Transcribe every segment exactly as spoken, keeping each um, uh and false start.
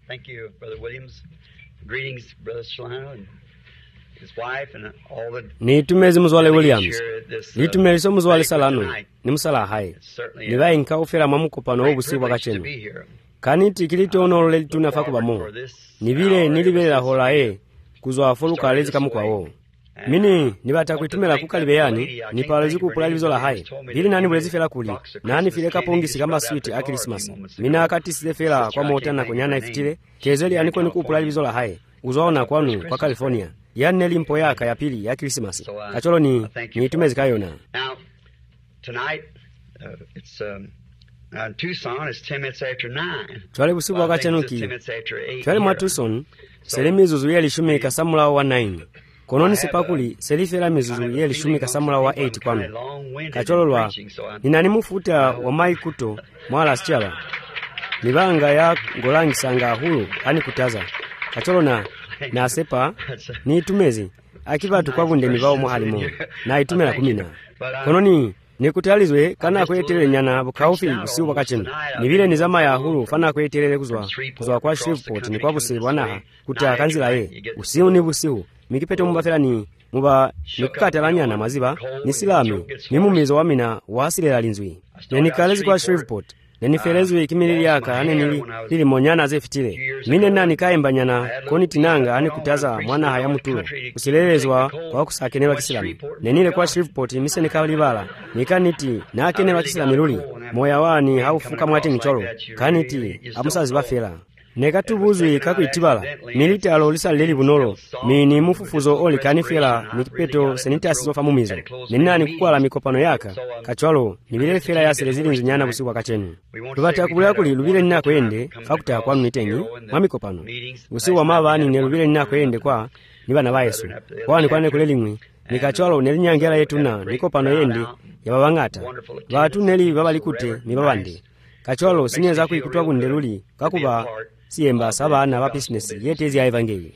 Thank you, Brother Williams. Greetings, Brother Solano and his wife and all the... Nitumezi muzwale Williams. Nitumezi muzwale Salano. Nimusala hai. Niva inka ufera mamukopano obusiku wakachenu. Kaniti kilito ono leli tunafa kubamo. Nivile nilibela holae kuzwa foluka alezi kamukwawo. Mini nibata kuitumela kukalibeyani nipalezi kupulali vizola hai. Bili nani bulezi fela kuli. Nani fileka pongisi kama sweet a Christmas. Mina akati sile fela kwa motana kunyana ifitile. Kezeli aniko niku kupulali vizola hai. Uzaona kwanu kwa California. Yani neli mpo yaka ya pili ya Christmas. Kacholo ni nitumezi kayona. Now, tonight, uh, it's, um, uh, Tucson, it's ten minutes after nine. Chwale busiku wakachenuki. Chwale mwa Tucson, selemi zuzu yeli shume kasamula wa nine. Kononi sipakuli, selifela mizuzu yeli shumi kasamula wa eight kwanu. Kachololwa, ninanimufuta wa mai kuto, mwala sichaba. Nibanga ya ngolangi sanga hulu, hani kutaza. Kacholona, na sepa, ni itumezi. Akiva tukwavunde nivao mwahalimo, na itumela kumina. Kononi, nikutalizwe, kana kwetelele nyana bukaufi usiu wakachenu. Nivile nizama ya hulu, fana kwetelele kuzwa. Kuzwa kwa Shreveport, ni kwa busi wanaha, kuta kanzila ye. Usiu ni busiu. Mikipeto mubafela ni muba nikukatalanya na maziba nisilami nimumizo wamina wasilela linzwi nenikalezi kwa Shreveport neniferezwe ikimilili yaka ane nili lili monyana zefitile mine nani kaembanyana koni tinanga ane kutaza mwana haya mutulo usilelezwa kwa kusakenelwa kisilami nenile kwa Shreveport mise nikalibala nikaniti na akenelwa kisilami luli moya wani haufuka mwati ncholo kaniti amusazi bafela nekatubuzwi kakuitibala milita alo lisa leli bunolo mini mufufuzo oli kanifela nikipeto senitasi zofa mumizo ninani kukwala mikopano yaka kachwalo nibile fela ya selezili nzinyana busiku wakachenu lubata kubula kuli lubile nina kwende fakuta kwa nitengi mwa mikopano usiku wa mabani ne lubile nina kwende kwa nibana ba Yesu kwani kwane kulelimwi nikachwalo nelinyangela yetuna nikopano yende yababangata batu neli babalikute nibabande kachwalo sinyeza kuikutwa kundeluli kakuba siyemba sabana ba business yetezi ya evangeli.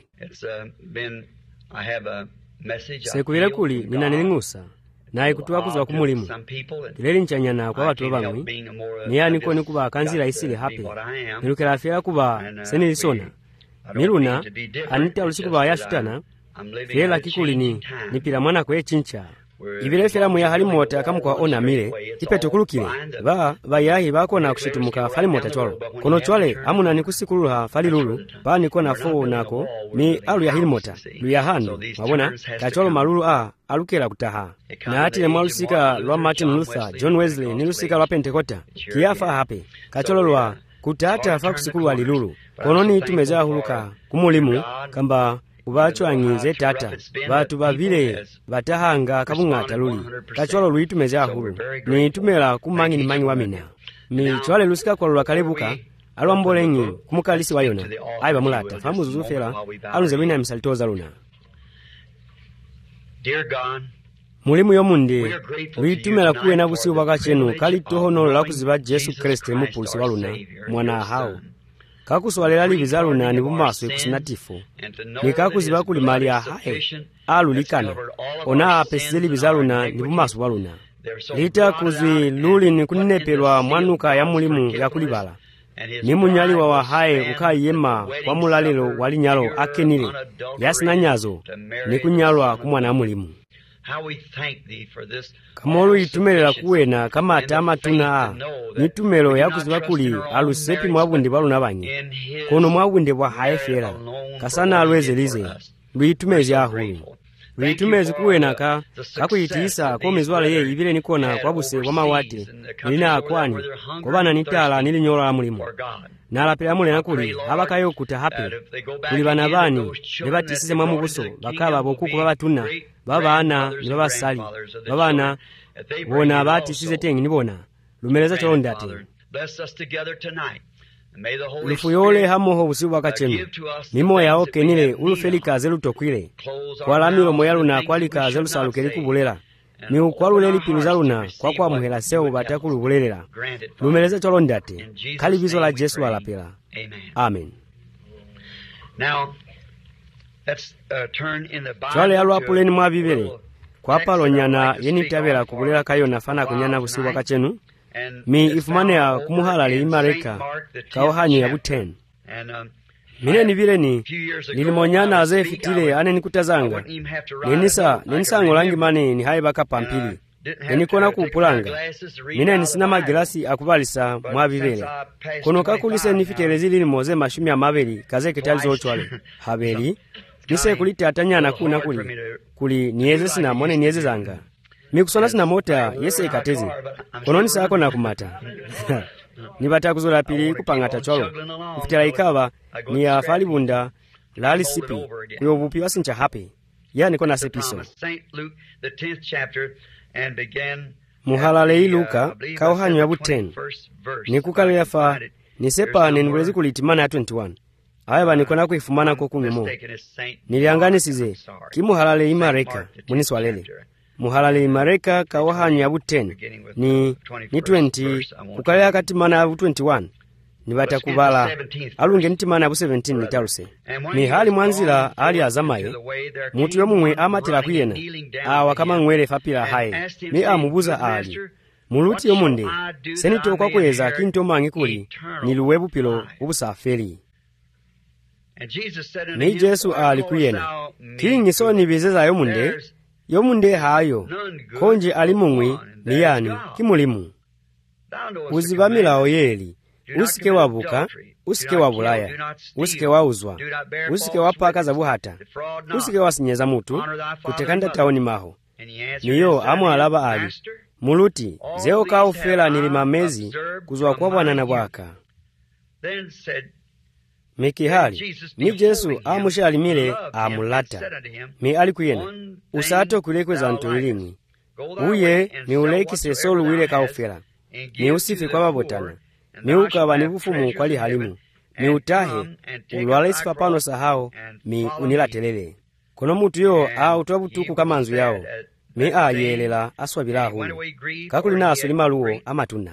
Sekubile kuli nina nilingusa na ikutuwa kuzwa kumulimu. Kileli nchanyana kwa watu wabangwi niyani koni kuba kanzila isili hape nilukela fela kuba senilisona miluna anita ulisikuba yafitana fela kikuli ni nipila mwana kwe chincha ibile fela muya halimota kamukwa ona mile ipeto kulukile ba bayahi bako na kushitumuka falimota chwalo kono chwale amuna nikusikulula falilulu ba nikona fo nako mi alu ya hilimota luya hano wabona kachwalo malulu a alukela kutaha na ati le mwalusika lwa Martin Luther John Wesley nilusika lwa Pentekota kiafa hape kachwalo lwa kutata afa kusikulwa lilulu kono ni tumeza huluka kumulimu kamba ubachwangize tata batu babile batahanga kabungata luli kachwalo luitumeza hulu ni tumela kumangi ni mangi wamina ni chwale lusika kwa lula kalebuka alwa mbolengi kumukalisi wayona aiba mulata famu zuzufela alunze wina misalitoza luna mulimu yomunde luitumela kuwe na busi wakachenu kali tohono la kuziba Yesu Kristo mupulisi waluna mwana hao kakuswalela libizaluna ni bumaso ekusinatifu nikakuziba kuli mali ya hae alulikana ona apesize libizaluna ni bumaso waluna lita kuzwi luli ni kuninepelwa mwanuka ya mulimu ya kulibala ni munyali wa wahae ukayema kwa mulalelo walinyalo akenile yasina nyazo ni kunyalwa kumwana mulimu kamolu itumelela kuwena kama atama tuna nitumelo ya kuziba kuli alusepi mwabundi baluna banyi kono mwabundi bwa haefera kasana alwezelize luitumezi ahulu luitumezi kuwena ka kakuyitisa komezwala ye ibile nikona kwa buse kwa mawati nilina akwani kobana nitala nilinyola la mulimu nalapela mule nakuli abakayo kuta hape kuli bana bani nebatisize mwamubuso bakaba bokuku babatuna babana ni babasali babana bona batisize tengi nibona lumeleza chonda ate lufuyole hamoho busibu wakachenu nimo ya oke nile ulufelika zelu tokwile kwa lamilo moyaluna kwalika zelu salukeli kubulela ni ukwalu lipilu zaluna kwa kwa muhela seo batakulu bulelela lumeleza chonda ate kalibizo la Yesu alapela amen. Now let's uh, turn in the Bible. Chwale alwa puleni mwa bibele kwa palo nyana yeni tabela kubulela kayo nafana kunyana busibu wakachenu mi ifumane ya kumuhala li imareka kaohanyo ya buten mine nivileni lilimonyana azefitile ane nikutazanga nenisa nenisango langi mane nihaye baka pampili enikona kupulanga mine nisina magilasi akubalisa mwabivele kono kakulise nifitelezi lili moze mashumi amabeli kaze kitali zochwale habeli nise kuliti atanyana kuna kuli kuli nieze sina mone nieze zanga mikusona sina mota yese ikatezi kono nisa ako na kumata nibata kuzula pili kupangata cholo kufitela ikava ni ya falibunda lali sipi kuyo bupi wasincha hapi ya niko na sepiso muhalalei Luka kauhanyo ya buten nikukalo yafa nisepa nenibulezi kulitimana ya twenty-one ayaba nikona kuifumana kwa kunyumo nilianganisize kimuhalalei Mareka muniswalele muhalalei Mareka kauhanyo ya buten ni ni twenty kukalo ya katimana ya twenty-one nibata kubala alunge nitimana ya seventeen nitaluse ni hali mwanzila ali azamaye mutu yomumwe amatila kuyena awa kama ngwele fapila haye mi amubuza ali muluti yomunde senito kwa kweza kinto mangi kuli niluwebu pilo ubusaferi ni Jesu ali kuyena kingi so nibizeza yomunde yomunde hayo konje alimumwe ni yani kimulimu uzibamila oyeli usike wabuka usike wabulaya usike wauzwa usike wapaka za buhata usike wasinyeza mutu kutekanda taoni maho niyo amu alaba ali muluti zeo kaufela nilimamezi kuzwa kwa bwana na bwaka mekihali ni Jesu amusha alimile amulata mi alikuyena usato kulekwe za ntoilimwi uye ni ulekise solu wile kaufela ni usifi kwa babotana mi ukaba ni bufumu kwali halimu mi utahe ulwala isi papano sahao mi unilatelele kono mutu yo au tuwabutuku kama nzu yao mi ayelela aswabila hulu kakuli na asuli maluo amatuna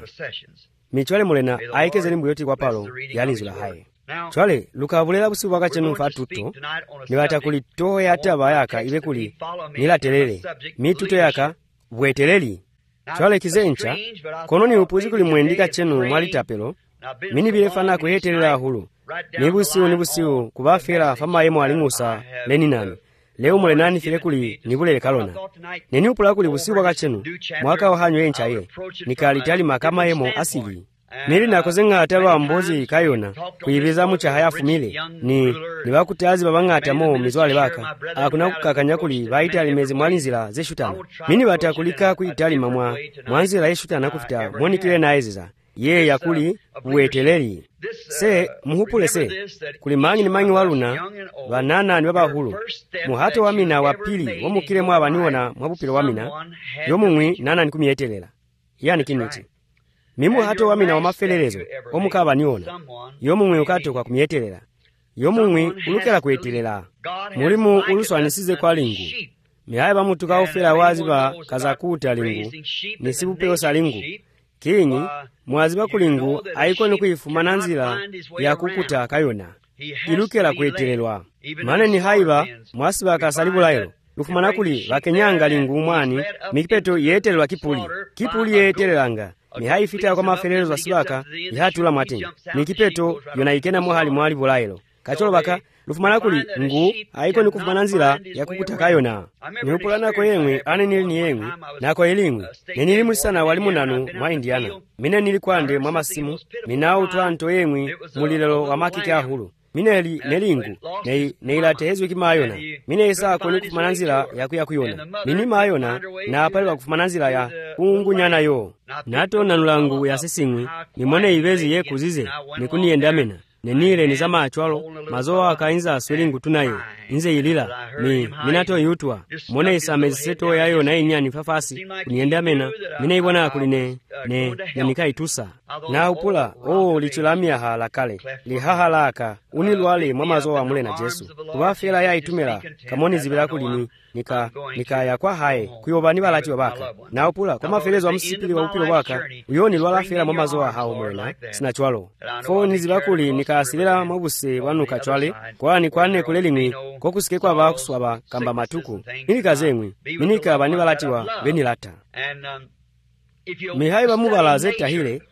mi chwale mulena aikeze limbu yoti kwa palo yalinzula haye chwale lukabulela busi waka chenu mfatuto ni wata kuli toho yata bayaka iwe kuli nilatelele mi tuto yaka bweteleli chwale kizencha kono ni upuzi kuli muendika chenu mwalitapelo mini bilefana kuhetelela hulu nibusiu nibusiu kubafela fama yemo alingusa leni nani leo mule nani file kuli nibulele kalona neni upula kuli busiu waka chenu mwaka wahanyo encha ye nikalitali makama yemo asili nili nakozenga atalo ambozi kayona kuyibiza mucha hayafu mile ni nibakutazi babangata mo mizwale baka akuna kukakanya kuli baitali mezi mwalinzila zeshutana mini batakulika kuitali mamwa mwanzila yeshutana kufita monikile na eziza ye yakuli uweteleli se muhupule se kuli mangi ni mangi waluna banana ni babahulu muhato wamina wapili wamukile mwabaniona mwabupile wamina yomumwi nana nikumiyetelela yani kiniti mimu hato wamina wamafelelezo omukaba niona yomumwe ukato kwa kumyetelela yomumwe ulukela kwetelela mulimu uluswanisize kwa lingu mihaye bamutu kaufela waziba kazakuta lingu nisibupeo sa lingu kinyi mwaziba kulingu aiko ni kuifumana nzila ya kukuta kayona ilukela kwetelelwa mane ni haiba mwasiba kasalibulailo lufumana kuli bakenyanga lingu umwani mikipeto yetelelwa kipuli kipuli yetelelanga ni haifita kwa mafelelo za sibaka ihatula mwateni ni kipeto yona ikena mwahali mwali bulailo kacholo baka lufumana kuli ngu haiko ni kufumana nzila ya kukutaka yona ni upulana kwa yengwe ane nili ni yengwe na kwa ilingwe ni nilimu sana walimu nanu mwa Indiana mine nilikwande mwa masimu minau tuanto yengwe mulilelo wa makike ahulu mine li nelingu neilate hezwe kima ayona mine isa kuni kufumana nzila ya kuya kuyona minima ayona na apaliwa kufumana nzila ya ungu nyana yo nato nanulangu ya sisingwe nimone ibezi ye kuzize nikuni yendamena nenile ni zama achwalo mazoa akainza aswelingu tunaye inze ilila ni minato yutwa mone isa meziseto yayo na inyani fafasi kuniendamena mine ibona kuline ne namikai tusa na upula o lichulamia halakale lihahalaka unilwale mwamazoa mule na Jesu kubafela ya itumela kamoni zibila kulini nika nika ya kwa hae kuyobani balati wabaka na upula kwa mafelezo wa msipili wa upilo waka uyoni lwala fela mwamazoa hao mwena sina chwalo fo nizibakuli nika asilila mwabuse wanuka chwale kwa ni kwane kulelingwi kwa kusike kwa bakuswaba kamba matuku minika zengwi minika bani balati wa benilata mihaiba mubala zeta hile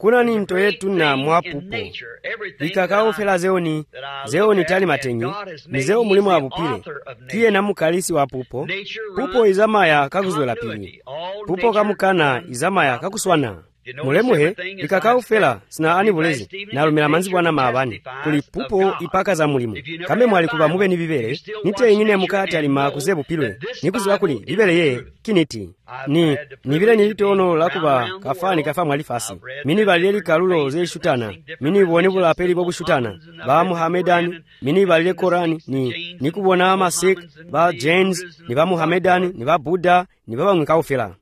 kuna nto yetu na mwapupo ikakaufela zeoni zeoni tali matenyi mizeo mulimu wa pupile kiye na mukalisi wa pupo pupo izamaya kakuzwela pili pupo kamukana izamaya kakuswana mulemuhe ikakaufela sina ani bulezi nalumela manzi bwana maabani kuli pupo ipaka za mulimu kame mwali kuba mube ni bibele nite ingine mukati alima kuzebu pilwe nikuziwa kuli bibele ye kiniti ni nibile nilitono lakuba kafani kafa mwalifasi mini balile kalulo ze shutana mini bone bula peli bobu shutana ba Muhammedani mini balile Korani ni nikubona amasik ba Jains ni ba Muhammedani ni ba Buddha ni ba ngikaufela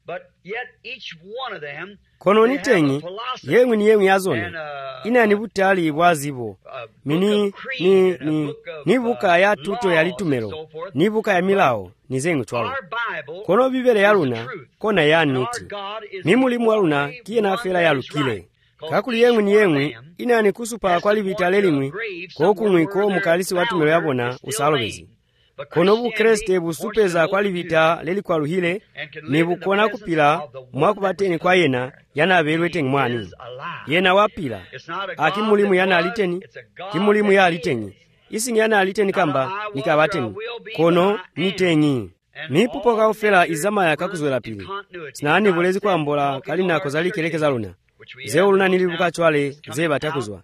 kono nitenyi yemwe ni yemwe yazona ina ni butali bwazibo mini ni ni nibuka ya tuto ya litumelo nibuka ya milao nizengu twalo kono bibele yaluna kona ya niti mimulimu waluna kiye na afela yalukile kakuli yemwe ni yemwe ina ni kusupa kwa libitalelimwi kokumwi ko mukalisi watumelo yabona usalobezi kono bukreste busupeza kwa libita leli kwa luhile ni bukona kupila mwakubateni kwa yena yana abelwete ngmwani yena wapila akimulimu yana aliteni kimulimu ya aliteni isi yana aliteni kamba nikabateni kono nitenyi mipupo kaufela izama ya kakuzwela pili sinani bulezi kwa mbola kalina kozali kelekeza luna zeo luna nilibuka chwale zeba takuzwa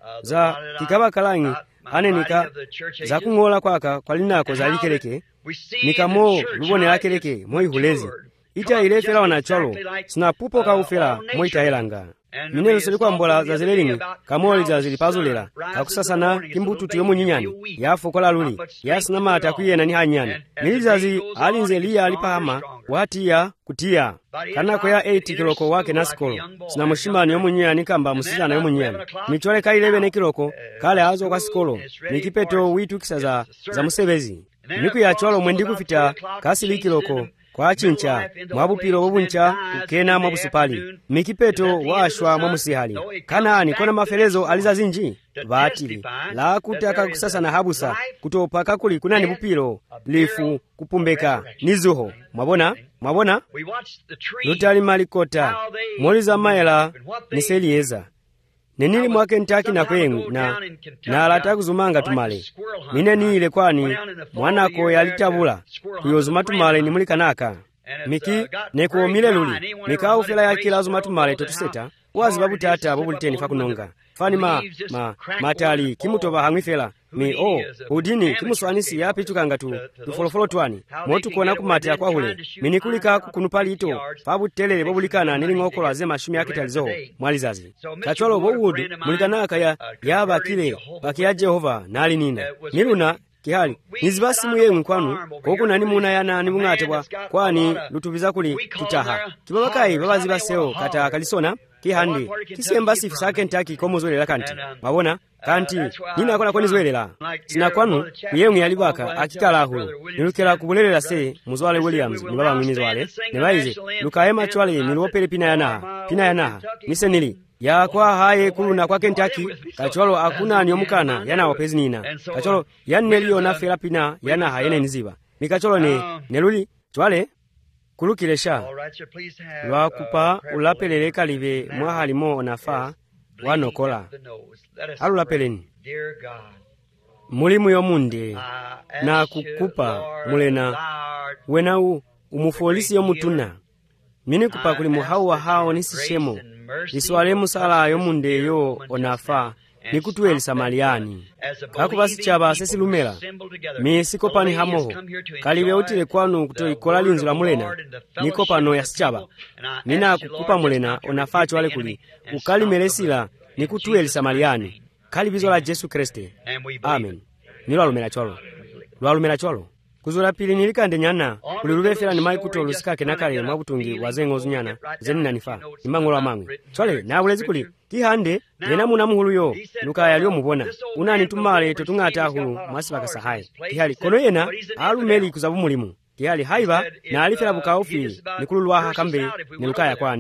za kikaba kalangi ane nika za kungola kwaka kwa linako za likeleke nika mo lubone la keleke moi hulezi ita ile fela wanacholo sina pupo kaufela moi taelanga minelo silikuwa mbola za zelelingi kamoli za zilipazulera kakusasana kimbutu tuyomu nyinyani yafo kola luli yasina mata kuye na nihanyani nilizazi alinze liya alipahama watia kutia kana kwa ya eighty kiloko wake nasikolo sina mushimani yomu nyinyani kamba musizana yomu nyinyani michole ka eleven kiloko kale azo kwa sikolo nikipeto witu kisa za, za musebezi niku ya cholo mwendi kufita kasi likiloko kwa chincha mwabupilo bubuncha kena mwabusupali mikipeto washwa mwamusihali kana ani kona mafelezo aliza zinji batili la kutaka kusasa na habusa kutopaka kuli kuna ni bupilo lifu kupumbeka nizuho mwabona mwabona lutali malikota moliza maela niselieza nenili mwa Kentucky na kwengu na na alata kuzumanga tumale mine niile kwani mwanako yalitabula kuyozuma tumale ni mulikanaka miki neko mile luli mikau fela ya kila zuma tumale totuseta wazi babu tata bobuliteni fakunonga fani ma ma matali kimutoba hangwifela mi o udini kimuswanisi yapi tukanga tu tufolofolo twani motu kona kumata kwa hule minikulika kukunupali ito pabu telele bobulikana nili ngokola ze mashumi yakitalizo mwalizazi kacholo bowud mulikanaka ya yaba kile bakia Jehova nali nina niluna kihali nizibasi muye mkwanu koku nani muna yana ni mungatebwa kwani lutubiza kuli tutaha kibabakai babazi baseo kata kalisona kihandi kisembasi fisake ntaki komozolera kanti mabona kanti nina kola koni zwelela sina kwanu yemwe yalibaka akikala hulo nilukela kubulelela se muzwale Williams ni baba mwimizwale ne baize lukaema chwale nilopele pina yana pina yana nisenili ya kwa haye kuluna kwa Kentucky kacholo akuna nyomukana yana wapezi nina kacholo yanelio na felapina yana hayene niziba mikacholo ne neluli chwale kulukilesha lwa kupa ulapeleleka libe mwahalimo onafa wanokola alulapeleni mulimu yomunde na kukupa mulena wena umufolisi yomutuna mini kupa kuli muhau wa hao nisishemo iswale musala yomunde yo onafa nikutueli Samaliani kakubasi chaba sesi lumela misikopani hamoho kaliwe utile kwanu kutoikola linzu la mulena nikopano ya sichaba nina kukupa mulena onafacho wale kuli ukali melesila nikutueli Samaliani kalibizo la Jesu Kriste amen nilo alumela cholo lo alumela cholo kuzula pili nilikande nyana kulirubefela ni mai kuto lusika kenakale mwabutungi wazengo zunyana zenina nifa imangola mangwe chole na ulezi kuli kihande yena muna muhulu yo luka yalio mubona unani tumale totungata hulu masibaka sahaye kihali kono yena alumeli kuzabu mulimu kihali haiba na alifela buka ofi nikululwa hakambe niluka ya kwani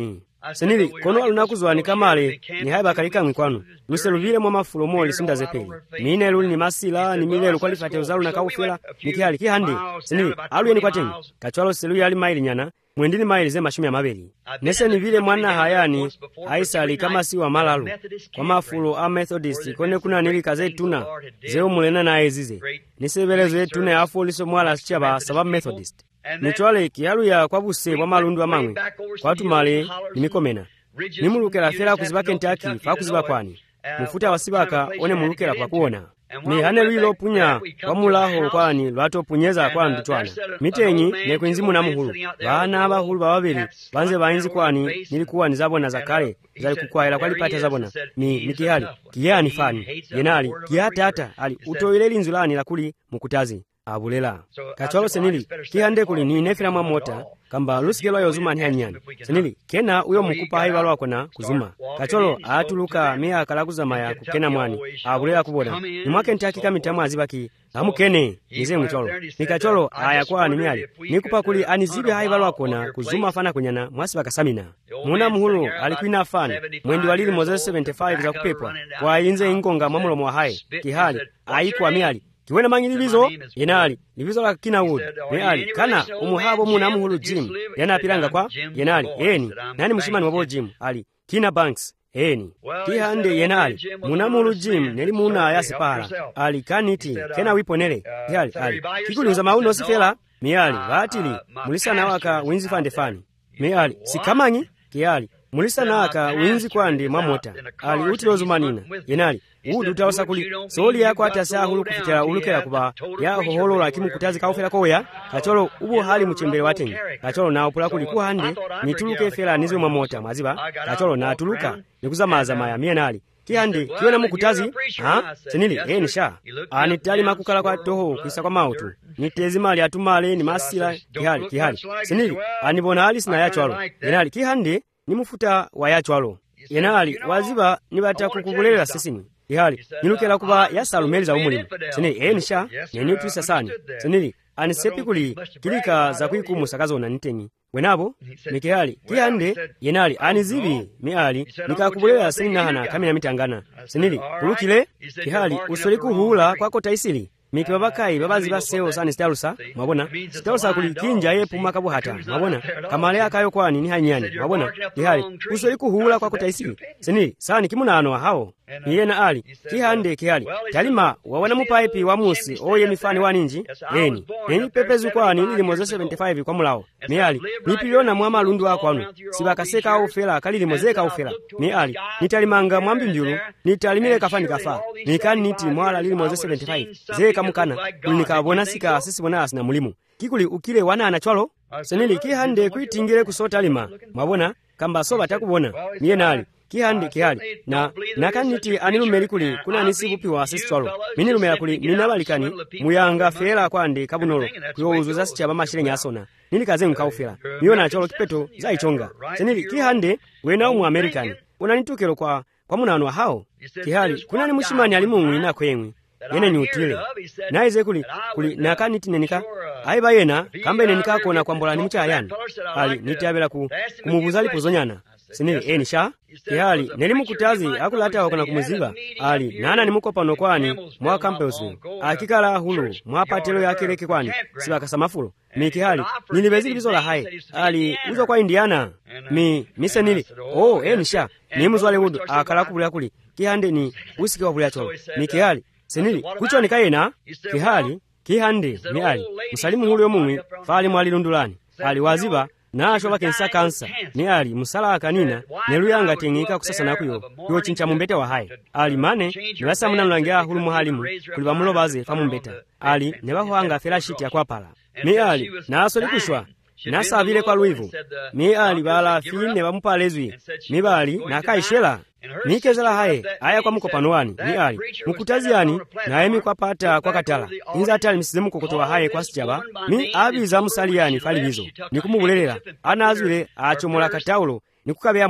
senili kono alunakuzwani kamale ni haiba kalikamwi kwanu luse luvile mwa mafulo mo lisinda zepeli mine luli ni masila ni milelo kwa lifate uzalu na kaufela nikihali kihandi senili alu yeni kwa teni kachwalo selu yali maili nyana mwendini maili ze mashumi ya mabeli nese ni vile mwana hayani aisali kama siwa malalu kwa mafulo a Methodist kone kuna nilika ze tuna zeo mulena na ezize nese velezo ye tuna ya afu liso mwala sichaba sababu Methodist nichwale kihalu ya kwa buse wa malundu wa mangwe kwa watu male nimikomena nimulukela fela kuziba Kentucky fa kuziba kwani mufuta wasibaka one mulukela pa kuona ni hane lwilo punya kwa mulaho kwani lwato punyeza kwa ndutwana mitenyi ne kwenzimu na muhulu bana abahulu bababiri banze bayinzi kwani nilikuwa nizabona zakale zali kukwaela kwa lipata zabona ni nikihali kiyani fani yenali kiyatata ali utoyeleli nzulani la kuli mukutazi abulela kachwalo senili kihande kuli ni nefira mwa mota kamba lusikelo yozuma ni hanyani senili kena uyo mukupa hai walwa kona kuzuma kachwalo atuluka mea kalakuza ya kukena mwani abulela kubona ni mwake ntakika mitamu azibaki amu kene nize mcholo ni kachwalo aya kwa ni miali nikupa kuli anizibi hai walwa kona kuzuma fana kunyana mwasi baka samina muna muhulu alikuina fani mwendi walili Moses seventy-five za kupepwa kwa inze ingonga mwamulo mwa hai kihali aikuwa miali kiwena mangi libizo yenali libizo la kina wood yenali kana umuhabo muna muhulu Jim yana piranga kwa yenali eni nani mushimani wabo Jim ali kina Banks eni kihande yenali muna muhulu Jim neli muna yasipara ali kaniti kena wiponele yali ali kikuliuza mauno sifela miali batili mulisa na waka winzi fande fani miali sikamanyi kiyali mulisa na waka winzi kwandi mamota ali utilozu manina yenali udu utawasa kuli soli yako atasa hulu kufikira ulukela kuba ya hoholola kimu kutazi kaufela koya kacholo ubu hali mchembele watengi kacholo na upula kuli kuhande nituluke fela nizo mamota maziba kacholo na atuluka nikuza mazama ya mienali kihande kiwena mukutazi ha senili eh nisha anitali makukala kwa toho kisa kwa mautu nitezi mali atumale ni masila kihali kihali senili anibona hali sina ya chwalo yenali kihande ni mufuta wa ya chwalo yenali waziba nibata kukubulela sisini ihali nilukela kuba yasalumeliza umulimu senili enisha nyenye tuisa sani senili anisepi kuli kilika za kuikumu kazona nitenyi wenabo nikihali kihande yenali anizibi miali nikakubulela senina hana kamina mitangana senili kulukile kihali usoliku hula kwako taisili miki babakai babazi baseo sani starusa mabona starusa kuli kinja yepu makabu hata mabona kamale akayo kwani ni hanyani mabona ihali usoliku hula kwako taisili senili sani kimunano hao yena ali kihande kihali talima wawana mupaipi wa musi oye mifani waninji eni neni pepezu kwani nili Moses seventy-five kwa mulao miali nipiliona mwama lundu wako anu sibakaseka au fela kalili mozeka au fela miali nitalimanga mwambi mbiulu nitalimile kafani kafa nikani niti mwala lili Moses seventy-five zeka mukana unikabona sika sisi bona asina mulimu kikuli ukile wana anachwalo senili kihande kuitingire kusota lima mabona kamba soba takubona mienali kihande kihali na nakaniti anilumeli kuli kuna nisibupi wa asistwalo minilumela kuli minabalikani muyanga fela kwande kabunolo kuyouzwe za sichaba mashirengi asona nini kaze mkaufela miona acholo kipeto za ichonga senili kihande wena umu Amerikani unanitukelo kwa kwa munano hao kihali kuna ni mushimani alimungu ina kwengwi yene ni utile naize kuli kuli nakaniti nenika aiba yena kambe nenika kona kwambola ni mchayani ali nitabela ku kumubuzali pozonyana senili enisha kihali nelimu kutazi akulata wakona kumuziba ali nana nimukopa nokwani mwa campeusi akikala hulu mwa patelo ya keleke kwani sibaka samafulo mi kihali nilibezili bizola hai ali uzo kwa Indiana mi misenili oh enisha nimuzwale wudu akala kubula kuli kihande ni usike wa bula cholo mi kihali senili kucho nikayena kihali kihande mi ali musalimu hulu yomumwi fali mwali lundulani ali waziba na ashoba kensa kansa ni ali musala akanina neluyanga tengika kusasa nakuyo yo chincha mumbeta wa hai ali mane nibasa munamulangia hulu muhalimu kuliba mulobaze fa mumbeta ali nebahwanga felashiti ya kwapala mi ali na asoli kushwa nasa vile kwa luivu mi ali bala fine bamupalezwi mi bali nakaishela nikezela haye aya kwa mukopanwani mi ali mukutazi yani na emi kwa pata kwa katala inza atali msizimu kokotowa haye kwa sichaba mi abiza musali yani fali bizo nikumubulelela anazule achomola kataulo nikukabea mwa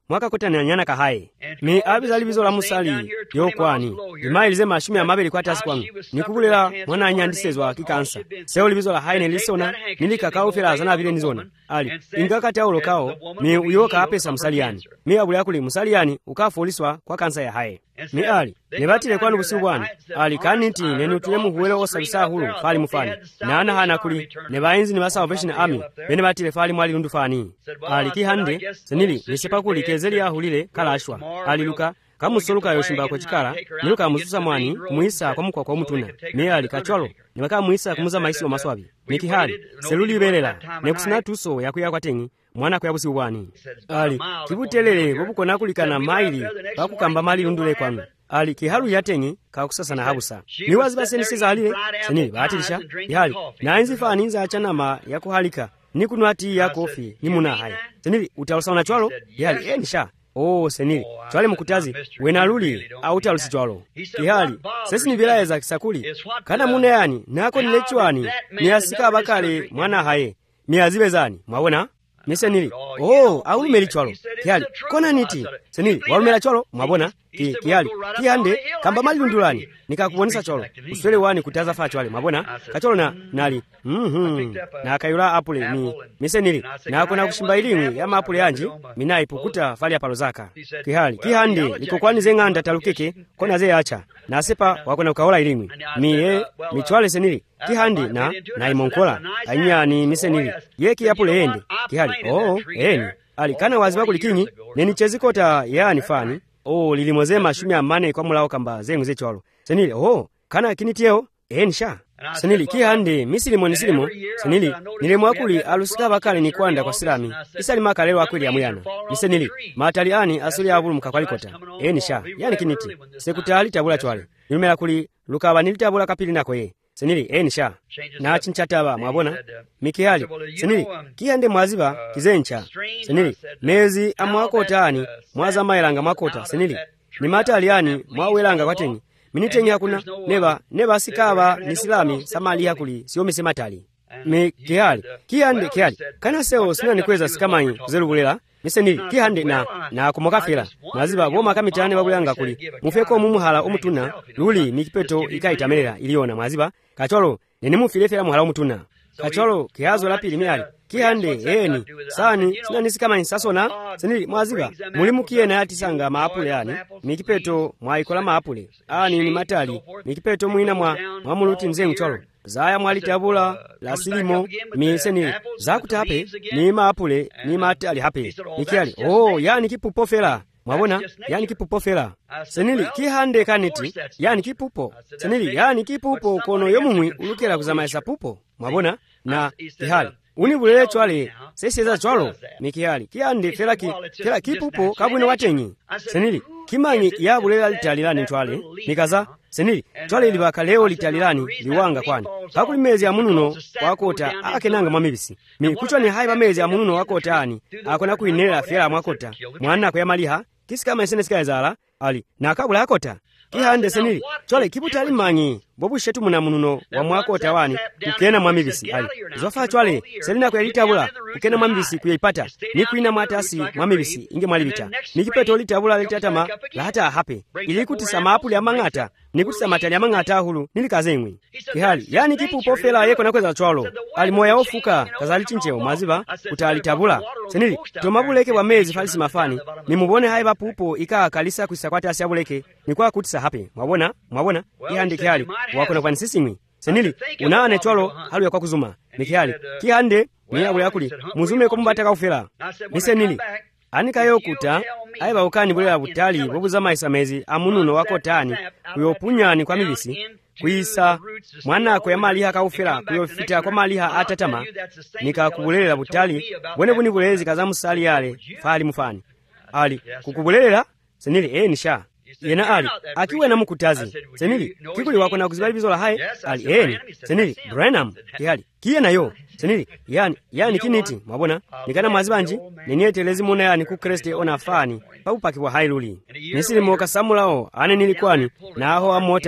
mwakakotana nyana kahaye mi abiza libizo la musali yokwani imailize mashumi amabeli kwa tasi kwangu nikubulira mwana anyandisezwa kikansa seo libizo la haine lisona nilikakaufira azana vile nizona ali ingakati aulo kao mi uyoka apesa musaliani mi abuli akuli musaliani ukafuliswa kwa kansa ya haye mi ali nebatile kwanu busubwani ali kaniti nenu tulemu huwele osabisa hulu fali mufani nana hana kuli nebaenzi ni basa Salvation Army bene batile fali mwali lundu fani ali kihande senili nisepa kuli kezeli ya hulile kalashwa ali luka kamusoluka yoshimba kwa chikala niluka mususa mwani kumuisa kwa mukwa kwa mutuna mi ali kachwalo nibaka muisa kumuza maisi wa maswabi nikihali seluli belela nekusina tuso yakuya kwa tengi mwana kwa yabusi ubwani ali kibutelele bobukona kulikana maili bakukamba mali lundule kwanu ali kihalu yatengi kakusasa na habusa niwazi baseni siza alile senili batilisha yali na enzi fani za chanama yakuhalika nikunwati ya kofi ni muna hai senili utalusana chwalo yali enisha oh senili chwale mukutazi wenaluli au talusi chwalo kihali sesi ni bila za kisakuli kana muna yani nako nilechwani ni asika bakale mwana haye miazibe zani mwabona Misenili, oh, au meli chwalo. Kiali, kona niti. Senili, walu mela chwalo, mwabona. Ki, kiali, kiande, kamba mali undulani. Nika kubonisa chwalo. Uswele wani kutaza faa chwale, mwabona. Kacholo na, nali, mhm. Na kayula apule, mi. Misenili, na kuna kushimba ilimu, yama apule anji, mina ipukuta fali ya palozaka. Kihali, kihande, liko kwani zenganda talukeke, kona ze acha. Na sepa, wakona ukaola ilimu. Mi, e, mi chwale senili. Kihandi na na imonkola anya ni misenili yeki yapule ende kihali oh eni alikana waziba kulikinyi neni chezikota yani fani oh lilimozema shumi amane kwa mulao kamba zengu zechwalo senili oh kana kinitieo eni sha senili kihandi misili monisilimo senili nilemwakuli alusika bakale ni kwanda kwa silami isali makalelo akweli ya muyana misenili matali ani asuli abulu mkakwalikota eni sha yani kiniti sekutali tabula chwale nimela kuli lukaba nilitabula kapili nako ye senili enisha na chinchataba mwabona mikihali senili kihande mwaziba kizencha senili mezi amwakotani mwaza mailanga makota senili ni mataliani mwawelanga kwatenyi minitenyi hakuna neba neba sikaba nisilami samali hakuli sio misematali mikihali kihande kihali kana seo sina nikweza sikamanyi kuzerubulela misenili kihande na na kumokafela mwaziba boma kamitane babulanga kuli mufeko mumuhala omutuna luli mikipeto ikaitamelera iliona mwaziba kacholo nene mufilefela muhala omutuna kacholo kihazo lapili miali kihande eni sani sina nisikama nisasona senili mwaziba mulimu kiyena yatisanga maapule yani mikipeto mwaikola maapule ani ni matali mikipeto muina mwa mwamuluti nzengu cholo zaya mwali tabula la silimo misenili zakutape ni maapule ni matali hape nikiali oh yani kipupofela mwabona yani kipupofela senili kihande kaniti yani kipupo senili yani kipupo kono yomumwi ulukela kuzamaisa pupo mwabona na kihali unibulele chwale seseza chwalo mikihali kihande fela ki fela kipupo kabwino watenyi senili kimanyi yabulela litalilani chwale nikaza senili chwale libaka leo litalilani liwanga kwani hakuli mezi ya mununo wakota akenanga mwamibisi mi kuchwa ni haiba mezi ya mununo wakota ani akona kuinela fela mwakota mwana kuyamaliha kisi kama esene sika ezala ali nakabula akota kihande senili chole kibutali manyi bobu shetu muna mununo wa mwakota wani ukena mwamibisi ali zofa chole selina kuyalitabula ukena mwamibisi kuyaipata ni kuina mwatasi mwamibisi inge mwalibita nikipeto litabula litatama la hata hape ili kutisa maapuli ya mangata ni kutisa matali ya mangata hulu nilikazengwi kihali yani kipupo fela yeko nakweza chwalo ali moya ofuka kazali chincheo maziba kutalitabula senili tomabuleke wa mezi falisi mafani ni mubone haiba pupo ika kalisa kusakwata asiabuleke ni kwa kutisa hape mwabona mwabona kihandi kihali wakona kwa nisisingwi senili unaane chwalo halu ya kwa kuzuma nikihali kihande ni abule akuli muzume ko mbataka ufela misenili anika yokuta aiba ukani bulela butali bobuzama isamezi amununo wakotani kuyopunyani kwa mibisi kuisa mwana ko yamaliha kaufela kuyofita kwa maliha atatama nikakubulela butali bone buni bulezi kazamusali yale fali mufani ali kukubulela senili enisha yena ali akiwe na mukutazi senili kikuli wako na kuzibali bizola hai ali eni senili Branham yali kiyena yo senili yani yani kiniti mwabona nikana mazibanji ninietelezi muna yani ku Kriste ona fani paupaki wa hailuli nisili moka samulao ane nilikwani na aho amota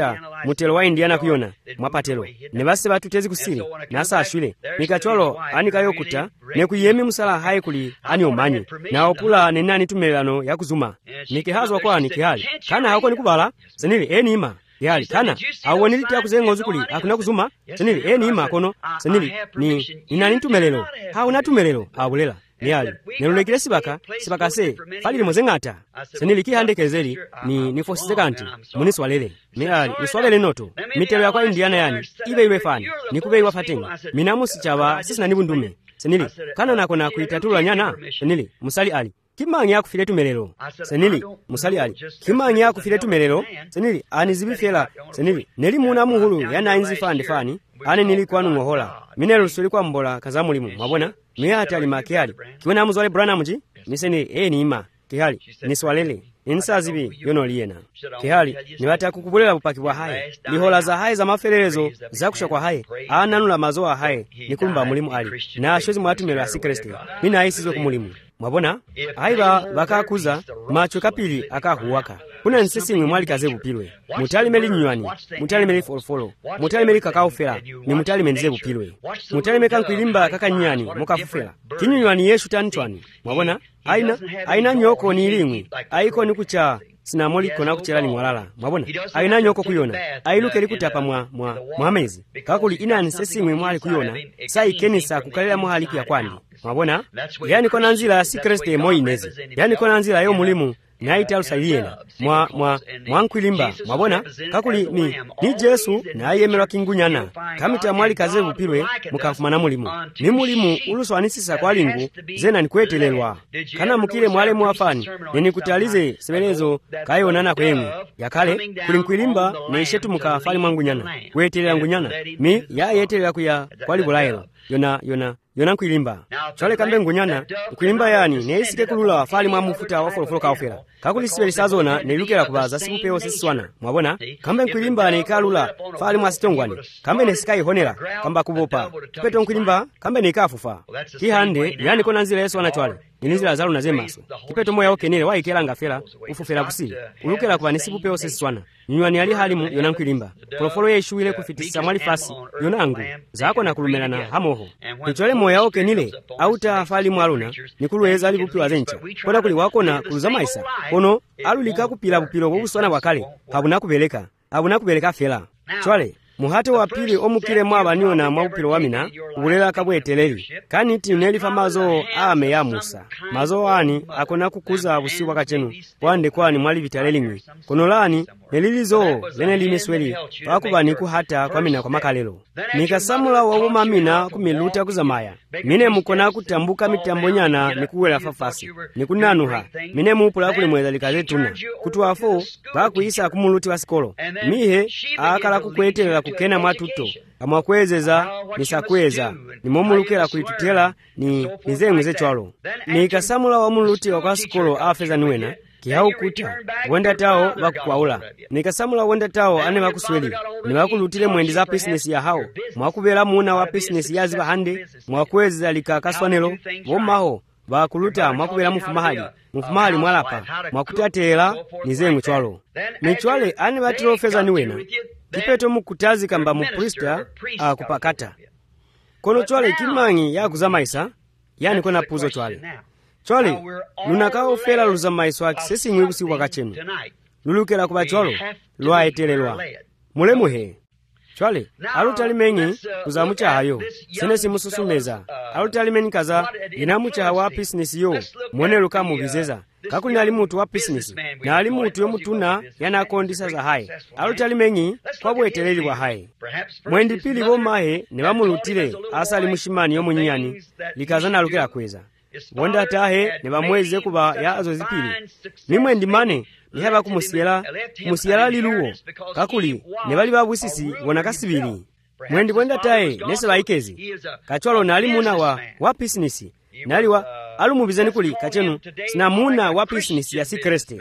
mutelo wa Indiana kuyona mwapatelo ne base batutezi kusiri nasa ashule nikacholo anikayokuta ne kuyemi musala hayi kuli ani omanye na opula nenani tumelano yakuzuma nikihazwa kwa nikihali kana hako nikubala senili enima yali kana awonili tya kuzenga ozukuli akuna kuzuma senili enima kono senili ni inani tumelelo hauna tumelelo abulela yali nelulekile sibaka sibaka se falili mozengata senili kihandekezeli ni nifosizekanti muniswalele yali niswalele noto mitelo yakwa Indiana yani ibe ibe fani nikube iwa fatenga minamusi chaba sisina nibundume senili kana nako na kuitatula nyana senili musali ali kimangi yakufile tumelelo senili musali ali kimangi yakufile tumelelo senili anizibifela senili neli muna muhulu yana inzi fandi fani ane nilikuwa nungohola minelo sulikuwa mbola kazamulimu mwabona miyata alimakiali kiwena muzwale Branham ji niseni e ni ima kihali niswalele insazibi yono liyena kihali niwata kukubulela bupaki bwa haye lihola za haye za maferelezo za kusha kwa haye ananula mazoa haye nikumba mulimu ali na shozi mwatumelo ya sikresti mina aisizo kumulimu mwabona aiba bakakuza macho kapili akahuwaka kuna nsisi mwe mwali kaze bupilwe mutali meli nywani mutali meli folfolo mutali meli kakaofela ni mutali menze bupilwe mutali meka nkuilimba kaka nyani mukafufela kinywani yeshu tantwani mwabona aina aina nyoko ni ilimwi aiko ni kucha sinamoli kona kuchela ni mwalala mwabona aina nyoko kuyona ailuke likutapa mwa mwa mwamezi kakuli ina nsisi mwe mwali kuyona sai kenisa kukalela muhaliki ya kwandi mwabona yani kona nzila sikreste moinezi yani kona nzila yo mulimu naita lusayena mwa mwa mwankwilimba mwabona kakuli ni ni Yesu na yemelwa kingunyana kamita mwali kaze bupilwe mukafumana mulimu ni mulimu uluswanisisa kwa lingu zena nikwetelelwa kana mukile mwale mwafani nini kutalize sebelezo kayonana kwemwe yakale kulinkwilimba ne ishetu mukafali mwangunyana kwetelela ngunyana mi ya yetelela kuya kwali bulaelo yona yona yona kwilimba chole kambe ngunyana kwilimba yani neisike kulula fali mwa mufuta wa folofolo kaofela kakuli sibeli sazona nelukela kubaza sibupeo siswana mwabona kambe kwilimba ne ikalula fali mwa sitongwani kambe nesikai honela kamba kubopa tupeto kwilimba kambe ne ikafufa kihande yani kona nzila Yesu anachwale ninzila zalu na zemaso kipeto moya okenele waikela ngafela ufufela kusili ulukela kuba nesibupeo siswana nywani ali halimu yona kwilimba folofolo yeshuile kufitisa mwali fasi yonangu zako na kulumelana hamoho kuchole moya okenile auta afali mwaluna nikuluweza ali bupiwa zencha kona kuli wakona kuluza maisa kono alulika kupila bupilo bobuswana wakale habuna kubeleka habuna kubeleka fela chwale muhate wa pili omukile mwabaniyo na mwabupilo wamina ubulela kabweteleli kani tineli fa mazo ame ya Musa mazo ani akona kukuza busiwa kachenu wande kwani mwali vitalelingwi kono lani nelilizo lene linesweli pakubani kuhata kwa mina kwa makalelo nikasamula wabuma mina kumiluta kuzamaya mine mukona kutambuka mitambonyana nikuwela fafasi nikunanuha mine mupula kule mweza likazetuna kutuwafo bakuisa kumuluti wa sikolo mihe akala kukwetelela kukena mwatuto amwakwezeza nisakweza nimomulukela kuitutela ni nizengwe chwalo nikasamula wamuluti wa sikolo afeza niwena kihau kuta wenda tao bakukwaula nikasamula wenda tao ane bakusweli ni bakulutile mwendi za business ya hao mwakubela muna wa business ya ziba hande mwakweza likakaswanelo bomaho bakuluta mwakubela mufumahali mufumahali mwalapa mwakutatela nizengwe chwalo michwale ane batilo feza niwena kipeto mukutazi kamba muprista akupakata kono chwale kimangi ya kuzamaisa yani kona puzo chwale chwale lunakao fela luzamaiswa kisesi ngwekusi wakachenu lulukela kuba chwalo lwaetelelwa mulemuhe chwale alutalimenyi kuzamucha hayo senesi mususumeza alutalimenyi kaza inamucha hawa business yo mwene luka mubizeza kakuni alimutu wa business na alimutu yomutuna yana kondisa za haye alutalimenyi kwa bweteleli wa haye mwendi pili bomahe ne bamulutile asa alimushimani yomunyani likazana lukela kweza wonda tahe ne bamweze kuba ya azo zipili nimwe ndimane nihaba kumusiyala musiyala liluwo kakuli ne bali babusisi wona kasibili mwendi wonda tahe nese baikezi kachwalo nali muna wa wa business nali wa alumubizani kuli kachenu sina muna wa business ya sikreste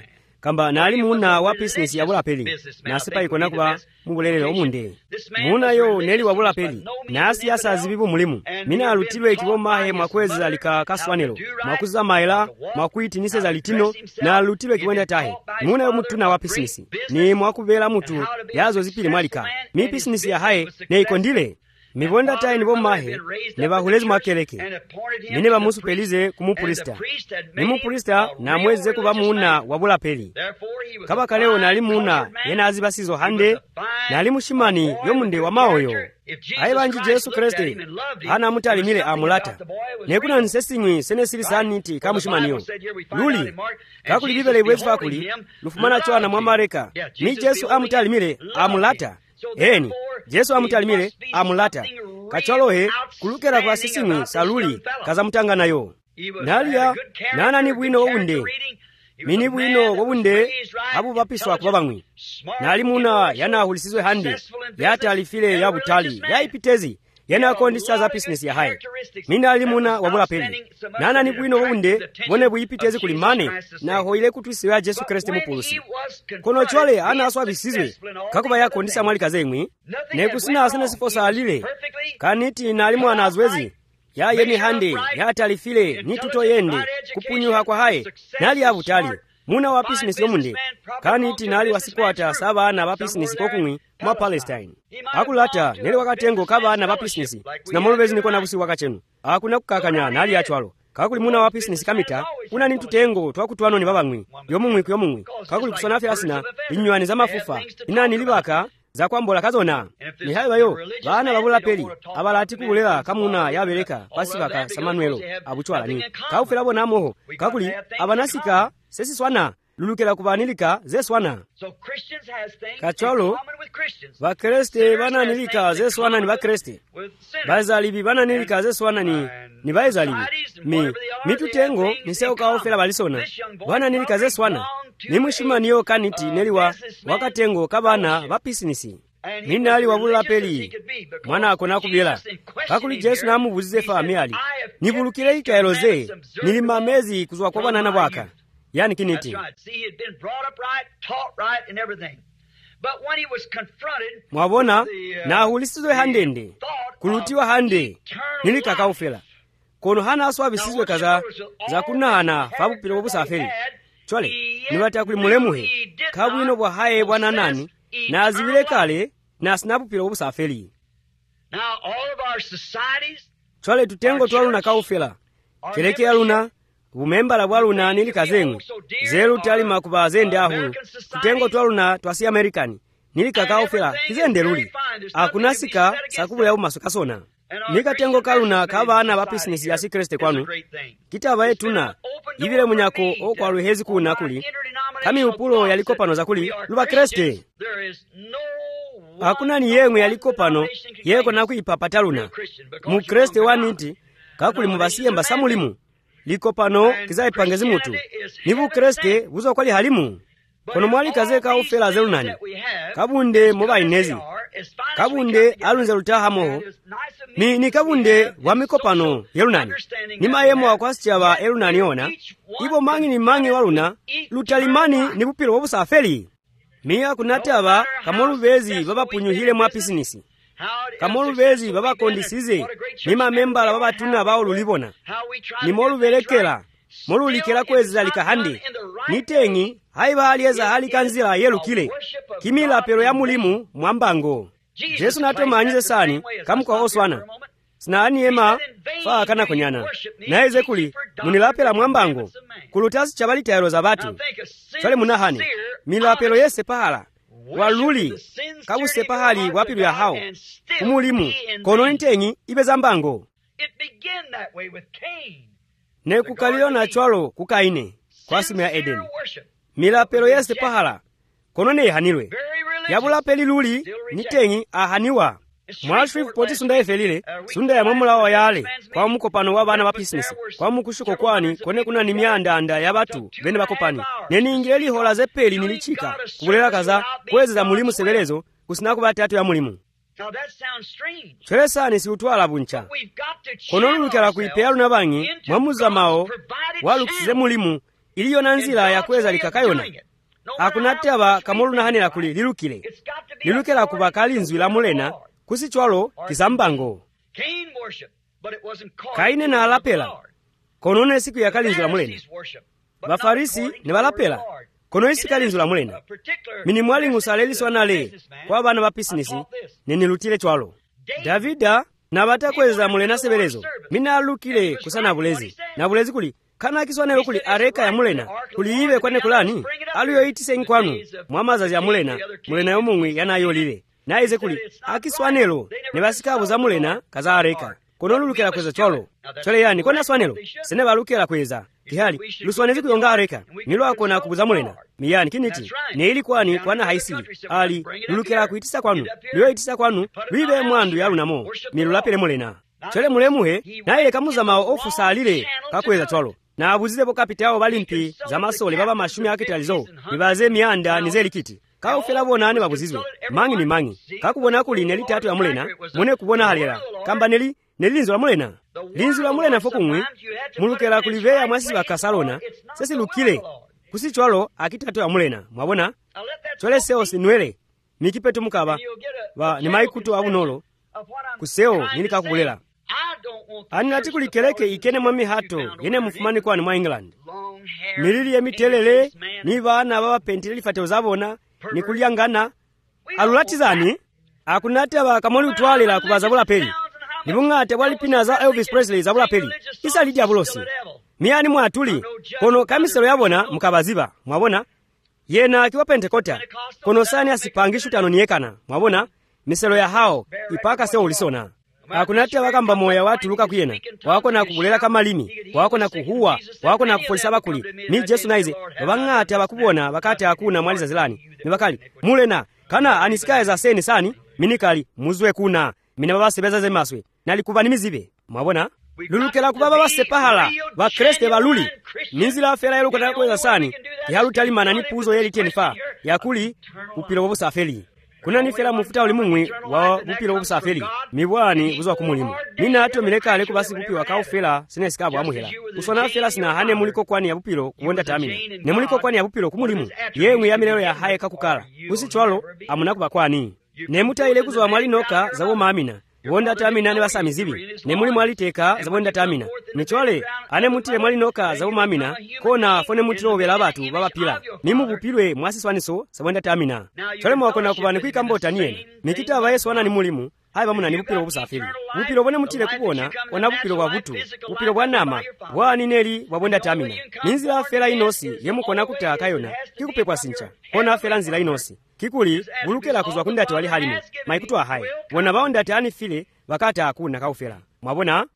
kamba nali muna wa bizinesi yabulapeli nasi paikona kuba mubulelero omunde munayo neli wabulapeli nasi asazibibu mulimu mina alutilwe ekibo mahe mwakweza lika kaswanelo mwakuza maila mwakuitinise za litino na alutilwe kiwenda tahe munayo mutuna wa bizinesi ni mwakubela mutu yazo zipili mwalika mi bizinesi ya hae ne ikondile mibonda tayi nibo mahe ne bahulezi mwakeleke mine bamusupelize kumupulista ni mupulista na mweze kuba muna wabulapeli kaba kaleo nali muna yena azibasizo hande nali mushimani yomunde wa maoyo aibanji Yesu Kristo hana mutalimile amulata nekuna nsesingwi senesilisani kamushimaniyo luli kakuli bibele ibwezi fakuli lufumana chwana mwamareka ni Yesu amutalimile amulata eni Yesu amutalimile amulata kacholohe kulukera kwa sisingwi saluli kaza mutanga nayo nalia nana ni bwino wunde mini bwino wunde abu bapiswa kwa bangwi nali muna yana hulisizwe hande yata alifile ya butali ya ipitezi yana kondisa za business ya hae mina alimuna wabula peli nana ni bwino wunde bone buyipitezi kulimane na hoile kutwisi ya Yesu Kristo mupulusi kono chwale ana aswa bisizwe kakuba ya kondisa mwali kazemwi nekusina asana sifosa alile kaniti na alimu anazwezi ya yeni hande ya talifile ni tuto yende kupunyuha kwa hae nali ya butali muna wa business yomunde kaniti nali wasikwata saba na wa business kokungwi mwa Palestine akulata nele wakatengo kaba na wa business na molubezi niko na busi wakachenu akuna kukakanya nali ya chwalo kakuli muna wa business kamita una ni tutengo twakutwano ni babangwi yomungwi kuyomungwi kakuli kusona fyasina inywani za mafufa inani libaka za kwambola kazona ni hayo bayo bana babula peli abalati kubulela kamuna yabeleka pasifaka samanuelo abuchwala ni kaufela bona moho kakuli abanasika sesi swana lulukela kubanilika ze swana kacholo ba kriste bana nilika ze swana ni ba kriste bazalibi bana nilika ze swana ni ni bazalibi mi mitutengo niseo kaufela balisona bana nilika ze swana ni mushimaniyo kaniti neliwa wakatengo kabana ba business mina ali wabula peli mwana akona kubela kakuli Yesu namubuzize fami ali nibulukire ikaeloze nilimamezi kuzwa kwa bana na bwaka yani kiniti mwabona na hulisizwe handende kulutiwa hande nilikakaufela kono hana aswa bisizwe kaza za kunana fabu pilo busaferi chwale niwata kuli mulemuhe kabwino bwa hae bwana nani na azibile kale na snapu pilo busaferi chwale tutengo twaluna kaufela keleke ya luna bumemba la bwaluna nili kazengwe zelu tali makuba zende ahu tutengo twaluna twasi Amerikani nili kakaufela kizende luli akunasika sakubu ya umasuka sona nika tengo kaluna kabana ba business ya Kristo kwanu kitaba etuna ibile munyako okwalu hezi kuna kuli kami upulo yaliko pano za kuli luba Kristo hakuna ni yemwe yaliko pano yeko na kuipapataluna mu Kristo waniti kakuli mubasiye mbasamulimu liko pano kizaipangezi mutu nibu Kristo buzo kwali halimu kono mwali kaze ka ufela zelunani kabunde moba inezi kabunde alunze lutaha moho ni ni kabunde wamikopano yelunani ni mayemo akwasichaba elunani ona ibo mangi ni mangi waluna lutalimani ni bupiro wobusafeli miya kunataba kamolubezi baba punyuhile mwa business kamolubezi baba kondisize ni mamembala baba tuna bao lulibona ni molubelekela molulikela kwezza likahandi nitengi haiba alieza hali kanzila yelukile kimila pero ya mulimu mwambango Yesu natomanyize sani kamukwa oswana sinani ema faa kana konyana naeze kuli munilapela mwambango kulutasi chabali tayaro za batu chale munahani milapelo yese pahala waluli kabu sepahali wapilu ya hao kumulimu kono nitengi ibeza mbango ne kukalio na chwalo kukaine kwa simu ya Eden milapelo yese pahala kono ne hanilwe yabula peli luli nitengi ahaniwa mwashrifu poti sunda efelile sunda ya mamula wa yale kwa mukopano wa bana ba business kwa mukushuko kwani kone kuna ni myandanda ya batu bene bakopani neni ingeli hola ze peli nilichika kubulela kaza kwezeza mulimu sebelezo kusinaku batatu ya mulimu Chelesa ni si utwala buncha kono lulukela kuipea luna bangi mwamuza mao walukusize mulimu iliyo na nzila ya kweza likakayona akunataba kamulunahanira kuli lilukile lilukela kuba kalinzwi la mulena kusi chwalo kisambango kaine na alapela konone siku ya kalinzwi la mulena bafarisi ne balapela kono isi kalinzwi la mulena mini mwali ngusaleliso nale kwa bana ba pisinisi nenilutile chwalo Davida na batakweza mulena sebelezo mina alukile kusana bulezi na bulezi kuli kana kiswanelo kuli areka ya mulena kuli ibe kwane kulani aliyo itise nkwanu mwamaza ya mulena mulena yomungwi yanayo lile na ize kuli akiswanelo ne basikabu za mulena kaza areka kono lulukela kweza chwalo chole yani kona swanelo sene balukela kweza kihali luswanezi kuyonga areka nilo akona kubuza mulena miyani kiniti ne ili kwani kwana haisi ali lulukela kuitisa kwanu liyo itisa kwanu libe mwandu ya lunamo milulapele mulena chole mulemuhe na ile kamuza mao ofu salile kakweza chwalo na abuzize pokapitao balimpi za masole baba mashumi akitalizo nibaze mianda nizelikiti kaufela bona ani babuzizwe mangi ni mangi kakubona kuli neli tatu ya mulena mune kubona halera kamba neli nelinzo la mulena linzo la mulena fokumwe mulukela kuliveya mwasi bakasalona sesi lukile kusi chwalo akitatu ya mulena mwabona chole seo sinwele mikipetu mukaba ba ni maikutu abunolo kuseo nini kakubulela ani nati kulikeleke ikene mwami hato yene mfumani kwa ni mwa England milili ya mitelele ni bana baba pentile lifateo zabona ni kuliangana alulatizani akunate aba kamoli utwalira kubaza bula peli nibungate bwali pina za Elvis Presley za bula peli isa lidia bulosi miani mwatuli kono kamiselo yabona mukabaziba mwabona yena kiwa pentekota kono sani asipangishu tano niyekana mwabona miselo ya hao ipaka seo ulisona akunate wakamba moya watu luka kuyena wako na kubulela kama limi wako na kuhuwa wako na kufolisa bakuli ni Jesu naize babangate abakubona bakate akuna mwaliza zilani nibakali mulena kana anisikaye za seni sani minikali muzwe kuna mina baba sebeza ze maswe nalikuba nimizibe mwabona lulukela kubaba basepahala ba Kriste baluli ninzila fera yelo kotaka kweza sani yahalutali manani puzo yeli tenifa yakuli upilo bobo safeli kuna nifela mufuta ulimumwi wa bupilo bobo safeli mibwani buzwa kumulimu nina ato mileka ale kubasi bupi wakaufela sine sikabu amuhela usona fela sina hane muliko kwani ya bupilo kuwenda tamina ne muliko kwani ya bupilo kumulimu yemwe ya milelo ya haye kakukala usi chwalo amunakuba kwani ne mutaile kuzwa mwali noka zabo mamina wonda tamina ne basamizibi ne muli mwali teka zabonda tamina michole ane mutile mwali noka zabo mamina kona fone mutilo obela abatu baba pila nimu bupilwe mwasiswaniso zabonda tamina chole mwakona kubane kwikambota niyene nikita aba Yesu wana ni mulimu hai bamuna ni bupilo obusafiri bupilo bone mutile kubona ona bupilo bwa butu bupilo bwa nama bwani neli wabonda tamina ninzila fela inosi yemukona kutaka yona kikupe kwa sincha ona fela nzila inosi kikuli bulukela kuzwa kundati wali halimu maikutu ahai wona baonda tani file wakata akuna kaufela mwabona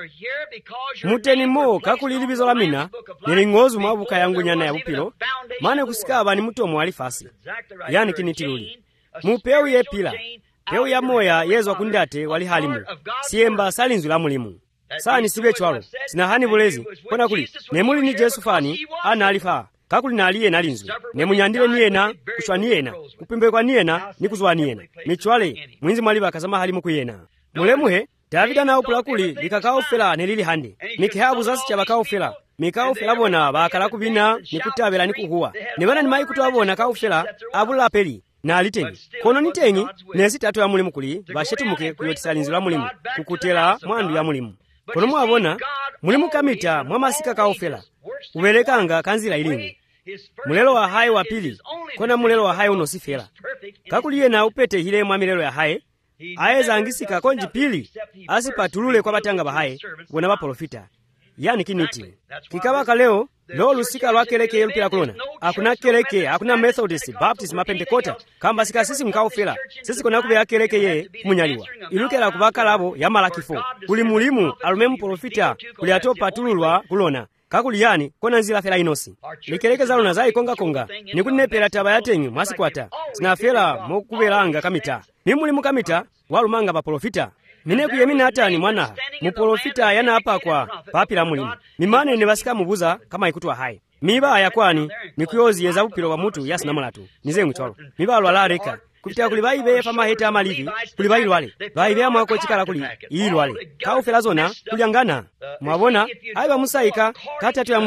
muteni mo kakuli libizo la mina nilingozu mwabuka yangu nyana ya bupilo mane kusikaba ni muto mwali fasi yani kinitiluli mupeu ye pila peu ya moya yezo kundate wali halimu siemba salinzu la mulimu sani sibe chwalo sinahani bulezi kona kuli nemuli ni Jesu fani ana alifa kakuli na aliye nalinzu nemunyandile niyena kushwa niyena kupimbe kwa niyena ni kuzwa niyena michwale mwinzi mwaliba kazama halimu kuyena mulemuhe Davida na upula kuli likakao fela nelili handi mikihabu zasi chabakao fela mikao fela bona bakala kubina nikutabela nikuhuwa nibana ni mai kutuwabona kao fela abula peli na aliteni kono nitengi nesi tatu ya mulimu kuli bashetu muke kuyotisalinzu la mulimu kukutela mwandu ya mulimu kono mwabona mulimu kamita mwamasika kao fela ubelekanga kanzila ilingi mulelo wa hai wa pili kona mulelo wa hai unosifela kakuliye na upete hile mwa milelo ya hai aeza angisika konji pili asipatulule kwa batanga bahaye wona baprofita yani kiniti kikabaka leo lo lusika lwakeleke yelupila kulona akuna keleke akuna Methodist Baptist mapendekota kamba sika sisi mkao fela sisi kona kube yakeleke ye kumunyaliwa ilukela kubaka labo ya malakifo kuli mulimu alumemu profita kuli atopa tululwa kulona kakuli yani kona nzila fela inosi likeleke zalo na zai konga konga nikunepela taba yatengi mwasikwata sinafela mokubelanga kamita ni mulimu kamita walumanga ba profita mine kuyemina hatani mwana muprofita yana hapa kwa papila mulimu mimane ne basika mubuza kama ikutwa hai miba yakwani nikuyozi yeza upilo wa mutu yasina mulatu nize mcholo miba alwala reka kupita kulibai be fama heta amalivi kulibai lwale baibe amako chikala kuli ilwale kaufela zona kulyangana mwabona aiba musaika katatu ya mulimu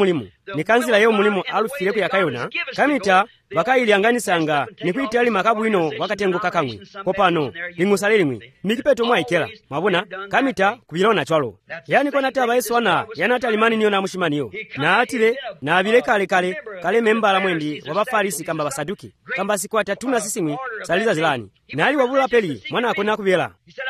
nikanzira yo mulimo alufire ku yakayona kamita vakayilyanganisanga nikuitali makabwino wakatengo kakamwe kopano ling'usale limwe mikipeto mwaikela mwabona kamita kubilona chwalo yani kona taba Yesu wana yanata limani niyo na mushimaniyo na atile na abile kale kale kale membala mwendi wabafarisi kamba basaduki kamba sikwata tuna sisimwi saliza zilani na ali wabula peli mwana akona kubyela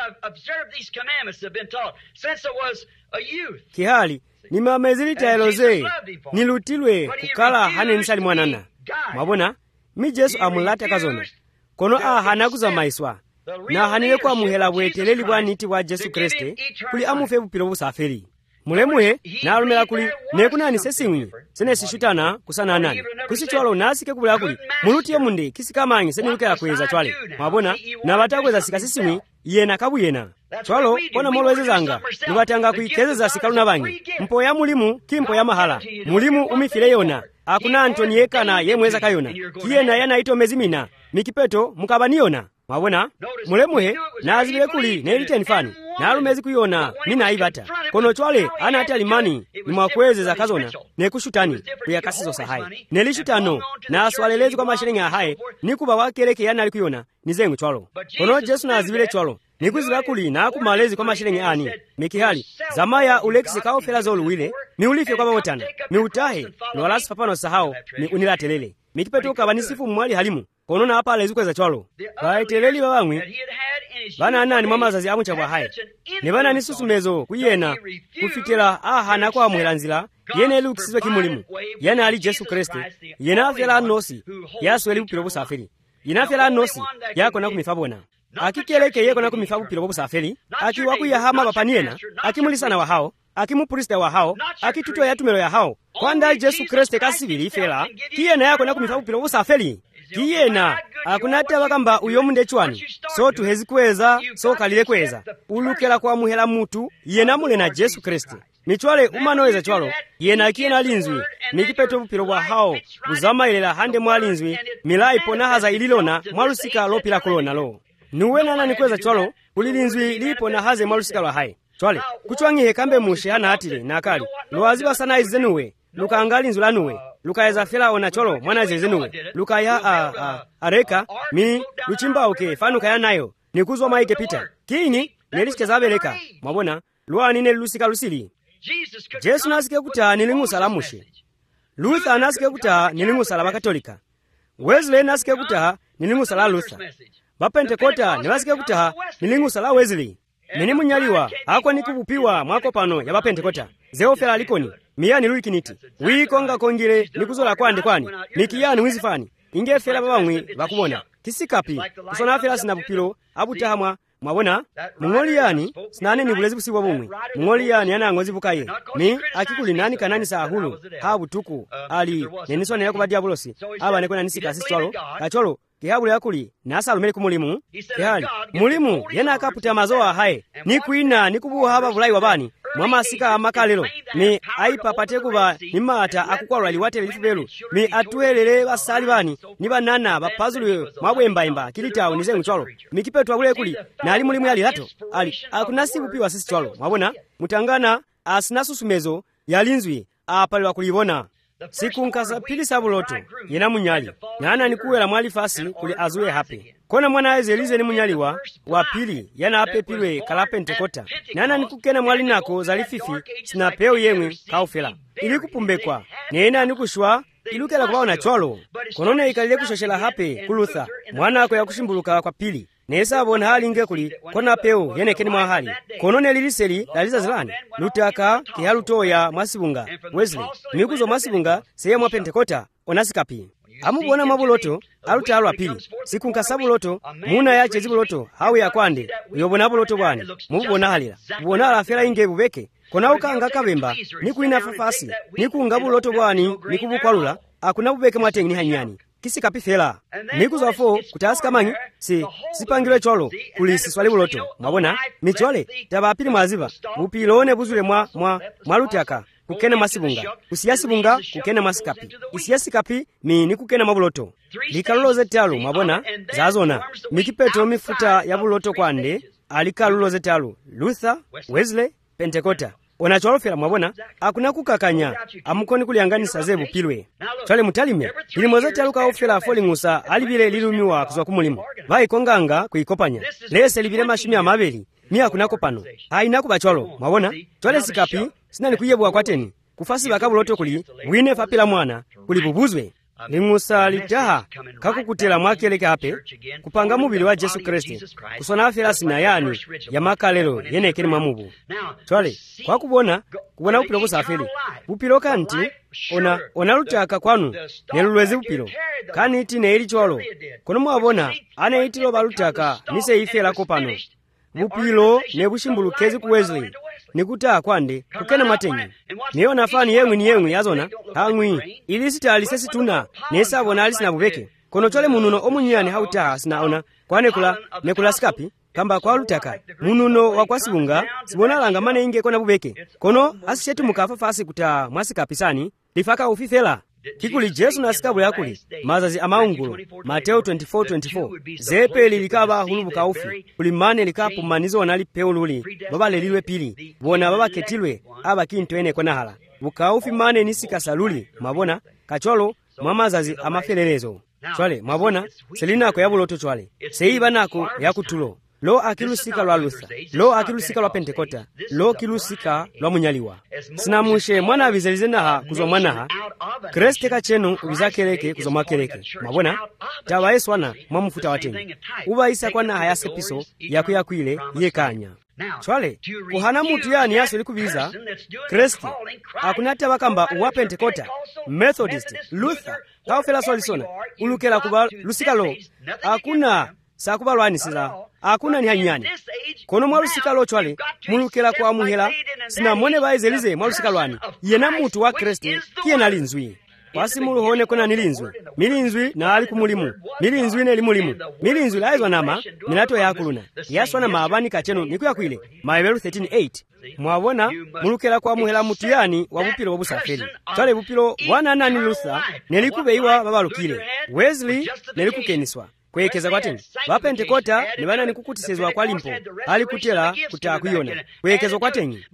kihali nimamezilita eloze nilutilwe kukala hane nisali mwanana mwabona mi Jesu amulata kazona kono ahana kuzamaiswa na hanile kwa muhela bweteleli bwaniti bwa Jesu Kriste kuli amufe bupilo busaferi mulemuhe na alumela kuli nekunani sesimwi sene sishutana kusana nani kusichwalo nasike kubula kuli mulutiye munde kisikamanyi sene lukela kweza chwale mwabona na batakweza sikasesimwi yena kabuyena chwalo kona molwezezanga nibatanga kuikezeza sikaluna bangi mpo ya mulimu kimpo ya mahala mulimu umifile yona akuna Antoni yekana yemweza kayona kiyena yana ito mezimina mikipeto mukabaniona mwabona mulemuhe na azibile kuli nelite nifani na alumezi kuyona nina ibata kono chwale ana ati alimani ni mwakwezeza kazona nekushutani kuyakasizo sahai nelishutano na aswalelezi kwa mashiringi ahai nikuba wakeleke yana alikuyona nizengu chwalo kono Jesu na azibile chwalo nikuziba kuli na akumalezi kwa mashiringi ani mikihali zamaya ulekisi kao fela zolu wile ni ulife kwa mawotana ni utahe ni walasi papano sahao ni unilatelele mikipeto kabanisifu mwali halimu kono na hapa alezukweza chwalo kaiteleli babamwi bana anani mama zazi amu chabwa hai ne bana nisusumezo kuyena kufitela aha na kwa muhelanzila yene lukisizwe kimulimu yana ali Jesu Kristo yena afela nosi yasweli upilo busafiri yena afela nosi yako na kumifabona akikeleke yeko na kumifabu pilo busafiri akiwa kuyahama bapaniena akimulisana wa hao akimupurista wa hao akituto ya tumelo ya hao kwanda Jesu Kristo kasibili fela kiyena yako na kumifabu pilo busafiri kiyena akunata wakamba uyo munde chwani so tuhezi kweza so kalile kweza ulukela kwa muhela mutu yena mule na Jesu Kristo michwale umanoeza chwalo yena kiyena linzwi mikipeto bupilo wa hao uzama ilela hande mwalinzwi milai pona haza ililona mwalusika lopila kulona lo nuwena nani kweza chwalo ulilinzwi lipo na haze mwalusika lwa hai chwale kuchwangihe kambe mushe hana atile na akali lowaziba sana izenuwe luka angali nzula nuwe luka eza fela ona cholo mwana zezenuwe luka ya a, a, areka mi luchimba uke fanu kaya nayo nikuzwa maike pita kini nelishike zabeleka mwabona luwa nine lusika lusili Jesu nasike kuta nilingusa la mushe Luther nasike kuta nilingusa la bakatolika Wesley nasike kuta nilingusa la Luther Bapentekota nilasike kuta nilingusa la Wesley Nini munyaliwa akwa nikubupiwa mwako pano ya bapentekota zeofela alikoni miyani luikiniti wikonga kongile nikuzola kwande kwani nikiyani wizifani ingefela babamwi bakubona kisikapi kusona afela sinabupilo abutahamwa mwabona mungoliyani sinane nibulezi busibwa bumwe mungoliyani yana ngozi bukaye ni akikuli nani kanani sa hulu habu tuku ali nenisone yako badia bulosi aba nekona nisika siswalo kacholo kihabule yakuli nasa alumele kumulimu kihali mulimu yena akaputa mazoa hae ni kuina ni kubuha haba bulai wabani mwama sika amakalelo ni aipa patekuba ni mata akukwalwa liwate lifubelu ni atuelele basali bani ni banana bapazulu mabwemba imba kilitao nizengu chwalo mikipetu abule kuli na ali mulimu yali lato ali akunasibu piwa sisi chwalo mwabona mutangana asinasusumezo yalinzwi apaliwa kulibona siku nkasa pili sabuloto yena munyali nana nikuwela mwali fasi kuli azuwe hape kona mwana ezelize ni munyaliwa wa pili yana ape pilwe kalapentekota nana nikukena mwali nako zalififi sinapeo yemwe kaufela ili kupumbekwa nena nikushwa ilukela kwa na chwalo konone ikalile kushoshela hape kulutha mwana ako ya kushimbuluka kwa pili nesa bona hali nge kuli kona peo yene keni mwa hali konone liliseli laliza zilani lutaka kihalutoya mwasibunga Wesley mikuzo mwasibunga seye mwa pentekota onasikapi amubona mabuloto aluta alwa pili siku nkasabuloto muna yache zibuloto hawe ya kwande uyobona buloto bwani mubona halira ubona ala fela inge bubeke kona ukanga kabemba nikuina fafasi nikunga buloto bwani nikubukwalula akuna bubeke mwatengi ni hanyani kisikapi fela nikuzo afo kutasika manyi si sipangile cholo kulisi swali buloto mwabona michole tabapili mwaziba upilone buzule mwa mwa mwalutaka kukena masibunga usiyasibunga kukena masikapi isiyasikapi mi nikukena mabuloto likaloloze talo mwabona zazona mikipeto mifuta ya buloto kwande alikaluloze talo Luther Wesley Pentekota ona cholofera mwabona akuna kukakanya amukoni kuliyanganisa ze bupilwe chale mutalime ilimoza chaluka ofera foling'usa alibire lilumiwa kuzwa kumulimo vaikonganga kuikopanya lese libire mashumi amabeli ni akunako pano ainako bacholo mwabona chale sikapi sinali kuyebwa kwateni kufasi bakabuloto kuli wine fapila mwana kuli bubuzwe ling'usa litaha kakukutela mwakeleka ape kupanga mubili wa Yesu Kristo kusona afela sina yani ya makalelo yene kene mamubu chale kwa kubona kubona upilo busafeli bupilo kanti ona ona lutaka kwanu nelulwezi bupilo kani iti ne ili cholo kono mwabona ane itilo balutaka nise ifela kopano bupilo ne bushimbulukezi ku Wesley nikuta kwande kukena matenyi niyo nafani yemwe ni yemwe yazona hangwi ili sitali sesi tuna nesa bona ali sina bubeke kono chole mununo omunyani hauta sinaona kwane kula nekula skapi kamba kwa lutaka mununo wakwasibunga sibona langa mane inge kona bubeke kono asishetu mukafa fasi kuta mwasika pisani lifaka ufifela kikuli Jesu na sikabu yakuli mazazi amaungulo Mateo twenty-four twenty-four zepe lilikaba hulubuka ufi kulimane likapu manizo wanali peululi baba lelilwe pili bona baba ketilwe aba kintu ene kona hala bukaufi mane nisika saluli mabona kacholo mwamazazi amafelelezo chwale mabona selina ko yabuloto chwale seiba nako yakutulo lo akilusika lwa Luther lo akilusika lwa Pentekota lo kilusika lwa munyaliwa sinamushe mwana bizelize naha kuzwa mwanaha Kriste kachenu ubizakeleke kuzwa mwakeleke mabona tawa Yesu wana mwamufuta wateni uba isa kwa naha yase piso yaku yakwile yekanya chwale kuhana mutu yani yaso likubiza Kriste akunata bakamba uwa Pentekota Methodist Luther kaufela solisona ulukela kuba lusika lo akuna sakubalwani sila akuna ni hanyani kono mwalusika lo chwale mulukela kwa muhela sinamone baizelize mwalusika lwani yena mutu wa Kristo kiyena linzwi wasi muluhone kona nilinzwi milinzwi na ali kumulimu milinzwi ne limulimu milinzwi laizwa nama milato ya kuluna yaswana maabani kachenu nikuyakwile Maebelu thirteen eight mwabona mulukela kwa muhela mutu yani wa bupilo wabusafeli chwale bupilo wana nani Luther nelikubeiwa babalukile Wesley nelikukeniswa kwekeza kwateni bapentekota ne bana nikukutisezwa kwa limpo ali kutela kutakuyona kwekeza kwateni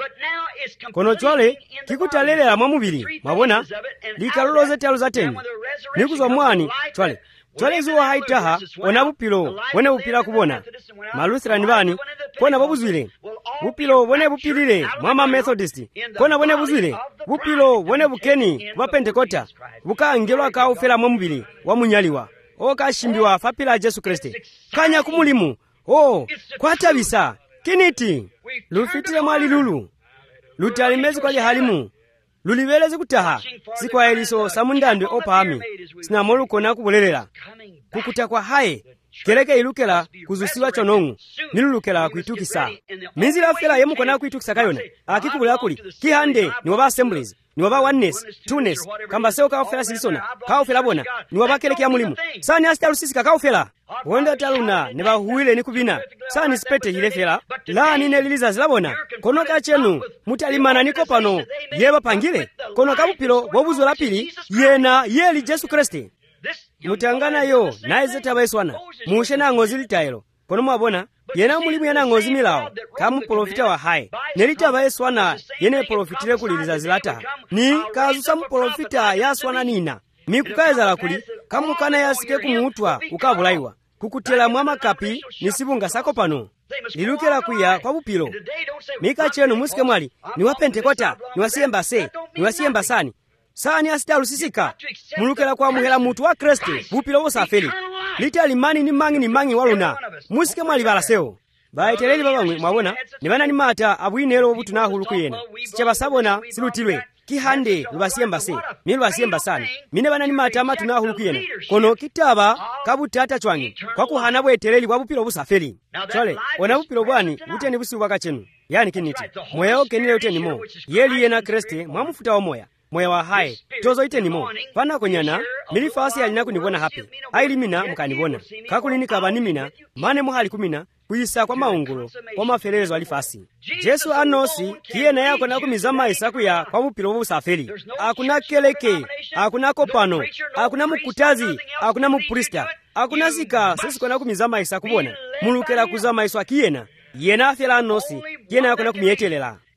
kono chwale kikutalelera mwamubili mabona likaloloze talo zateni nikuzwa mwani chwale chwale zuwa haitaha ona bupilo wone bupila kubona Malutherani bani kona babuzwile bupilo wone bupilile mwama Methodist kona wone buzwile bupilo wone bukeni bapentekota bukangelwa ka ufela mwamubili wa munyaliwa oka shimbiwa fapila Yesu Kristo kanya kumulimu oh kwatabisa kiniti lufitile mwali lulu lutalimezi kwa halimu lulibelezi kutaha sikwa eliso samundandwe opami sinamolu kona kubolelela kukuta kwa hae keleke ilukela kuzusiwa chonongu nilulukela kuitukisa minzila fela yemu kona kuitukisa kayona akikubula kuli kihande ni waba assemblies ni waba oneness two-ness kamba seo kaofela silisona kaofela bona ni waba keleke ya mulimu sani asitalusisika kaofela wenda taluna ne bahuile ni kubina sani spete hile fela la nine liliza zilabona kono kachenu mutalimana niko pano yeba pangile kono kabupilo bobuzo lapili yena yeli Yesu Kristo mutangana yo naizeta baiswana mushe na ngozi litailo kono mwabona yena mulimu yana ngozi milao kamu profita wa hai nelita baiswana yene profitile kuliliza zilata ni kazusa mu profita yaswana nina mikukaeza la kuli kamu kana yasike kumutwa ukabulaiwa kukutela mwama kapi nisibunga sako pano lilukela kuya kwa bupilo mika chenu musike mwali ni wapentekota ni wasiyemba se ni wasiyemba sani sani asitalusisika mulukela kwa muhela mutu wa Kristo bupilo busafeli litali mani ni mangi ni mangi waluna musike mwali balaseo baiteleli babamwe mwabona ni bana ni mata abwinelo obutu na hulu kuyena sichaba sabona silutilwe kihande lubasiyemba se mimi lubasiyemba sani mine bana ni mata amatu na hulu kuyena kono kitaba kabutata chwangi kwa kuhana bweteleli kwa bupilo busafeli chale ona bupilo bwani buteni busiwa kachenu yani kiniti moyo kenile uteni mo yeli yena Kristo mwamufuta wa moya moya wa hai tozo ite nimo pana konyana milifasi alina kunibona hapi ailimina mkanibona kakulini kabanimina mane muhali kumina kuisa kwa maungulo kwa mafelezo alifasi Yesu anosi kiye na yako na kumizama isaku ya kwa bupilo busafeli akuna keleke akuna kopano akuna mukutazi akuna muprista akuna zika sisi kwa na kumizama isaku bona mulukela kuzama iswa kiyena yena afela anosi kiye na yako na kumietelela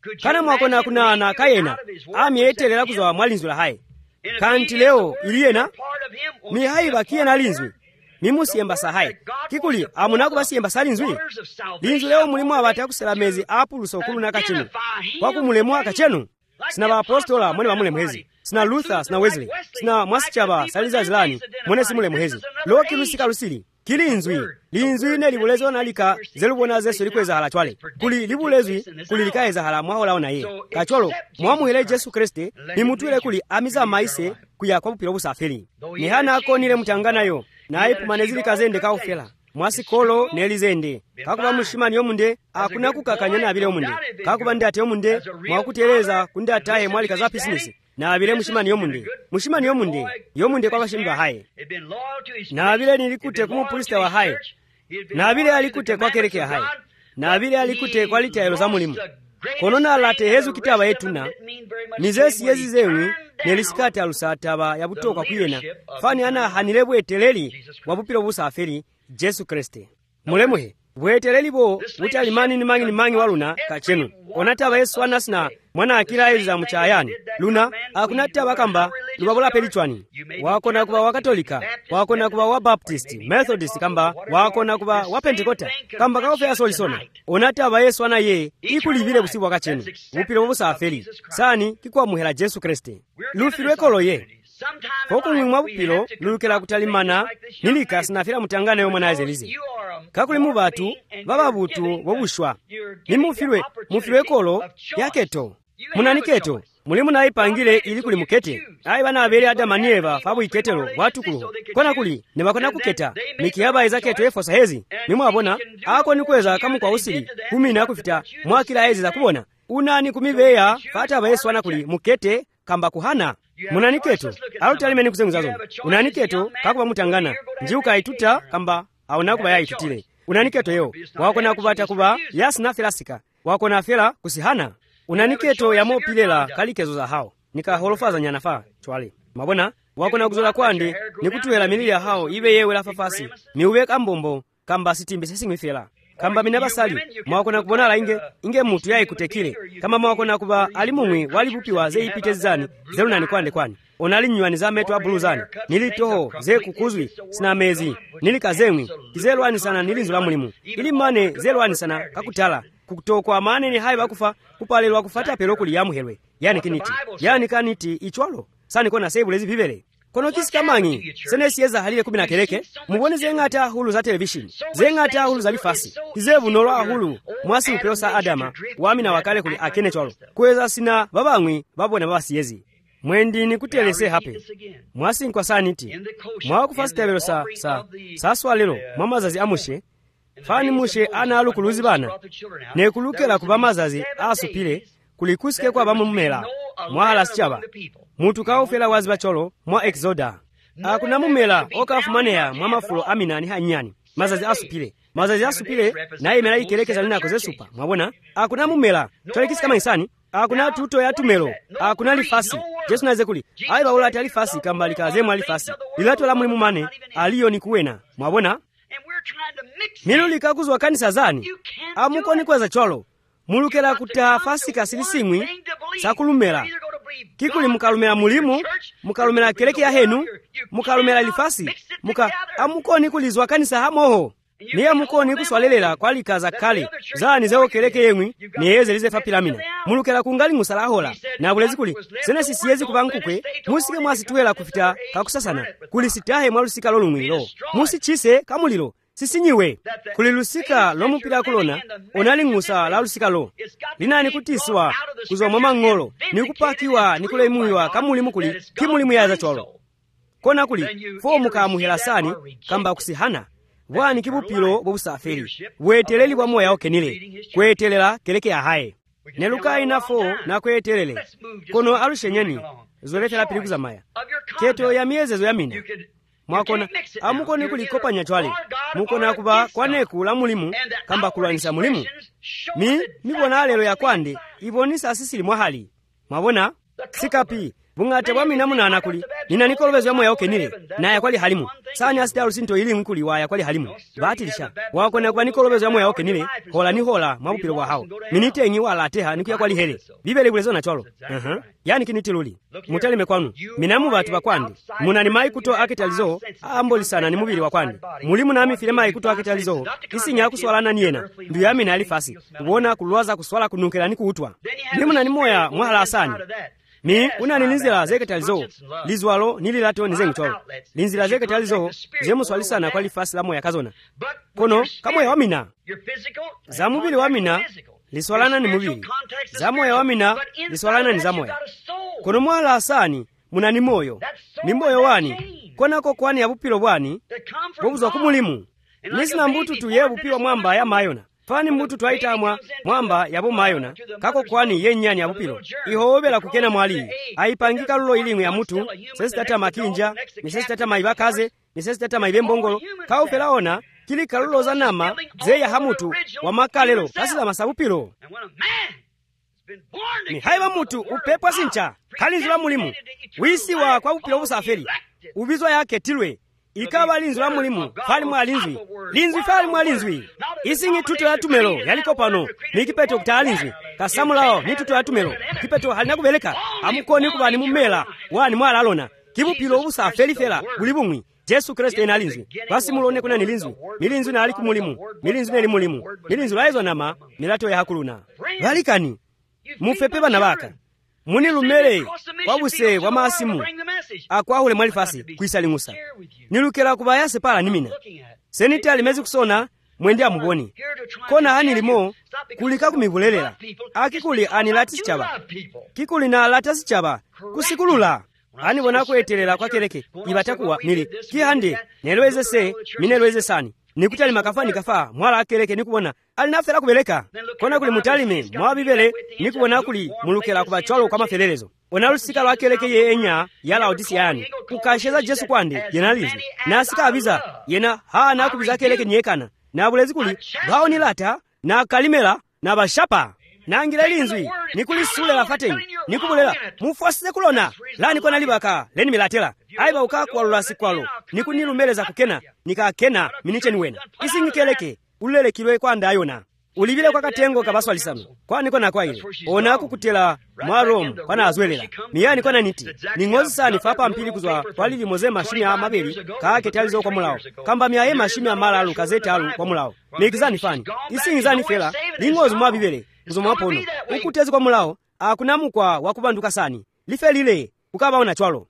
kana mwakona kunana kayena amyetelera kuzowa mwalinzula hayi kanti leo iliyena mihayi bakiyena linzwi mimusiyemba sahayi kikuli amunaku basiyemba salinzwi linzwi leo mulimu abati akuselamezi apulusa okulu nakachenu kwakumulemu akachenu sina baapostola mwene bamulemu hezi sina Luther sina Wesley sina mwasichaba saliza zilani mwene simulemu hezi lo kilusika lusili kilinzwi linzwi ne libulezwa nalika zelubona zesu likweza hala chwale kuli libulezwi kuli likaeza hala mwahola na ye kacholo mwamuhele Yesu Kristo nimutwile kuli amiza maise kuya kwa bupiro busafiri ni hana akonile mutanganayo naye pumanezili kazende kaufela mwasikolo nelizende kakuba mushimani yomunde akuna kukakanya na abile yomunde kakuba ndi ate yomunde mwakuteleza kundi atahe mwali kaza business na abile mushimani yomunde mushimani yomunde yomunde kwa bashimbi bahaye na abile nilikute kumupulista wa haye na abile alikute kwa kereke ya haye na abile alikute kwa litayelo za mulimu konona alate hezu kitaba yetuna nizesi yezi zewi nelisikati alusataba ya butoka kuyena fani ana hanilebu eteleli wabupilo busafiri Yesu Kristo mulemuhe bweteleli bo utalimani ni mangi ni mangi waluna kachenu onataba Yesu anasina mwana akira eza muchayani luna akunataba kamba lubabula pelichwani wakona kuba wakatolika wakona kuba wa Baptist Methodist kamba wakona kuba wa Pentecost kamba kaofe asolisona onataba Yesu ana ye ikulibile busibwa kachenu bupilo busafiri sani kikwa muhela Yesu Kristo lufirwe kolo ye koko mwimwa bupilo lulukela kutalimana nilika sinafira mutangana yo mwana azelize kakuli mu batu baba butu bobushwa nimufirwe mufirwe kolo yaketo munaniketo mulimu nayi pangile ili kuli mukete ayi bana abeli Adamu ni Eva fabu iketelo watu kulo kona kuli ne bakona kuketa mikiyaba izaketo efosa hezi nimu abona ako nikweza kamu kwa usili kumina kufita mwakila hezi za kubona unani kumibeya fata ba Yesu ana kuli mukete kamba kuhana munaniketo alutalimeni kuzenguzazo unaniketo kakuba mutangana njiuka ituta kamba aona kuba yaitutile unaniketo yo wakona kubata kuba yasina filasika wakona fela kusihana unaniketo ya mopilela kalikezo za hao nikaholofaza nyanafa chwale mabona wakona kuzola kwande nikutuhela milili ya hao ibe yewe la fafasi miuweka mbombo kamba sitimbe sesingwifela kamba minabasali mwakona kubona la inge inge mutu yayi kutekile kama mwakona kuba alimumwi walibupiwa ze ipitezani zelunani kwande kwani onali nywani za metu abuluzani nili toho ze kukuzwi sina mezi nili kazemwi kizelwani sana nilinzula mulimu ili mane zelwani sana kakutala kutokwa mane ni hayi bakufa kupalelwa kufata pelokuli ya muhelwe yani kiniti yani kaniti ichwalo sani kona sebulezi bibele kono kisikamanyi sene siyeza halile kubina keleke mubone zengata hulu za television zengata hulu za lifasi kizebu nolo hulu mwasi upeosa Adama wamina wakale kuli akene chwalo kweza sina babangwi babona baba siyezi mwendi ni kutelese hape mwasi nkwa saniti mwa kufasi tebelo sa sa saswa lelo mamazazi amushe fani mushe ana alukuluzi bana ne kulukela kuba mazazi asupile kulikusike kwa bamumela mwahala sichaba mutu kaufela wazi bacholo mwa exoda akuna mumela okafumaneya mwa mafulo aminani hanyani mazazi asupile mazazi asupile naye mela ikelekeza lina kozesupa mwabona akuna mumela tolekisi kama isani akuna tuto ya tumelo akuna lifasi Yesu naze kuli ayi baula ati alifasi kamba likazemu alifasi lilato la mulimu mane aliyo ni kuwena mwabona milu likakuzwa kanisa zani amuko ni kweza cholo mulukela kutafasi kasilisimwi sakulumela kikuli mukalumela mulimu mukalumela keleke ya henu mukalumela lifasi muka amukoni kulizwa kanisa hamoho niye amukoni kuswalelela kwa likaza kale zani zeo keleke yemwi niyeze lizefa pilamina mulukela kungali musalahola na bulezi kuli sene sisiyezi kubankukwe musike mwasituela kufita kakusasana kuli sitahe mwalusika lolumwilo musichise kamulilo sisinyiwe kulilusika lomupira kulona onalingusa la lusika lo linani kutiswa kuzwa mama ngolo nikupakiwa nikulemuiwa kamulimu kuli kimulimu yaza cholo kona kuli fomu kamuhela sani kamba kusihana bwani kibupilo bobusafiri bweteleli bwa moya okenile kwetelela keleke ya haye neluka inafo na kwetelele kono alushenyeni zoletela pilikuza maya keto ya miezezo ya mina mwakona amukoni kulikopanya chwale mukona kuba kwaneku la mulimu kamba kulwanisa mulimu mi mibona lero ya kwande ibonisa asisili mwahali mwabona sikapi bung'ate bwa mina munana kuli nina nikolobezo yamwe yaokenile naye kwali halimu sani asitalu sinto ili mwikuli waya kwali halimu batilisha wakona kwa nikolobezo yamwe yaokenile hola ni hola mwabupilo bwa hao minite enyi wala ateha nikuya kwali hele bibele bulezo na cholo uh-huh. Yani kinitiluli mutali mekwanu minamu batu bakwandi munani mai kuto akitalizo amboli sana ni mubili wakwandi mulimu nami file mai kuto akitalizo isinya kuswalana niyena ndu yami na alifasi kubona kulwaza kuswala kununkela ni kuutwa nimu nani moya mwahala asani mi unani linzila zeketalizo lizwalo nililato nizengitolo linzila zeketalizo zemuswalisana kwa lifasi la moya kazona kono kamoya wamina za mubili wamina liswalana ni mubili za moya wamina liswalana ni za moya kono mwala asani munani moyo ni moyo wani konako kwani ya bupilo bwani bobuzwa kumulimu nisina mbutu tuye bupilo mwamba ya mayona fani mbutu twaitamwa mwamba yabo mayona kako kwani yenyani ya bupilo ihobela kukena mwali aipangika lulo ilimwe ya mutu sesi tata makinja misesi tata maibakaze misesi tata maibembongolo kao felaona kili kalulo za nama zeya hamutu wa makalelo kasila masabupilo ni haiba mutu upepwa sincha kalinzula mulimu wisi wa kwa bupilo busaferi ubizwa yake tilwe ikaba linzula mulimu fali mwa linzwi linzwi fali mwa linzwi isingi tuto ya tumelo yaliko pano nikipeto kutalinzwi kasamulao ni tuto ya tumelo kipeto halina kubeleka amukoni kubani mumela wani mwala alona kibupilo busaferi fela bulibumwi Yesu Kristo ina linzwi basi mulone kuna ni linzwi milinzwi na aliku mulimu milinzwi na mulimu milinzwi laizo nama milato ya hakuluna balikani mufepe bana baka muni lumele wabuse wa masimu akwahule mwalifasi kuisalingusa nilukela kubayase pala nimina senita alimezi kusona mwende amuboni kona hani limo kulika kumibulelela akikuli anilatisi chaba kikuli na latasi chaba kusikulula ani bona kwetelela kwa keleke ibatakuwa nili kihande nelweze se minelweze sani nikutali makafani kafa mwala akeleke nikubona alinafera kubeleka kona kuli mutalime mwabibele nikubona kuli mulukela kubacholo kwa mafelelezo onalusika lwakeleke ye enya yala odisi yani kukasheza Yesu kwande yenalizi nasika abiza yena ha na kubiza keleke nyekana na bulezi kuli bao nilata na kalimela na bashapa nangira linzwi nikuli sule la fateni nikubulela mufwasise kulona la nikona libaka leni milatela aiba ukakwa lulasi kwalo nikunilumeleza kukena nikakena miniche niwena isingikeleke ulele kilwe kwa ndayona ulibile kwa katengo kabaswa lisano kwa niko na kwa ile ona kukutela mwarom pana azwelela miyani kwa niti ningozi sani fapa mpili kuzwa kwali limoze mashimi ya mabeli kaake talizo kwa mulao kamba miyaye mashimi ya mala alu kazete alu kwa mulao nikizani fani isingizani fela ningozi mwabibele kuzoma pono ukutezi kwa mulao akunamu kwa wakubanduka sani life lile ukaba ona chwalo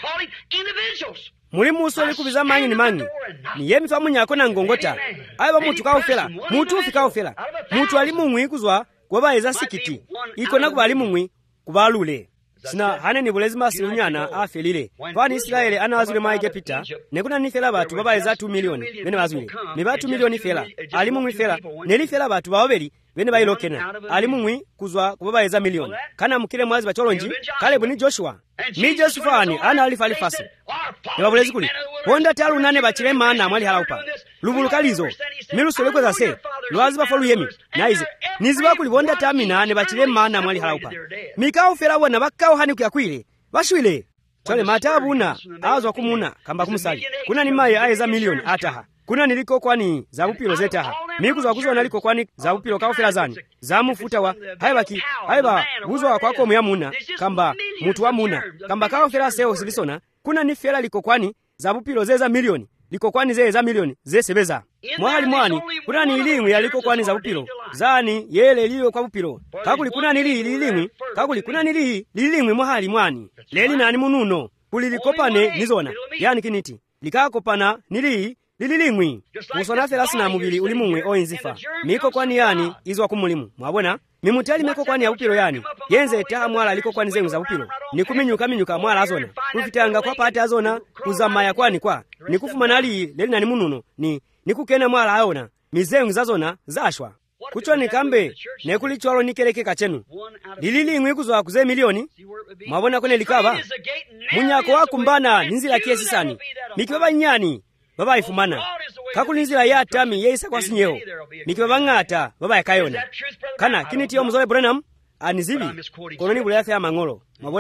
mulimu usoli kubiza mangi ni mangi ni yemi fa munyako na ngongota aiba mutu kaofela mutu fikaofela mutu alimu mwikuzwa kwa eza sikiti iko na kubali mumwi kubalule sina hane ni bulezi masilunyana afelile kwani Israeli anawazule maige pita nekuna nifela batu baba eza two milioni bene bazule ni batu milioni fela alimu mwifela nelifela batu babeli bene bayilokena alimu mwi kuzwa kubaba eza milioni kana mukile mwazi bacholonji kale buni Joshua mi Joshua ana alifa alifasi nebabulezi kuli honda talu nane bachile maana mwali halaupa lubulukalizo milusoleko za se lwazi bafolu yemi naize niziba kuli honda tamina ne bachile maana mwali halaupa mikao fela wana bakao hani kuyakwile bashwile chale matabuna azwa kumuna kamba kumusali kuna ni maye aeza milioni ataha kuna niliko kwani za upilo zetaha mikuzo wakuzwa naliko kwani za upilo kaofela zani za mufuta wa haibaki haiba uzo wa kwako muyamuna kamba mutu wa muna kamba kaofela seo silisona kuna ni fela liko kwani za upilo zeza milioni liko kwani zeza milioni zesebeza mwali mwani kuna ni ilimu ya liko kwani za upilo zani yele liyo kwa upilo kakuli kuna nili ilimu kakuli kuna nili ilimu mwali mwani leli nani mununo kulilikopane nizona yani kiniti likakopana nili lililimwi usona felasi na mubili ulimumwe oinzifa miko kwani yani izwa kumulimu mwabona mimutali miko kwani ya upilo yani yenze taha mwala liko kwani zengu za upilo nikuminyuka minyuka mwala azona kufitanga kwa pati azona kuzamaya kwani kwa nikufuma nali leli nani mununo ni nikukena mwala aona mizengu zazona zashwa kuchwa nikambe nekulichwalo nikeleke kachenu lililimwi kuzwa kuze milioni mwabona kone likaba munyako wakumbana ninzila kiesi sani mikibaba nyani baba ifumana kakulinzira yatami yeisa kwa sinyeho nikibaba ngata baba yakayona kana kinitiyo mzoe Branham anizibi kononi bule yafe ya mangolo mabona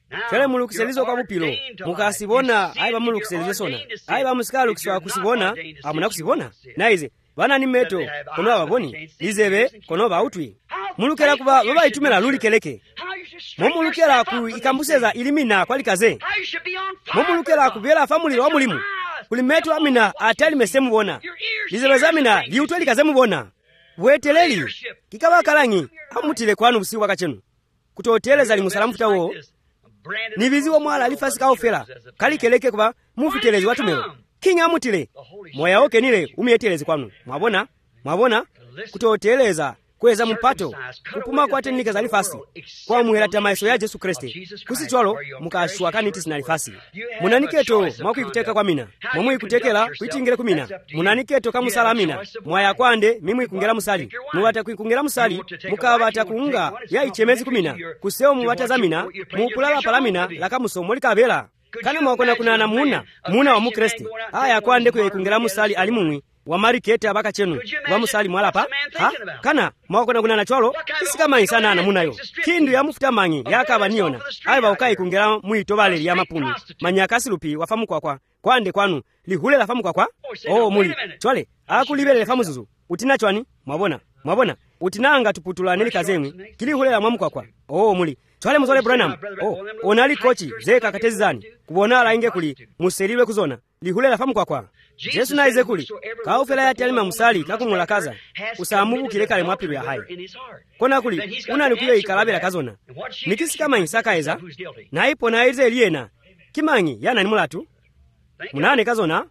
chale mulukiselizo kwa bupilo mukasibona ayi bamulukiselizo sona ayi bamusikalukiswa kusibona amuna kusibona naize bana ni meto kono ababoni lizebe kono bautwi mulukera kuba baba itumela lulikeleke momulukera ku ikambuseza ilimina kwalikaze momulukera kubyela famuliro wa mulimu kuli meto amina atali mesemu bona lizebe zamina liutweli kazemu bona bweteleli kikaba kalangi amutile kwanu busiwa kachenu kutoteleza limusalamu futawo nibiziwo mwala alifasika ofela kalikeleke kuba mufitelezi watumelo kinga amutile moya oke nile umietelezi kwanu mwabona mwabona kutoteleza kweza mpato kupuma kwa tenika za lifasi kwa muherata maiso ya Jesu Kristi kusichwalo mukashwa kaniti sinalifasi munaniketo mwakuikuteka kwa mina mwamu ikutekela kuitingire kumina munaniketo kamusala mina mwaya kwande mimu ikungera musali muwata kuikungera musali mukabata kuunga ya ichemezi kumina kuseo muwata za mina mukulala palamina laka musomo likabela kana mwakona kunana muna muna wa mukristi aya kwande kuikungera musali alimumwi wamarikete abaka chenu wamusali mwalapa ha kana mwakona kunana chwalo isikama isana na munayo kindu ya mufuta manyi yakaba niona ayi baukai kungera mwito bale ya mapuni manyakasi lupi wafamu kwa kwa kwande kwanu lihule la famu kwa kwa oh muli chwale akulibele famu zuzu utina chwani mwabona mwabona utinanga tuputula neli kazemu kilihule la mwamu kwa kwa oh muli chwale mzole Branham oh onali kochi zeka katezizani kubona ala inge kuli museliwe kuzona lihule la famu kwa kwa Jesu na ize kuli kaufela ya telima musali kakumulakaza usamubu kilekale mwapiru ya hai kona kuli unanukuyo ikalabela kazona nikisi kama insaka eza na ipo na ize liena kimanyi yana ni mulatu munane kazona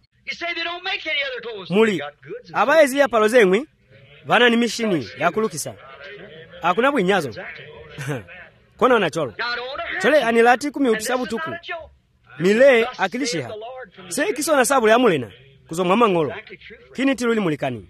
muli abaezi ya palozengwi vana ni mishini ya kulukisa hakuna bwinyazo kona na cholo chole anilati kumi utisabu tuku mile akilishiha se kisona sabu ya mulena kuzomwa mangolo kini tiluli mulikani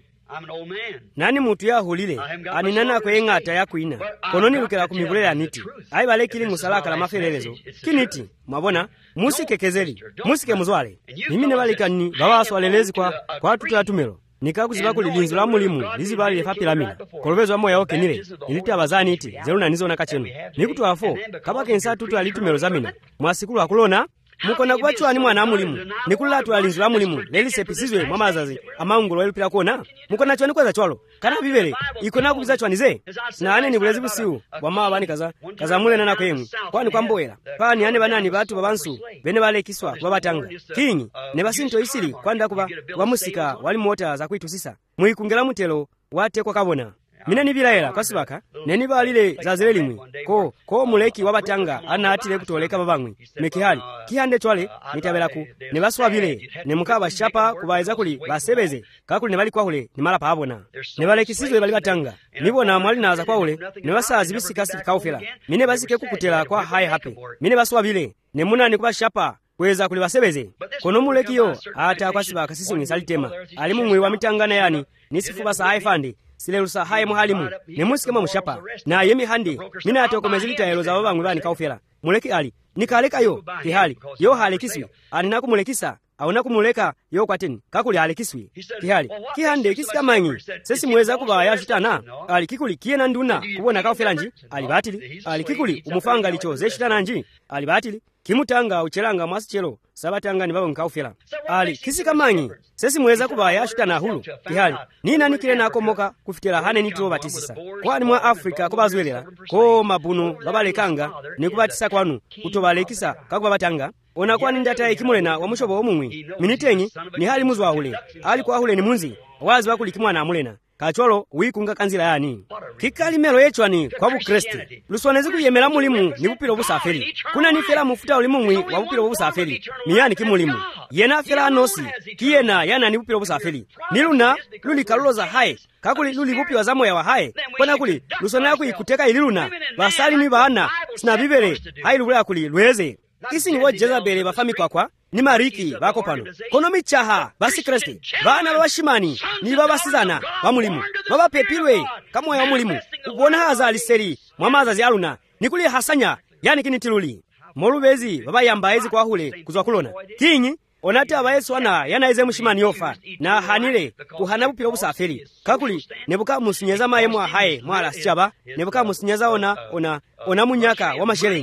nani mutu ya hulile aninana kwe ngata ya kuina kononi lukela kumibulela niti ayi bale kili musalaka la mafelelezo kiniti mwabona musike kezeli musike muzwale mimi ne balikani bawaso walelezi kwa kwa tutula tumelo nikakuziba kuli linzo la mulimu lizibali le fapilamina kolovezo moya oke nile iliti abazani iti zeluna nizo nakachenu nikutu afo kabake nsa tutu alitumelo zamina mwasikulu akulona mukona kwachwa ni mwana mulimu nikulula tu alinzo la mulimu leli sepisizwe mamazazi amaungulo elipira kona mukona chwani kwaza chwalo kana bibele ikona kubiza chwanize na ane ni bulezi busiu bama bani kaza kaza mule nana kwemu kwani kwamboera pani ane banani batu babansu bene bale kiswa babatanga kinyi ne basinto isili kwanda kuba bamusika wali mota za kwitusisa muikungela mutelo wate kwa kabona mina nibilaela kasibaka neni balile zazelimwe ko ko muleki wabatanga ana atile kutoleka babangwe mekihali kihande chwale nitabelaku ne baswabile ne mukaba shapa kubaeza kuli basebeze kakuli ne bali kwahule ni mala paabona ne balekisizwe bali batanga nibona mwali naza kwahule ne basazi bisikasi kaufela mine basike kukutela kwa hai hape mine baswabile ne munani kuba shapa kweza kuli basebeze kono mulekiyo ata kwasibaka sisi ngisalitema alimu mwe wa mitangana yani nisifuba sa haifandi silelusa haye muhalimu nemusike mwa mushapa na yemi handi mina atokomezilita yelo za babangwe bani kaufela muleki ali nikaleka yo kihali yo halekiswi anina kumulekisa auna kumuleka yo kwateni kakuli halekiswi kihali kihande kisikamanyi sesi mweza kuba yashitana ali kikuli kiena nduna kubona kaufela nji ali batili ali kikuli umufanga licho zeshitana nji ali batili kimutanga uchelanga mwasichelo sabatanga ni babo nkaufela ali kisikamanyi sesi mweza kuba yashitana hulu kihali nina nikile nakomoka kufitela hane nito batisisa kwani mwa Afrika kubazwelela ko mabunu babalekanga nikubatisa kwanu kutobalekisa kakuba batanga ona kwani ndata ikimulena wa mushobo omumwi minitenyi ni hali muzwa hule ali kwa hule ni munzi wazi bakuli kimwana amulena kacholo wikunga kanzila yani kikali melo yechwani kwa bukristi luswanezi kuyemela mulimu ni bupilo busaferi kuna nifela mufuta ulimumwi wa bupilo busaferi miyani kimulimu yena fela nosi kiyena yana ni bupilo busaferi niluna luli kaluloza hae kakuli luli bupiwa za moya wa hae kona kuli luswana kuyikuteka ililuna basali ni baana sina bibele hai lubula kuli lweze isi ni wo Jezabeli bafami kwa kwa ni mariki bako pano kono michaha basi Kristi bana babashimani ni babasizana bamulimu baba pepilwe kama ya mulimu ubona haza aliseri mwamaza zialuna nikuli hasanya yani kinitiluli molubezi baba yambaezi kwa hule kuzwa kulona kinyi onate abayesu ana yanaize mushimani yofa na hanile kuhana bupilo busaferi kakuli nebuka musinyeza maye mwa hae mwala sichaba nebuka musinyeza ona ona ona munyaka wa masherenyi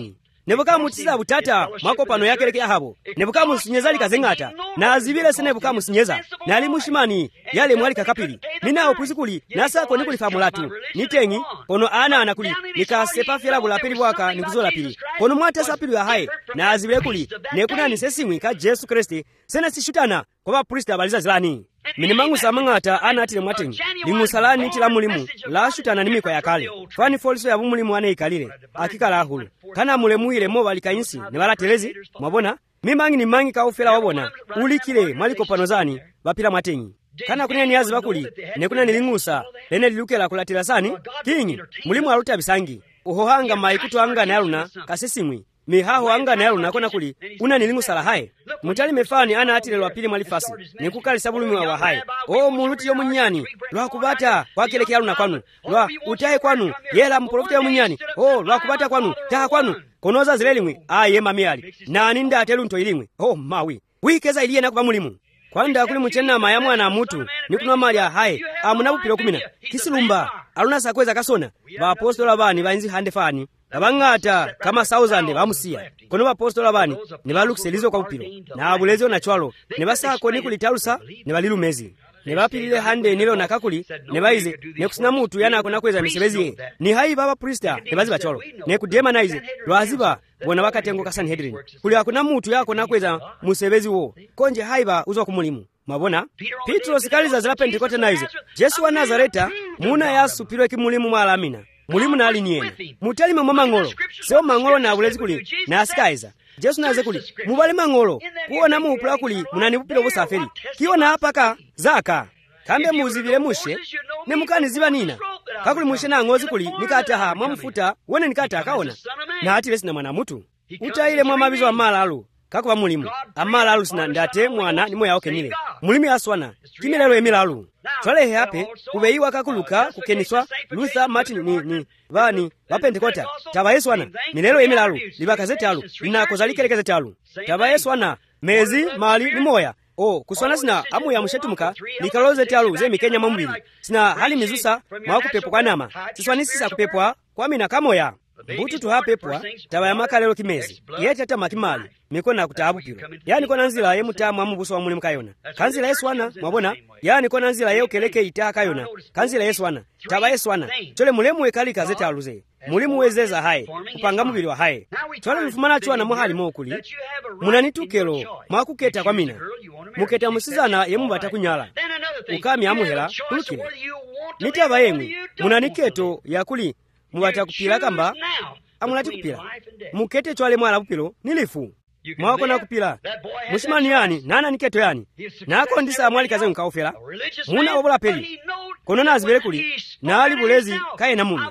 nebukamutiza butata mwakopano yakeleke ahabo nebukamusinyeza likazeng'ata nazibile se nebukamusinyeza nali mushimani yale mwali kakapili minawo kuzikuli nasako nikuli famulatu nitengi ono ana anakuli nikasepa fela bulapili bwaka nikuzola pili kono mwatesa pili ya haye nazibile kuli nekuna nisesimwi ka Yesu Kristi sena sishutana kwa priest abaliza zilani minimangu samangata ana atile mwatengi limusalani tila mulimu la shutana nimiko ya kale fani foliso ya bumulimu ane ikalile akikala ahulu kana mulemuile mo balikayinsi ne balatelezi mwabona mimangi ni mangi ka ofela wabona ulikile maliko panozani bapila mwatengi kana kunene niazi bakuli nekuna nilingusa lene lilukela kulatila sani kinyi mulimu aluta bisangi uhohanga maikutu anga na yaluna kasesimwi mihaho anga na yaluna kona kuli una nilingusala haye mutali mefani ana atile lwapili mwalifasi nikukali sabulumi wa haye o muluti yo munyani lwa kubata wakeleke yaluna kwanu lwa utahe kwanu yela mprofita yo munyani o lwa kubata kwanu taha kwanu konoza zilelimwe aye mamiali na aninda atelu nto ilimwe o mawi wikeza iliye nakuba mulimu kwanda kuli muchena maya mwana mutu nikunwa mali haye amunabupilo kumina kisilumba aluna sakweza kasona ba apostola bani bainzi hande fani abangata kama thousand bamusiya kono ba apostola bani ne balukiselizo kwa upilo na abulezo na chwalo ne basako nikulitalusa ne balilumezi ne bapilile hande nilo nakakuli ne baize ne kusina mutu yana akona kweza misebezi ni hai baba priesta ne baziba chwalo ne kudema naize lwaziba bona bakatengo ka Sanhedrin kuli akona mutu yako nakweza musebezi wo konje haiba uzo kumulimu mabona Petro sikaliza za Pentekoste naize Yesu wa Nazareta muna yasupirwe kimulimu mwalamina mulimu na aliniena mutali mama mangolo sio mangolo na bulezi kuli na asikaiza Yesu naze kuli mubali mangolo kuona mu upula kuli munani bupilo busaferi kiona apaka zaka kambe muzibile mushe ne mukani ziba nina kakuli mushe na ngozi kuli nikataha mwamufuta wone nikata akaona na atile sina mwana mutu utaile mwa mabizo amala alu kakuba mulimu amala alu sina ndate mwana nimwe yaoke nile mulimi aswana kimilelo emila alu twale hape kubeiwa kakuluka kukeniswa Luther Martin ni ni bani bapentekota taba Yesu ana milelo emila alu libakazete alu linakozalikelekeze alu taba Yesu ana mezi mali ni moya o kuswana sina amu ya mushetumuka likaloze talu ze mikenya mambili sina hali mizusa mwakupepo kwa nama siswani sisa kupepwa kwa mina kamoya mbutu tuhapepwa taba ya makalelo kimezi yete hata makimali mikona kutabupiro yani kona nzila ye mutamu amubuso wa mulimu kayona kanzila Yesu ana mwabona yani kona nzila ye ukeleke ita kayona kanzila Yesu ana taba Yesu ana chole mulemu wekali kazete aluze mulimu wezeza haye kupanga mubili wa haye twala mfumana chwa na muhali mokuli munanitukelo mwakuketa kwa mina muketa musizana yemu batakunyala ukami amuhela kulukile nitaba yemwe munaniketo yakuli mubata kupila kamba amulati kupila mukete chwale mwala kupilo nilifu mwako na kupila mushimani yani nana niketo yani nako ndisa mwali kaze nkaofela muna obola peli kono nazibele kuli na ali bulezi kaye na mumi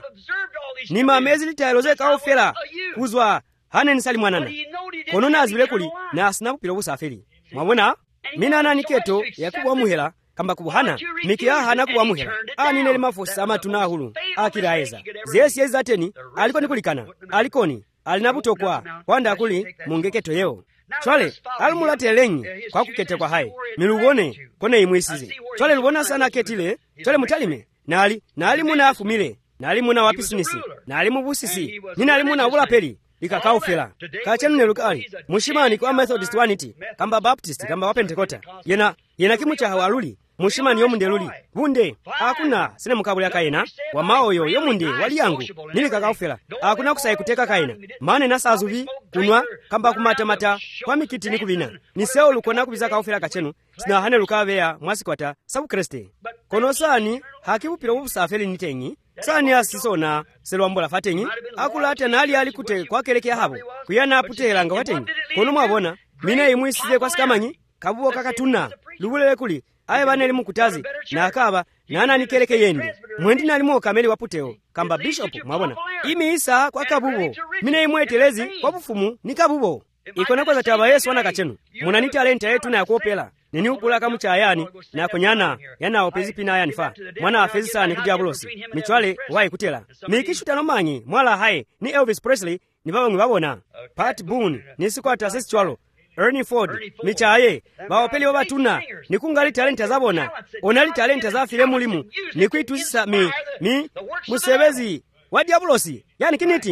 ni mamezi litaroze kaofela kuzwa hane nisali mwanana kono nazibele kuli na asina kupila busaferi mwabona mina nana niketo yakubwa muhela kamba kubuhana mikia hana kuwa muhela ani nele mafosa ama tunahulu akiraeza zesi yezi zateni aliko nikulikana alikoni alinabutokwa wanda kuli mungeketo yeo chwale alimulate lenyi kwa kukete kwa hai milugone kone imwisize chwale lubona sana ketile chwale mutalime nali nali muna afumile nali muna wapisinisi nali mubusisi nina ali muna ubula peli likakaufela kachenu nelukali mushimani kwa Methodist waniti kamba Baptist kamba wapentekota yena yena kimu cha hawaluli mushimani yomundeluli bunde akuna sine mukabula kaina wa maoyo yomunde wali yangu nili kakaufela akuna kusaye kuteka kaina mane nasa azuvi kunwa kamba kumata mata kwa mikiti nikubina ni seo lukona kubiza kaufela kachenu sina hane lukavea mwasikwata sabu Kriste kono sani hakibupira ubusafeli nitengi sani asisona selwambola fatengi akulate nali ali kute kwa keleke habo kuyana aputela nga watengi kono mwabona mina imwisize kwa sikamanyi kabuo kakatuna lubulele kuli aye bana limu kutazi na akaba nana nikeleke yende mwendi nalimo kameli waputeo kamba bishop mwabona imi isa kwa kabubo mina imwetelezi kwa bufumu ni kabubo ikona kwa zataba Yesu wana kachenu munani talenta yetu na yakopela nini upula kamu cha ayani na konyana yana opezi pina ayani fa mwana afezi sana kudiabulosi michwale wae kutela mikishuta no manyi mwala hae ni Elvis Presley ni baba ngibabona Pat Boone ni sikwata sesi chwalo Ernie Ford michaye bawapeli wabatuna nikungali talenta zabona onali talenta za file mulimu nikuitusisa mi mi musebezi wa diabulosi yani kiniti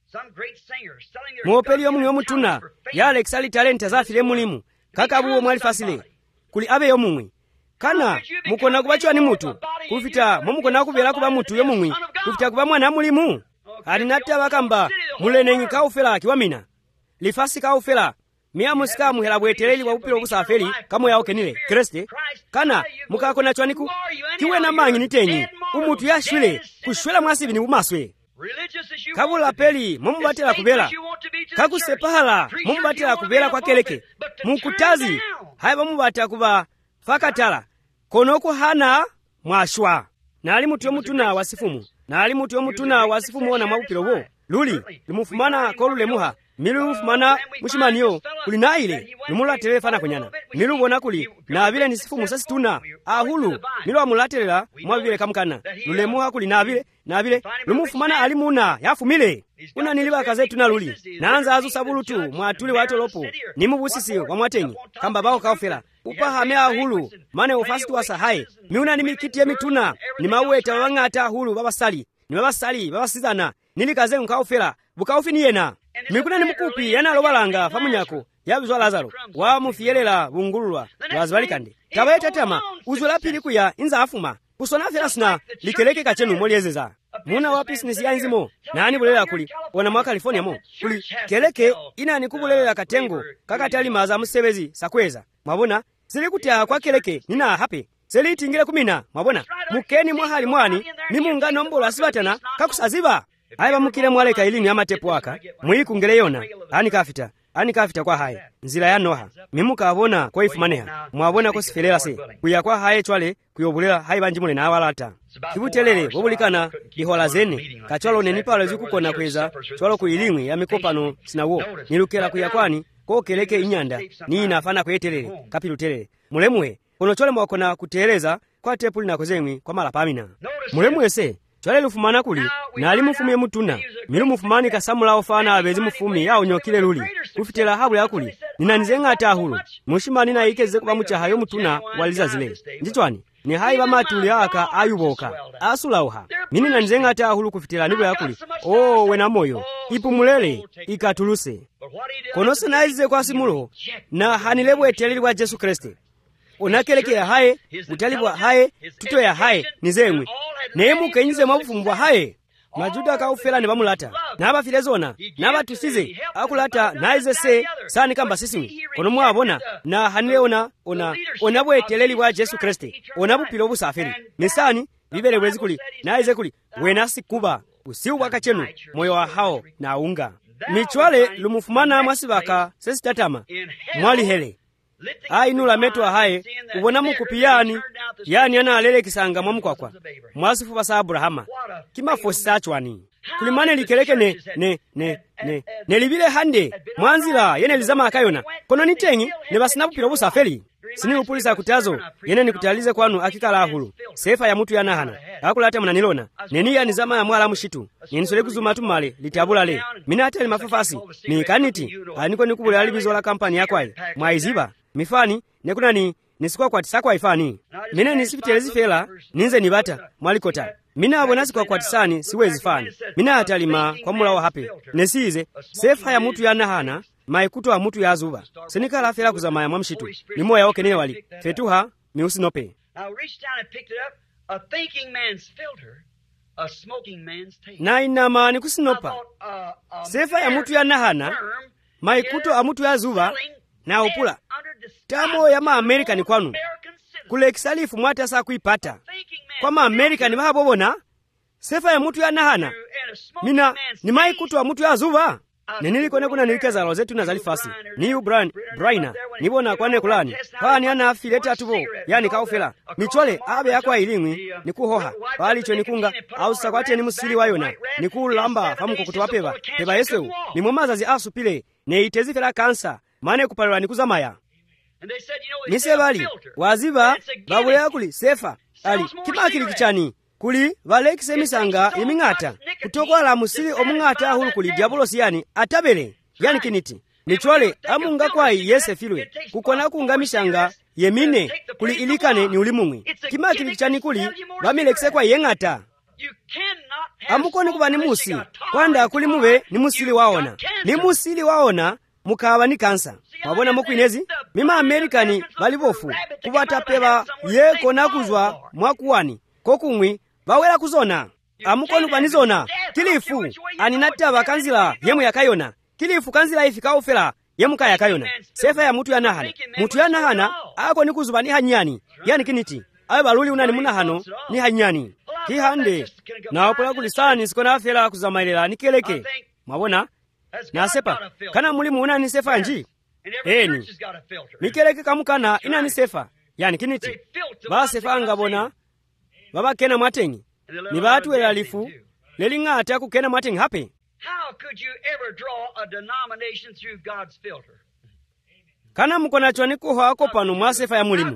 muopeli yomwe yomutuna ya Alex ali talenta zafile mulimu kakabuwo mwali fasile kuli abe yomumwe kana mukona kubachwani mutu kufita momukona kubera kuba mutu yomumwe kufita kuba mwana mulimu ali natta bakamba mulenenyi kaufela kiwamina lifasi kaufela miya musika muhela bweteleli wa upilo kusafeli kamo yao kenile Kriste kana mukakona chwaniku kiwe na manyi nitenyi umutu yashwile kushwela mwasibi ni umaswe kabula peli mumubatela kubela kakusepahala mumubatela kubela kwa keleke mukutazi haiba mumubata kuba fakatala konoko hana mwashwa nali mutu yomutuna wasifumu nali mutu yomutuna wasifumu ona mabupilo wo luli limufumana kolule muha milu mufumana mushimaniyo kuli naile lumula telefana kunyana milu bona kuli na vile nisifumu sasituna ahulu milu amulatelela mwabile kamkana lule muha kuli na vile na vile lumufumana alimuna yafumile una niliba kazetu na luli naanza azu sabulutu mwatuli watolopo nimubusisi wa mwatenyi kamba bao kaufela upahame ahulu mane ufasitu wa sahaye miuna nimikiti ya mituna ni maweta wangata ahulu babasali ni babasali babasizana nilikaze nkaufela bukaufi yena mikuna ni mukupi yana lobalanga famunyako yabizwa Lazaro wa mufiyelela bungulwa wazibalikande tabayeta tama uzula pili kuya inza afuma usona felasna likeleke kachenu moliyezeza muna wa business ya nzimo nani bulela kuli ona mwa California mo kuli keleke ina ni kubulela katengo kakatali maza musebezi sakweza mwabona zili kutia kwa keleke nina hape zili tingile kumina mwabona mukeni mwahali mwani ni muungano mbolo asibatana kakusaziba haiba mukile mwaleka ilini ya matepu waka muiku ngele yona ani kafita ani kafita kwa haye nzila ya Noha mimuka abona kwa ifumaneha mwabona kwa sifelela se kuya kwa haye chwale kuyobulela haiba njimule na awalata kibutelele bobulikana ihola zene kachwalo nenipalo zikukona kweza chwalo kuilimwe ya mikopano sinawo nilukela kuya kwani ko keleke inyanda ni inafana kwetelele kapilutelele mulemwe ono chwale mwakona kuteleza kwa tepuli na kozemwi kwa mala pamina mulemwe se chwale lufumana kuli na alimufumye mutuna milu mufumani kasamula ofana abezi mufumi ya unyokile luli kufitela habu ya kuli ninanizenga atahulu mushimani na ikeze kuba mucha hayo mutuna waliza zile ndichwani ni haiba matuli aka ayuboka asulauha mini nanzenga atahulu kufitela nibo ya kuli oh wena moyo ipumulele ikatuluse konose naize kwa simulo na hanilebwe eteleli wa Yesu Kristo onakeleke ya haye utalibwa haye tuto ya haye nizemwe nemu kenyize mabufumbwa haye majuda kaufela ne bamulata naba filezona naba tusize akulata naize se sani kamba sisi kono mwabona na hanileona ona onabweteleli wa Yesu Kristo onabupilo busafiri nisani bibele bwezi kuli naize kuli wenasi kuba usiu wakachenu moyo wa hao na unga michwale lumufumana mwasibaka sesi tatama mwali hele ainula metu haye ubona mukupiyani yani ana alele kisanga mwamukwakwa mwasifu basa Abrahama kimafosi sachwani kulimane likeleke ne ne ne ne nelibile hande mwanzila yene lizama akayona kono nitengi ne basinapupira busafeli sini upulisa kutazo yene nikutalize kwanu akikala ahulu sefa ya mutu yanahana akulata mnanilona neni ya nizama ya mwala mushitu ninisole kuzuma tumale litabula le minata ni mafafasi ni kaniti aniko nikubule alibizo la kampani yakwaye mwaiziba mifani nekuna ni nisikwa kwa tisakwa ifani mine nisifitelezi fela ninze nibata mwalikota mina abonasi kwa kwa tisani siwezi fani mina atalima kwa mula wa hape nesize sefa ya mutu ya nahana maikuto wa mutu ya azuba senika la fela kuzama ya mwamshitu limo ya oke wali fetuha miusi nope na inama ni kusinopa sefa ya mutu ya nahana maikuto wa mutu ya azuba na upula tamo ya ma Amerika ni kwanu kule kisalifu mwata saa kuipata kwa ma Amerika ni mahabobona sefa ya mutu ya nahana mina ni maikuto wa mutu ya azuba niniliko nekuna nilikeza rozetu na zalifasi ni Brian Braina nibona kwane kulani pani ana afileta tubo yani kaufela michole abe yakwa ilingwi nikuhoha bali cho nikunga au sakwate ni musili wayona nikulamba famuko kutoa peba peba Yesu ni mumaza zi asupile ne itezifela kansa mane kupalwa nikuzamaya mise bali waziba babu yakuli sefa ali kimakili kichani kuli valekise misanga imingata kutokwa la musili omungata hulu kuli diabolos yani atabele yani kiniti michwale amunga kwa yese filwe kukona kunga misanga yemine kuli ilikane ni ulimumwi kimakili kichani kuli vamilekise kwa yengata amukoni kuba ni musi kwanda kuli mube ni musili waona ni musili waona mukaba ni kansa mwabona mukwinezi mima amerikani bali bofu kubatapeba yeko nakuzwa mwakuwani kokumwi bawera kuzona amukoni kuba nizona kilifu aninataba kanzila yemu yakayona kilifu kanzila ifika ufela yemu kaya yakayona sefa ya mutu ya nahana mutu ya nahana ako ni kuzuba ni hanyani yani kiniti awe baluli unani muna hano ni hanyani kihande na wapola kulisani sikona afela kuzamailila nikeleke mwabona na sepa kana mulimu unani sefa nji eni nikeleke kamukana inani sefa yani kiniti ba sefa ngabona baba kena mwatengi ni batu elalifu lelinga ati akukena mwatengi hape. How could you ever draw a denomination through God's filter? Kana mukona chwani kuho ako panu mwasefa ya mulimu.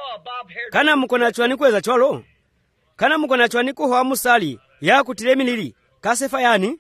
Kana mukona chwani kuweza cholo. Kana mukona chwani kuho amusali ya kutilemi lili. Kasefa yani?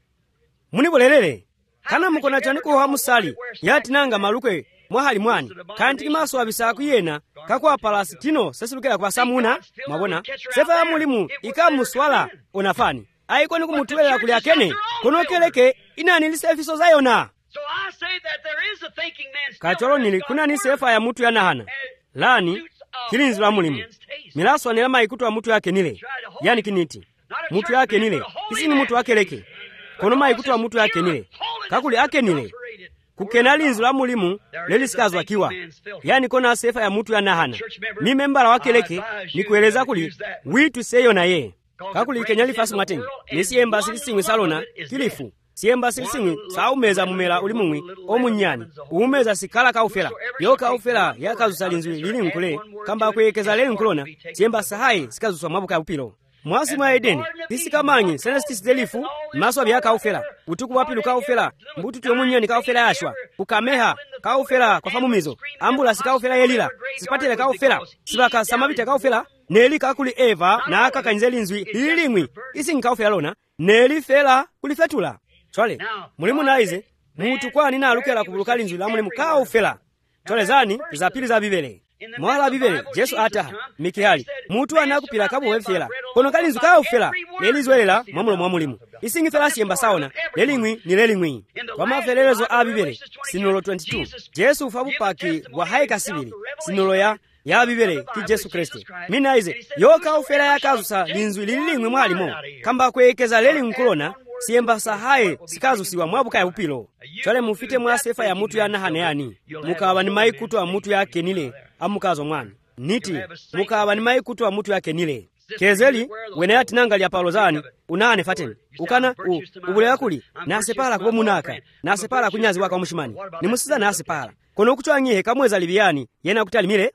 Munibolelele. Kana mukona chwani kuho amusali ya tinanga malukwe mwahali mwani. Kanti maso wabisa kuyena kakwa palasi tino sesilukela kwa samuna. Mabona. Sefa ya mulimu ikamuswala onafani. Aiko ni kumutuwela kulia kene. Kono keleke ina nilisefiso zayona. So I say that there is a thinking man still. Kachoro nili kuna ni sefa ya mutu ya nahana. Lani kilinzi la mulimu. Milaso ni lama ikutu wa mutu yake nile. Yani kiniti. Mutu yake nile. Isi ni mutu wake leke. Kono ma ikutu wa mutu yake nile. Kakuli yake nile. Kukena linzi la mulimu leli sikazwa kiwa. Yani kona sefa ya mutu ya nahana. Ni membala wake leke ni kueleza kuli witu seyo na ye. Kakuli kenyali fasi matengi. Nisi emba silisingwi salona kilifu. Siemba silisingwi saumeza mumela ulimungwi omunyani. Umeza sikala kaufela. Yo kaufela ya kazusalinzwi lili nkule. Kamba kwekeza leli nkulona. Siemba sahai sikazuswa mabuka upilo. Mwasi mwa Edeni. Isi kamanyi senestis delifu. Maswa biya kaufela. Utuku wapilu kaufela. Mbutu tuyo munyani kaufela yashwa. Ukameha kaufela kwa famumizo. Ambula si kaufela yelila. Sipatele kaufela. Sibaka samabite kaufela. Neli kakuli Eva na aka kanzeli nzwi lilimwi. Isi nkaufela lona. Neli fela kulifetula. Chole, mulimu naize, mutu kwa nina alukela kubulukali nzwi la mulimu kaufela. Chole zani, za pili za bibele. Mwala bibele, Jesu ataha, mikihali. Mutu anakupila kabu wefela. Kono kali nzwi kaufela, leli zwela, mwamulo mwamulimu. Isingi fela siemba saona, lelingwi ni lelingwi. Kwa mafelelezo a bibele, sinolo twenty-two. Jesu ufabu paki wa haika sibili, sinolo ya, ya bibele ki Jesu Kristo. Mina ize, yo kaufela ya kazusa linzwi lilingwi mwalimo. Kamba kwekeza leli nkulona, siemba sahaye sikazu siwa mwabuka ya upilo. Chole mufite mwa sefa ya mutu ya nahane yani. Mukawa ni maikutu wa mutu ya kenile amukazo mwani. Niti, mukawa ni maikutu wa mutu ya kenile. Kezeli, wene ya tinangali ya palozani, unane fateni. Ukana, u, ubule wakuli, na sepala kubo munaka, na sepala kunyazi waka umushimani. Ni musiza na sepala. Kono kuchwa nyehe kamweza libiani, yena kutali mire.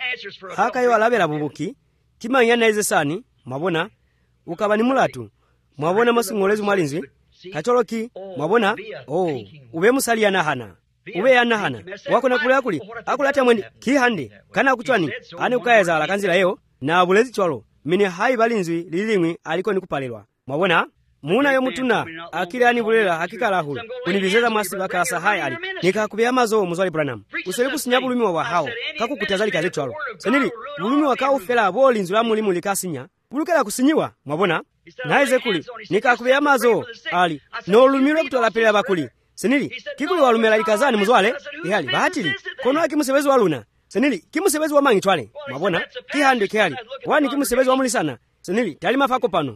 Haka yo alabela bubuki, kima yana ize sani, mabona, ukaba ni mulatu. Mwabona masingolezi mwalinzi kacholo ki mwabona oh ube musali ya nahana ube ya nahana wako nakule akuli akulata mwendi kihande kana kuchwani ane ukayeza ala kanzila yeo na bulezi cholo mini hai balinzi lilimwi aliko nikupalelwa mwabona muna yo mutuna akili ani bulela hakika lahulu unibizeza masi baka sahai ali nikakubya mazo muzali Branham useli kusinya bulumi wa hao kakukutazali kaze cholo senili bulumi wa kaufela abo linzi la mulimu likasinya bulukela kusinyiwa mwabona naize kuli nikakubya mazo ali no lumiro kutola pele bakuli senili kikuli walumela likazani muzwale ihali bahatili kono akimusebezi waluna senili kimusebezi wa mangi twale mwabona kihande kihali wani kimusebezi wa muli sana senili talima fako pano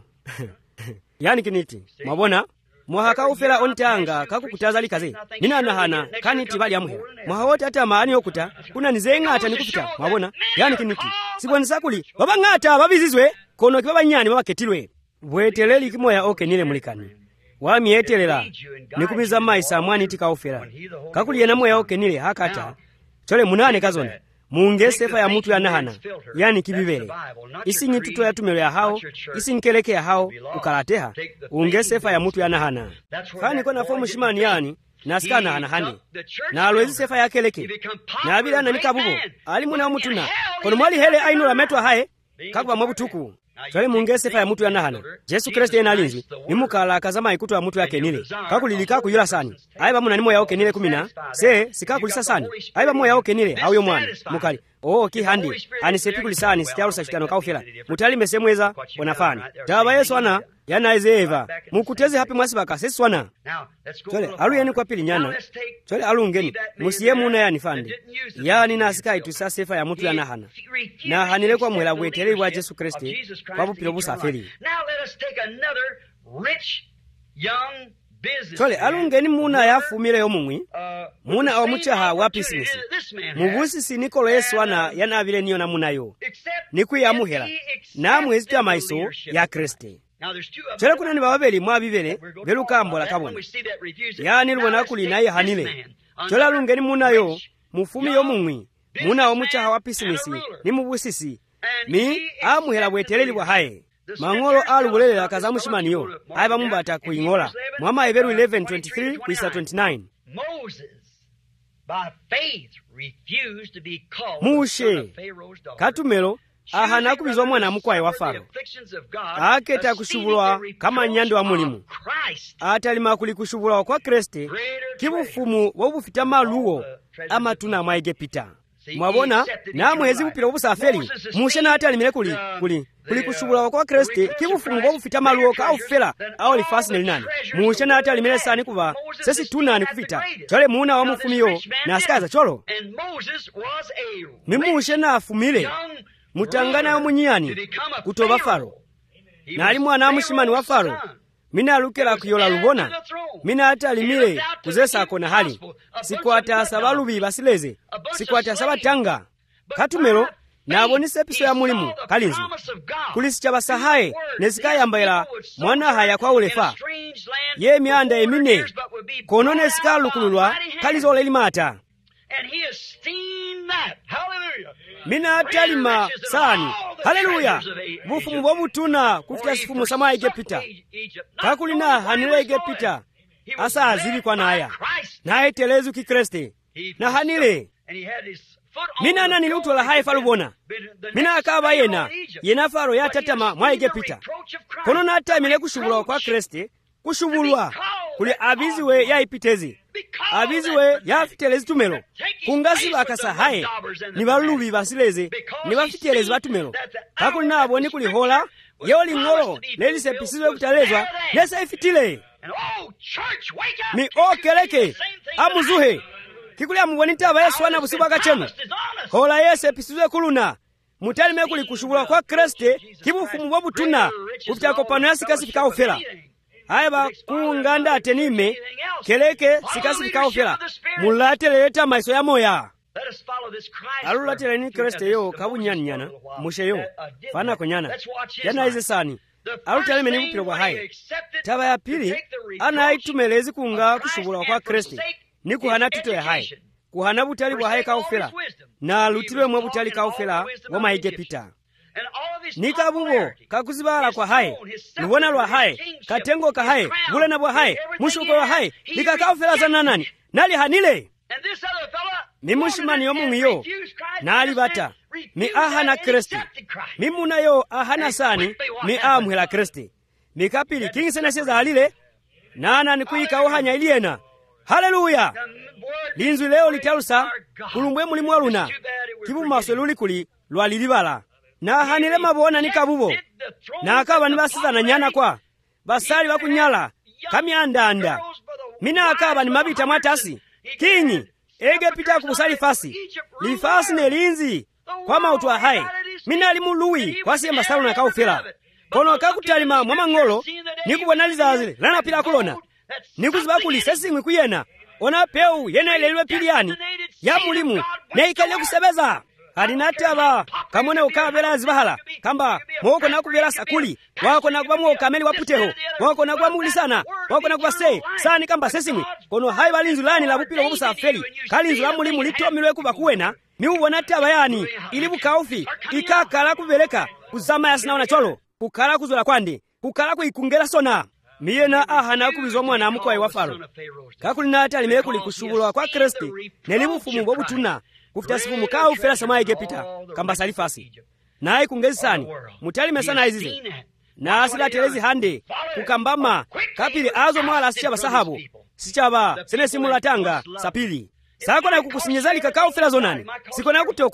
yani kiniti mwabona mwahaka ufela ontanga kakukutazali kaze nina nahana kaniti bali amuhera mwahote ata maani okuta kuna nizenga ata nikufita mwabona yani kiniti sibwani sakuli baba ngata babizizwe kono kibaba nyani baba ketilwe bweteleli kimoya oke nile mulikani wami etelela nikumiza maisa mwani tika ufela kakuli yena moya oke nile hakata chole munane kazona munge sefa ya mutu ya nahana yani kibibele isi ngituto ya tumelo ya hao isi nkeleke ya hao ukalateha unge sefa ya mutu ya nahana fani kona fomu shimani yani nasika nahana hande na alwezi sefa ya keleke na abila na nikabubo alimuna umutuna kono mwali hele aino la metwa hae kakwa mwabutuku chole munge sefa ya mutu ya nahana Jesu Kristo yena alinzwi nimukala kazama ikutu ya mutu ya kenile kakulilika kuyula sani aiba muna nimo ya oke nile kumina se sika kulisa sani aiba moya oke nile au yo mwana mukali o kihandi anisepikulisani sitalusa chitano kaufela mutalime semweza onafani taba yesu ana yanaize eva mukuteze hapi mwasi bakaseswana chole aluyeni kwa pili nyana chole alungeni musiye muna yani fandi yani nasikai tusasefa ya mutu yanahana na hanile kwa mwela bwetere wa Yesu Kristo kwa bupilo busafeli chole alungeni muna yafumile yo mumwi muna omuchaha wa business mubusisi nikolo yesu ana yanavile niyo na munayo nikuyamuhera namwe ezitya maiso ya Kristo chole kunani bababeli mwabibele belukambola kabona yani lubona kuli naye hanile chole alungeni munayo mufumi yo mumwi muna omuchaha wa business ni mubusisi mi amuhera bwetereli bwa haye mangolo alubulelela kazamushimaniyo aiba mumbata kuingola mwama Hebrew eleven twenty-three kuisa twenty-nine mushe katumelo ahana kubizwa mwana mukwaye wa Faro aketa kushubulwa kama nyando wa mulimu atalima kuli kushubulwa kwa Kristo kibufumu wobufita maluwo ama tuna mwaige pita mwabona namwe ezi bupira obusafeli mushe na atalimile kuli kuli kuli kushubulwa kwa Kristo kibufumu wobufita maluwo ka ofela awo lifasi nelinani mushe na atalimile sani kuba sesi tunani kufita chole muna wa mufumiyo na asikaza cholo mimushe na afumile mutangana omunyani kutoba Faro nali mwana amushimani wa Faro mina alukela kuyola lubona mina atalimile kuzesa akona hali sikwata sabalubi basileze sikwata sabatanga katumelo nabonise episo ya mulimu kalinzi kulisicha basahaye nesikayambaira mwana haya kwa ulefa ye myanda emine kono nesikalukululwa kalizo lelimata mina atalima sani haleluya bufumu bwobutuna kufita sifumu sama Egipta kakulina hanile Egipta asa azili kwa naya naye telezu kikreste na hanile mina nani lutola haye falubona mina akaba yena yena Faro ya tatama mwa Egipta kono na atamile kushubulwa kwa Kristo kushubulwa kuli abiziwe ya ipitezi abiziwe ya fitelezi tumelo kungasi bakasa haye ni balubi basileze ni bafitelezi batumelo kakuli nabo ni kuli hola yoli ngolo nelise pisizwe kutalezwa nesa ifitile mi okeleke amuzuhe kikuli amuboni taba yesu wana busiba kachenu hola yese pisizwe kuluna mutalime kuli kushubulwa kwa Kristo kibufumu bwobutuna kufita kopano yasikasi fika ofela aiba kunganda atenime keleke sikasi fika ofela mulatele yeta maiso ya moya alulatele ni Kristo yo kabunyanyana mushe yo fana konyana yana ize sani alutele meni bupilo bwa haye taba ya pili ana aitumelezi kunga kushubula kwa Kristo ni kuhana tuto ya haye kuhana butali bwa haye kaofela na lutilwe mwa butali kaofela wa maige pita nika bubo kakuzibala kwa haye lubona lwa haye katengo ka haye bulana bwa haye mushuko wa haye nika kaofela za nani nali hanile mi mushimani yo mungiyo nali bata mi ahana Kristo mi munayo ahana sani mi amhela Kristo mi kapili kingsena seza halile nana nikuika ohanya iliena haleluya linzu leo litalusa kulumbwe mulimu waluna kibu maso luli kuli lwalilibala na hanile mabona nikabubo na akaba nibasiza na nyana kwa basali bakunyala kamyandanda mina akaba ni mabita mwatasi kinyi Egipta kubusali fasi lifasi nelinzi kwa mautu wa haye mina alimului kwa siye masalu na kaufela kono kakutalima mwama ngolo nikubonaliza azile lana pila kulona nikuziba kulisesi mwikuyena ona peu yena ilelwe piliani ya mulimu na ikale kusebeza halinataba kamone ukabela zibahala kamba mwoko na kubela sakuli wako na kubamu ukameli waputeho wako na kubamu ulisana wako na kubase sani kamba sesimwe kono hai balinzu lani la bupilo wabusa afeli kalinzu la mulimu lito milwe kubakuwena ni uwana taba yani ilibu kaufi ikakala kubeleka kuzama ya sinaona cholo kukala kuzula kwandi kukala kuikungela sona miyena ahana kubizwa mwana mukwaye wa Faro kakulina atalimile kuli kushubulwa kwa Kristo nelibu fumu bobutuna kufita sifumu ka ufela sama Egipta kamba salifasi naye kungezi sani mutalime sana izize na asila telezi hande kukambama kapili azo mwala sichaba sahabu sichaba sene simulatanga sapili sako na kukusinyezali kakao fela zonani siko na kutokwa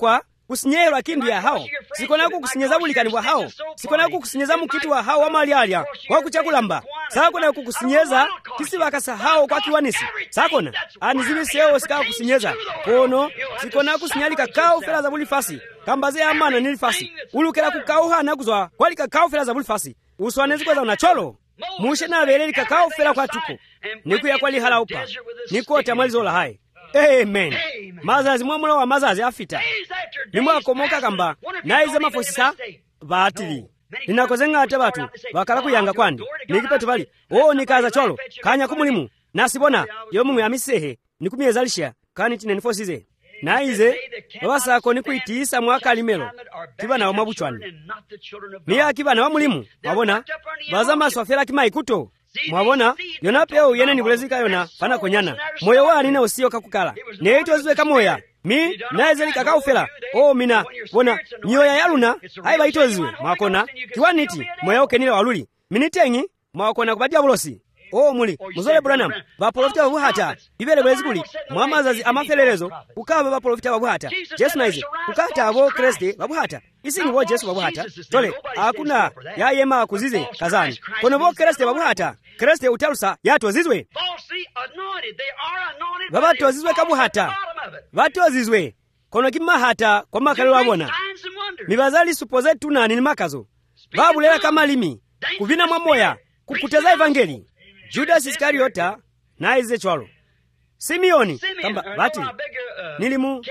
kusinyelwa kindu ya hao sikona kukusinyeza bulikani bwa hao sikona kukusinyeza mukitu wa hao amalialia kwa kuchakulamba sakona kukusinyeza kisibakasa hao kwa kiwanisi sakona anizili seo sika kusinyeza kono sikona kusinyalika kao fela za bulifasi kambaze amana nilifasi ulukela kukauha na kuzwa kwalika kao fela za bulifasi uswanezi kweza unacholo mushe na veleli kakao fela kwa tuko niku ya kwali halaupa niko tamalizola hai amen mazazi mwamula wa mazazi afita nimwa komoka kamba naize mafosisa batili ninakozenga ate batu bakala kuyanga kwandi nikipetu bali oh nikaza cholo kanya kumulimu nasibona yo mumwe amisehe nikumyezalisha kani tine nifosize naize babasako nikuitiisa mwaka limelo kiba na mabuchwani niya kiba na mulimu wabona bazama swafela kimaikuto mwabona yona peo yene nibulezika yona pana konyana moyo wani na usio kakukala neito zwe kamoya mi naize likakaufela oh mina bona nyoya yaluna haiba itozwe mwakona kiwaniti moyo kenile waluli minitengi mwakona kubadia bulosi oh muli muzole Branham baprofita babuhata ibele bwezikuli mwamazazi amafelelezo ukaba baprofita babuhata Yesu naize ukata abo Kristo babuhata isini bo Yesu babuhata tole hakuna yayema kuzize kazani kono bo Kristo babuhata Kristo utalusa yatozizwe babatozizwe kabuhata batozizwe kono kimahata kwa makalo wabona mibazali supoze tunani ni makazo babulela kama limi kuvina mwamoya kukuteza evangeli Judas Iskariota naize chwalo Simeoni kamba bati nilimu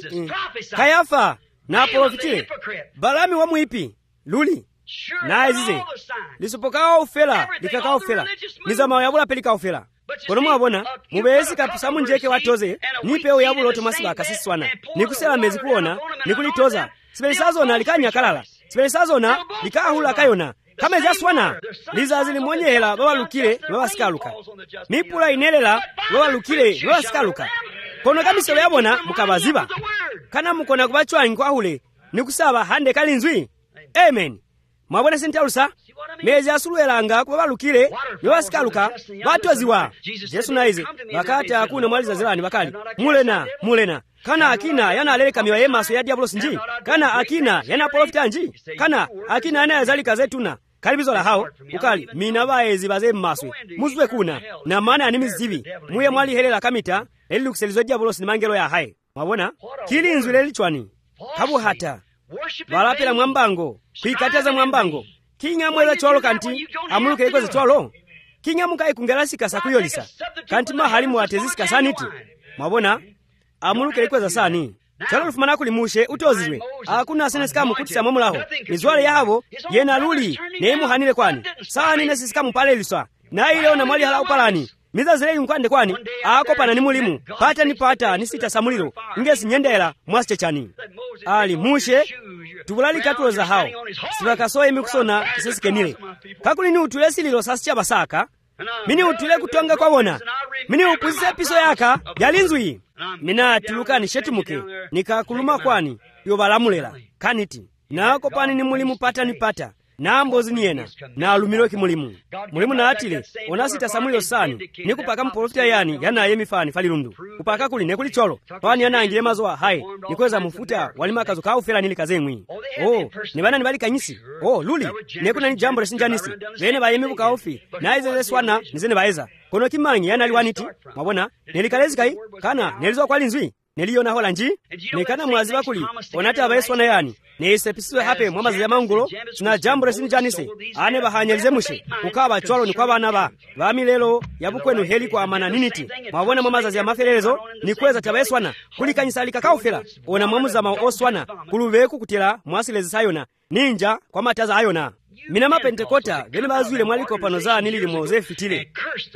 Kayafa na profitile Balami wa muipi luli naize lisupokao ufela likakao ufela nizama yabula pelika ufela kono mwabona mubesi kapisa munjeke watoze nipeo yabulo tomasiba kasiswana nikusela mezi kuona nikulitoza sibelisazo na likanya kalala sibelisazo na likahula kayona kama jaswana lizazi limonyehela babalukile babasikaluka mipula inelela babalukile babasikaluka kono kamiselo yabona mukabaziba kana mukona kubachwanyi kwahule nikusaba hande kalinzwi amen mwabona sintalusa mezi asuluelanga kubabalukile babasikaluka batoziwa Yesu naize bakati akuna mwaliza zilani bakali mulena mulena kana akina yana aleleka miwa yemaso ya diablo sinji kana akina yana profita nji kana akina yana yazalika zetuna kalibizo la hao ukali mina baezi baze maswe muzwe kuna na maana ya nimizivi muye mwali helela kamita eli lukuselizo diablo sinimangelo ya hai mwabona kilinzwi lelichwani kabu hata balapela mwambango kuikataza mwambango kinga mweza chwalo kanti amuluke ikoze chwalo kinga mukai kungelasika sakuyolisa kanti mahalimu atezisika saniti mwabona amuluke ikoze sani chalo lufumana kulimushe utozizwe hakuna senesikamu kutisa momulaho mizwale yabo yena luli neimu hanile kwani sani nesisikamu pale liswa na ile ona mwali hala upalani miza zile yunkwande kwani akopana ni mulimu pata ni pata ni sita samulilo ngesi nyendela mwasiche chani ali mushe tubulali katulo za hao sibakasoa imi kusona kisesike nile kakuli ni utulesi lilo sasi cha basaka mini utule kutonga kwa wona mini upuzise piso yaka yalinzwi mina tuluka ni shetimuke nikakuluma kwani yobalamulela kaniti na kopani ni mulimu pata ni pata na ambozi niena na alumiro ki mulimu mulimu na atile onasita samulio sani nikupaka mprofita yani yana yemifani falirundu upaka kuli nekuli cholo kwani yana angile mazoa hai nikweza mufuta walimakazo kaufela nili kazemwi oh ni bana nibali kanyisi oh luli nekuna ni jambo lesinjanisi bene bayemi bukaofi na izele swana nizene baeza kono kimanyi yana liwaniti mwabona nelikalezi kai kana nelizo kwa linzwi neliona hola nji nekana mwaziba kuli onata abayesu na yani neisepisiwe hape mwamazi ya maungulo na jambo lesinjanisi ane bahanyelize mushe ukaba chwalo ni kwa bana ba bami lelo yabukwenu heli kwa amana niniti mwabona mwamazi ya mafelelezo ni kweza tabayesuana kulikanyisa likakaufela ona mwamuza maoswana kulubeku kutila mwasilezi sayona ninja kwa mataza ayona mina mapentekota vene bazwile mwaliko pano za nilili moze fitile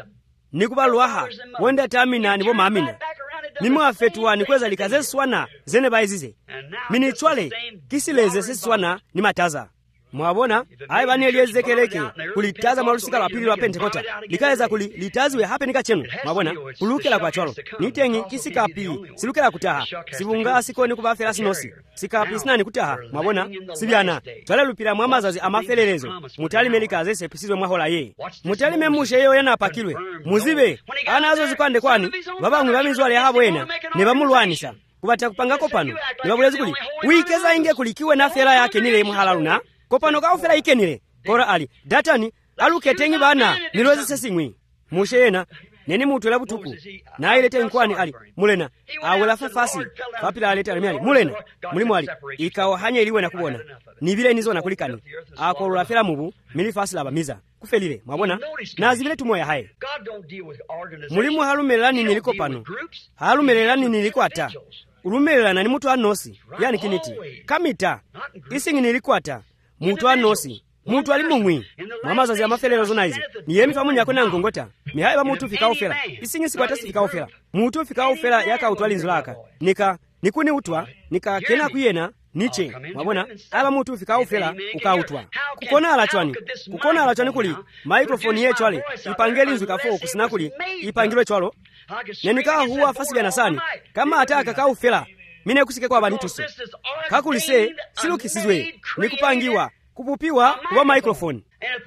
nikubaluaha wenda tamina nibo mamina nimwa fetuwa nikweza likaze swana zene baizize mini chwale kisileze siswana ni mataza mwabona hai bani eliyezekeleke kulitaza marusika la pili wa pentekota likaweza kulitaziwe hape nikachenu mwabona kulukela kwa chwalo nitengi kisika pili silukela kutaha sibunga siko ni kubafela sinosi sika sinani kutaha mwabona sibyana twala lupira mwamazazi amafelelezo mutali melikaze sepisizo mwahola ye mutali memushe yo yana apakilwe muzibe anazo zikwande kwani baba ngulami zwale habo ena ne bamulwanisha kupata kupangako pano nibabulezi kuli wikeza inge kulikiwe na fera yake nile muhalaluna kopano ka ofera ikenile kora ali datani aluketengi bana nilweze sesingwi mushena neni mutu la butuku na ilete nkwani ali mulena awela fafasi kapila alete ali mulena mulimu ali ikawa hanya iliwe na kubona nibile nizo na kulikani akolola fera mubu mili fasi laba miza kufelile mwabona na zibile tumoya haye mulimu halumelani niliko pano halumelani niliko ata ulumelana ni mutu anosi yani kiniti kamita isingi niliko ata mutu anosi mutu ali mumwi mamaza ya mafelero zona hizi ni yemi famu nyako na ngongota mihaye ba mutu fika ofera isingi sikwata fika ofera mutu fika ofera yaka utwali nzulaka nika nikuni utwa nika kena kuyena niche mwabona aba mutu fika ofera ukautwa kukona alachwani kukona alachwani kuli microphone ye chwale ipangeli nzukafo kusina kuli ipangilwe chwalo nenika huwa fasi bana sani kama ataka ka ofera mine kusike kwa banituso kakulise silukisizwe nikupangiwa kupupiwa wa microphone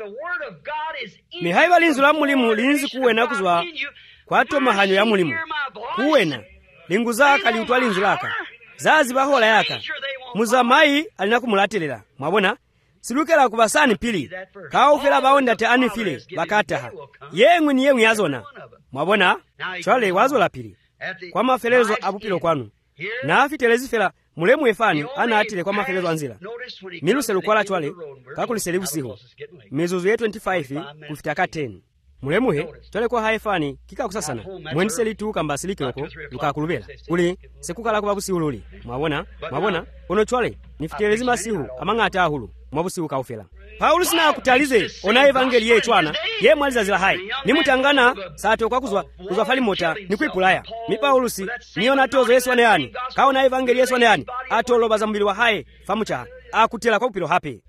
mihaiba linzu la mulimu linzi kuwena kuzwa kwa to mahanyo ya mulimu kuwena lingu zaka liutwa linzu laka zazi bahola yaka muzamai alinakumulatelera mwabona silukela kubasani pili kaofela baonda te anifile bakataha yengwe ni yengwe yazona mwabona chwale wazo pili kwa mafelezo abupilo kwanu na afitelezi fela mulemu efani ana atile kwa mafelezo anzila miluse lukwala chwale kakuliseli busiho mizuzu ye twenty-five kufita ka ten mulemu he chwale kwa haefani kika kusasana mwendiseli tu kamba silikoko lukakulubela uli sekukala kwa busihu luli mwabona mwabona ono chwale nifitelezi masihu amanga atahulu mwabusihu kaufela Paulo sina kutalize ona evangeli ye chwana ye mwaliza zila hai nimutangana sato kwa kuzwa kuzwa fali mota nikwipulaya mi Paulo si niona tozo Yesu ane yani kaona evangeli Yesu ane yani atolo bazambili wa hai famucha akutela kwa upilo hape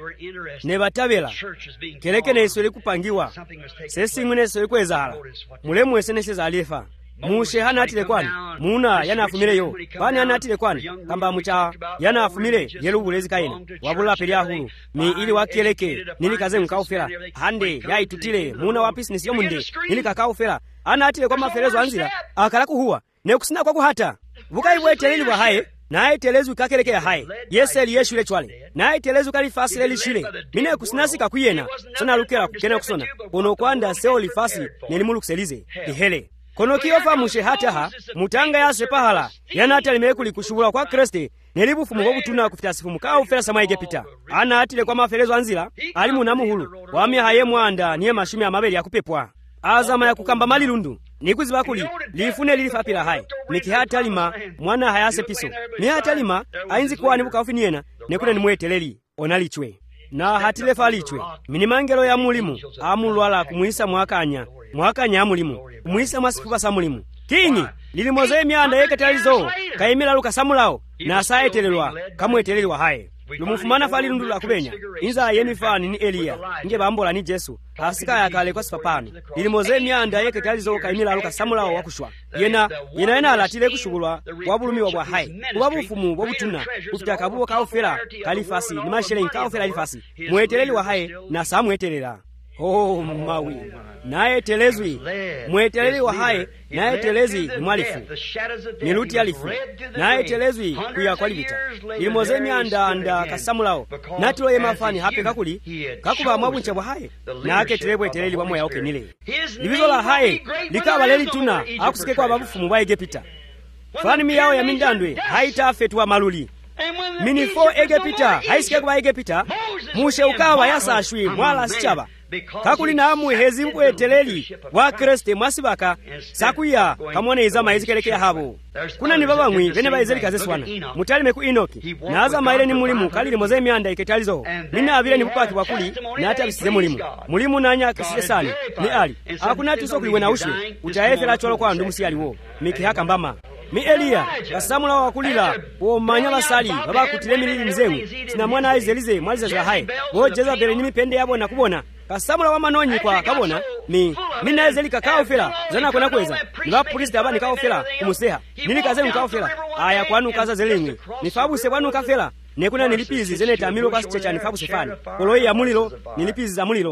nebatabela keleke ne Yesu likupangiwa sesi ngune Yesu likwezala mulemu esenese za alifa mushe hana atile kwani muna yana afumile yo bani hana atile kwani kamba mucha yana afumile yelu bulezi kaina wabula pelia hulu mi ili wakeleke nili kaze mkaufela hande yai tutile muna wa business yo munde nili kakaufela ana atile kwa mafelezo anzira akala kuhuwa ne kusina kwa kuhata bukaibwe teleli wa hae naye telezu kakeleke ya hae yeseli yeshule chwale naye telezu kalifasi leli shile mine kusinasika kuyena sana lukela kukena kusona ono kwanda seo lifasi nelimulu kuselize ihele kono kiyofa mushe hataha mutanga ya sepahala yana atali kulikushubula kwa Kristo nelibufumu go butuna kufita sifumu ka ofera sama Egypta ana atile kwa mafelezo anzila ali munamuhulu wami haye mwanda niye mashimi ya mabeli ya kupepwa azama ya kukamba malilundu nikuziba kuli lifune lilifapila hai nikihata lima mwana hayase piso ni hata lima ainzi kwa nibuka ofiniena nekune nimweteleli onalichwe na hatile falichwe minimangelo ya mulimu amulwala kumuisa mwakanya mwakanya mulimu kumuisa masifuba sa mulimu kinyi lilimoze myanda yeketalizo kaimila luka samulao na saetelelwa kamwetelelwa haye lumufumana fali lundula kubenya inza yemifani ni Elia nge bambola ni Yesu asika yakale kwa sipapani lilimoze myanda yeketalizo kaimila luka samulao wakushwa yena yena yena alatile kushugulwa wabulumiwa bwa haye wabufumu bobutuna kufita kabuo kaofera kalifasi ni mashele kaofera lifasi mweteleli wa haye na samwetelela oh mawi naye telezwi mweteleli wa haye naye telezi mwalifu niluti alifu naye telezwi kuya kwalibita ilimoze myanda anda kasamulao natulo ye mafani hape kakuli kakuba mwabuncha bwa haye nake telebwe teleli wa moya oke nile libizo la haye likaba leli tuna akusike kwa babufumu bwa Egypta fani miyao ya mindandwe haita fetwa maluli mini fo Egypta haisike kwa Egypta mushe ukawa yasashwi mwala sichaba kakuli na amu hezi mkweteleli wa Kristo mwasibaka sakuya kamone izama izikeleke habo kuna ni baba mwi bene baizeli kazeswana mutalime ku Enoki na azama ile ni mulimu kalili moze myanda iketalizo nina abire ni bupaki bakuli na hata bisize mulimu mulimu nanya kisise sani ni ali hakuna tuso kuliwe na ushwe utaefela cholo kwa ndumu si aliwo miki haka mbama mi Elia kasamula wakulila wo manyala sali baba kutile milili mzengu sina mwana aizelize mwaliza za hai wo jeza bere nimi pende yabo na kubona kasamula wa manonyi kwa kabona mi mina ezeli kakao fela zana kona kweza niba polisi daba nikao fela kumuseha nili kaze nikao fela aya kwanu kaza zelingwe nifabu se kwanu kafela nekuna nilipizi zene tamilo kasi checha nifabu sefani koloi ya mulilo nilipizi za mulilo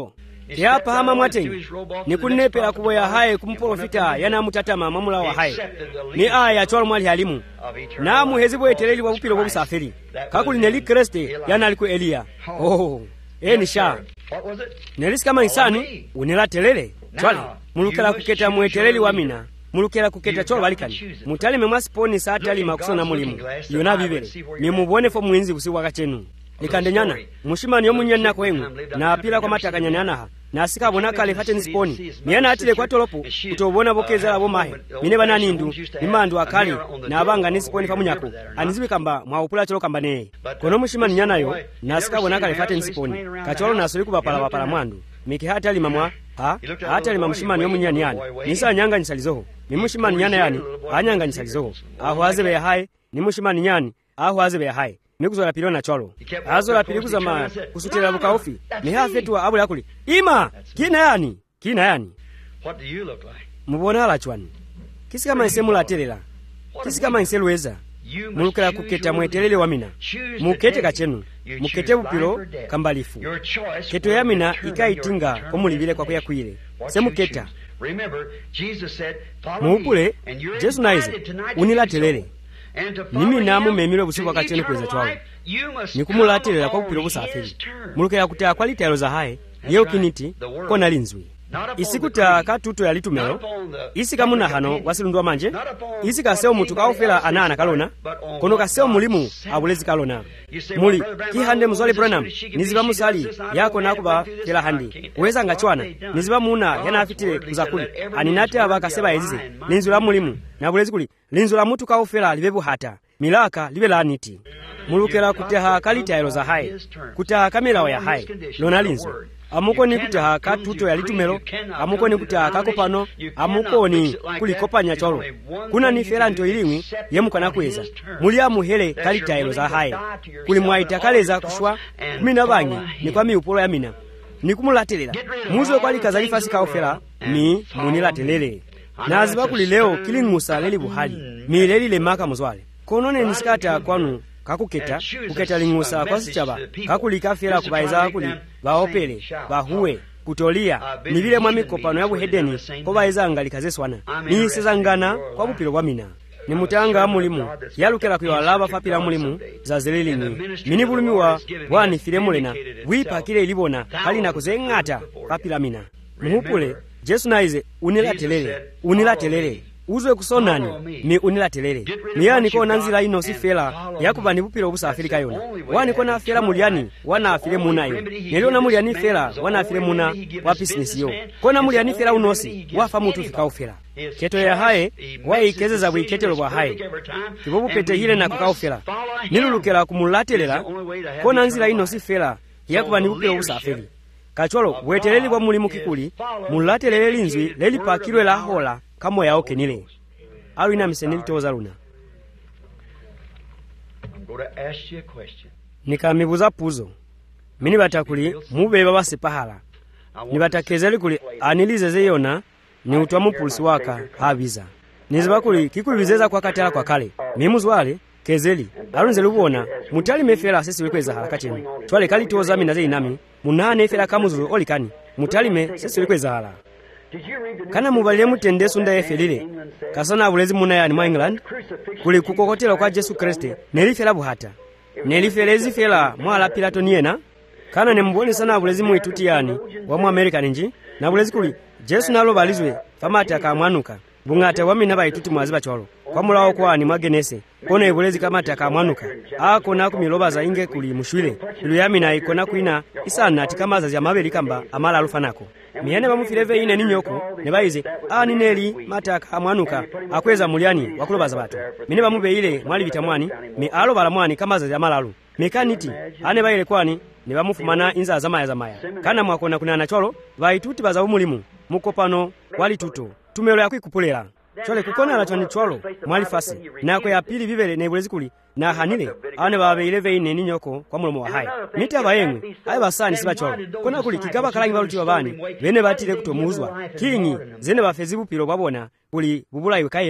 kyapa hama mwatenyi nikunepera kuboya haye kumprofita yana mutatama mamula wa haye ni aya cholo mwali halimu na muhezibo eteleli wa upilo wa usafiri kakuli neli kreste yana aliku Elia. Oh eh ni sha nelisi kama insani unela telele chwale mulukela kuketa mueteleli wa mina mulukela kuketa cholo balikani mutali memwasiponi saatali makusona mulimu yona bibele ni mubone fo mwinzi kusiwa kachenu likandenyana mushimani yomunyana kwenu na apila kwa matakanyana anaha na asika bonaka lefate nisiponi miyana atile kwa tolopo kutobona bokeza labo mahe mine banani ndu nimandu akali na abanga nisiponi pamunyako aniziwe kamba mwaupula cholo kamba nee kono mushimani nyana yo na asika bonaka lefate nisiponi kacholo na asuli kubapala bapala mwandu miki hata lima mwa ha hata lima mushimani yomunyani yani nisa nyanga nisalizoho ni mushimani nyana yani anyanga nisalizoho aho azebe ya hai ni mushimani nyani aho azebe ya hai mikuzola pilona cholo azola pilikuza ma kusutira buka ofi ni hafetu abule akuli ima kina yani kina yani What do you look like? mubona ala chwani kisi kama isemula atelela kisi kama inselweza mulukela kuketa mwetelele wa mina mukete kachenu mukete bupilo kambalifu keto ya mina ikaitinga komulibile kwa kuya kuile semuketa muupule Jesu naize unila telele nimi namu memile busiku wakacheni kweza chwawo nikumulatelela kwa kupilo busafiri mulukela kutea kwa litalo za hae yeo kiniti kona linzwi isikuta katuto ya litumelo isi kamuna hano wasilundwa manje isi kaseo mutu kaofela anana kalona kono kaseo mulimu abulezi kalona muli kihande muzwale Branham niziba musali yako nakuba kela handi uweza ngachwana niziba muna yana afitile kuzakuli aninate abaka seba ezize linzula mulimu na bulezi kuli linzula mutu kaofela libebu hata milaka libe laniti mulukela kuteha kalitaelo za hae kuteha kamera ya hae lona linzo amuko ni kutaha katuto ya litumelo amuko ni kutaha kakopano amuko ni kulikopanya cholo kuna ni feranto iliwi yemukana kuweza mulia muhele kalitaelo za hae kuli mwaita kaleza kushwa mina banyi ni kwa miupolo ya mina ni kumulatelela muzo kwa likazalifasi kaofela ni munilatelele na aziba kuli leo kilingusa leli buhali mileli le maka muzwale konone nisikata kwanu kakuketa kuketa lingusa kwa sichaba kakulika fela kubaiza kuli baopele bahuwe kutolia ni vile mwami kopano ya buhedeni ko baiza ngalikazeswana ni sezangana kwa bupilo bwa mina ni mutanga mulimu yalukela kuyalaba fapila mulimu za zelelini mini bulumiwa bwani file mulena wipa kile ilibona kali na kuzengata fapila mina muhupule Jesu naize unilatelele unilatelele uzwe kusonani ni unilatelele miyani ko nanzila ino si fela yakuba ni bupilo busafiri kayona wani ko na fela muliani wana afile munayo neliona muliani fela wana afile muna wa business yo kona muliani fela unosi wafa mutu fikao fela keto ya hae wai kezeza bwiketelo bwa hae kibobu pete hile na kukao fela nilulukela kumulatelela ko nanzila ino si fela yakuba ni bupilo busafiri kacholo weteleli bwa mulimu kikuli mulatelele linzwi leli pakilwe la hola kamo yao kenile alu ina miseneli toza luna nikamibuza puzo mini batakuli mube baba sepahala ni batakezeli kuli anilize zeyona ni utwa mupulisi waka habiza niziba kuli kikubizeza kwa katela kwa kale mimuzwale kezeli alunze lubona mutali mefela sisi wekweza harakati ni twale kali toza mina zei nami munane fela kamuzu olikani mutali me sisi wekweza hala kana mubalile mutende sunda yefelile kasana abulezi muna yani mu England kuli kukokotela kwa Jesu Kristo nelifela buhata nelifelezi fela mwala Pilato niena kana nemboni sana abulezi mu ituti yani wa mu America ninji na bulezi kuli Jesu nalo balizwe famata akamwanuka bungate wamina baituti mwaziba cholo kwa mulawo kwa ni magenese kona ebulezi kama takamwanuka ako na kumiloba za inge kuli mushwile luyamina ikona kuina isana tikamaza ya mabeli kamba amala alufanako miyane bamufileve ine ninyoko ne bayize ani neli mataka amwanuka akweza muliani wakulobaza bato mine bamube ile mwali bitamwani mi alo balamwani kamaza ya malalu mekaniti ane bayile kwani ne bamufumana inza zamaya zamaya kana mwakona kunana cholo baituti baza umulimu mukopano wali tuto tumelo ya kwikupulera chole kukona la chani cholo mwali fasi na kwa ya pili bibele ne bulezi kuli na hanile ane babeile veine ninyoko kwa mulomo wa hai mita bayengwe ayi basani siba cholo kona kuli kigaba kalangi baluti babani bene batile kutomuzwa kinyi zene bafezi bupiro babona kuli bubula iwe kayena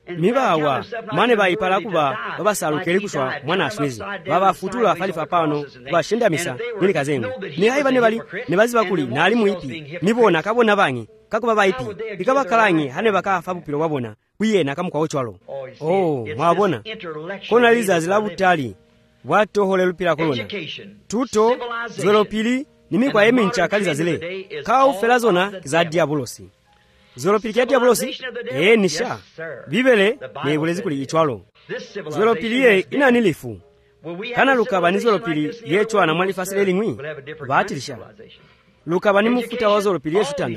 mibawa mane bayipala kuba babasalukeli kuswa mwana aswezi babafutula falifa pano kubashendamisa nili kazengu nihaiva nebali nebaziba kuli nali muipi nibona kabona bangi kakuba baipi ikabakalangi hane bakafa bupilo wabona kuyena kamukwa ochwalo oh mwabona kona liza zilabutali watohole lupila kolona tuto zwelopili nimikwa emi nchakaliza zile kao felazona za diabolosi zwelopili kia diabolosi ee nisha bibele nebulezi kuli ichwalo zwelopili ye ina nilifu kana lukaba ni zwelopili yechwa na mwalifasile lingwi batilisha lukaba ni mufuta wa zwelopili yeshutana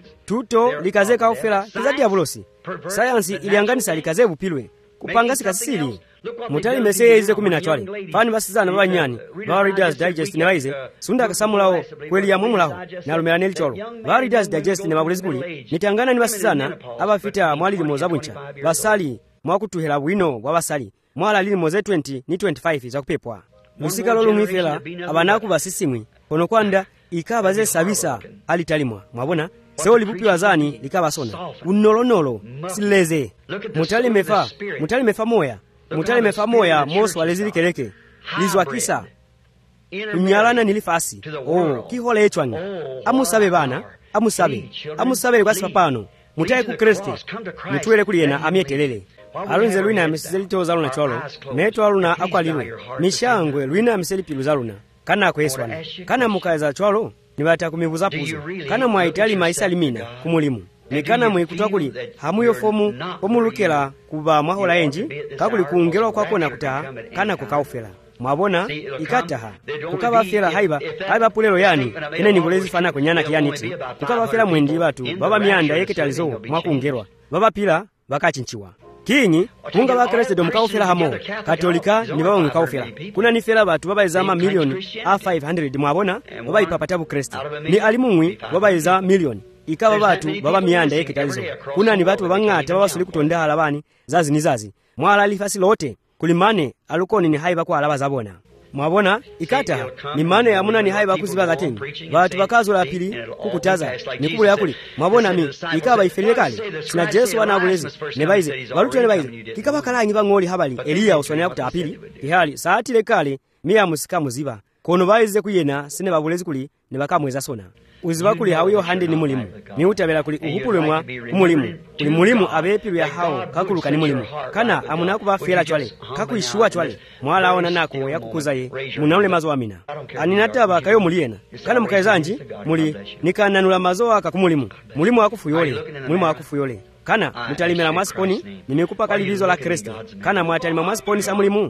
tuto likaze kao fela kiza diabolosi sayansi ilianganisa likaze bupilwe kupanga sikasili mutali meseye ize kumi na chwali fani basizana babanyani ba Reader's Digest ne baize sunda kasamulawo kweli ya mumulawo na lumela neli cholo ba Reader's Digest ne babulezi kuli nitangana ni basizana abafita mwali limoza buncha basali mwakutuhela bwino bwa basali mwala limo ze twenty ni twenty-five za kupepwa musika lolo mwifela abanaku basisimwi kono kwanda ikaba ze sabisa alitalimwa mwabona seo libupi wazani likaba sona unolonolo sileze mutali mefa mutali mefa moya mutali mefa moya moso walezili keleke lizwa kisa unyalana nilifasi oh kihole echwani amusabe bana amusabe amusabe kwa sapano mutali ku Kristo mutwele kuliyena amyetelele alonze lwina amisizeli zaluna cholo neto aluna akwaliwe mishangwe lwina miseli pilu zaluna kana kweswana kana mukaza cholo nibata kumibuza puzo kana mwaitali maisa limina kumulimu nikana mwikutwa kuli hamuyo fomu omulukela kuba mwahola enji kakuli kuungelo kwako na kutaha kana kukaufela mwabona ikataha kukaba fela haiba haiba pulelo yani ene ningolezi fana konyana kiyaniti kukaba fela mwendi batu baba mianda yeketalizo mwakungelwa baba pila bakachinchiwa kinyi kunga ba Kristo mkaufela hamo katolika ni baba mkaufela kuna ni fela batu baba izama milioni a five hundred mwabona baba ipapatabu Kristo ni alimumwi baba iza milioni ikaba batu baba mianda yeketalizo kuna ni batu baba ngata baba suli kutonda halabani zazi ni zazi mwala lifasi lote kulimane alukoni ni haiba kwa alaba zabona mwabona ikata ni mane ya muna ni haiba kuziba gatini batu bakazo la pili kukutaza ni kubule yakuli mwabona mi ikaba ifelile kale sina Jesu wana abulezi nebaize balutu ne baize ikaba kalangi bangoli habali Eliya usone yakuta apili ihali saati le kale miya musika muziba kono baize kuyena sine babulezi kuli ne bakamweza sona uziba kuli hawiyo hande ni mulimu ni utabela kuli uhupulumwa umulimu kuli mulimu abepiru ya hao kakuluka ni mulimu kana amunaku bafela chwale kakuishuwa chwale mwala ona nako yakukuza ye munaule mazo amina aninataba kayo muliyena kana mukaezanji muli nikananula mazo aka kumulimu mulimu akufuyole mulimu akufuyole kana mutalimela masiponi nimekupa kalibizo la Kristo kana mwatalima masiponi sa mulimu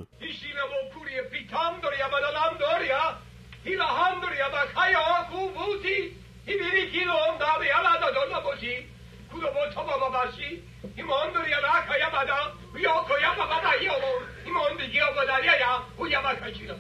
Hila handri abakaya kubuti ibiri kilo ndabe alada donna boshi kudo botoba babashi imondri abakaya bada yoko yaba bada yobo imondri yobo daria ya uyabaka chiro.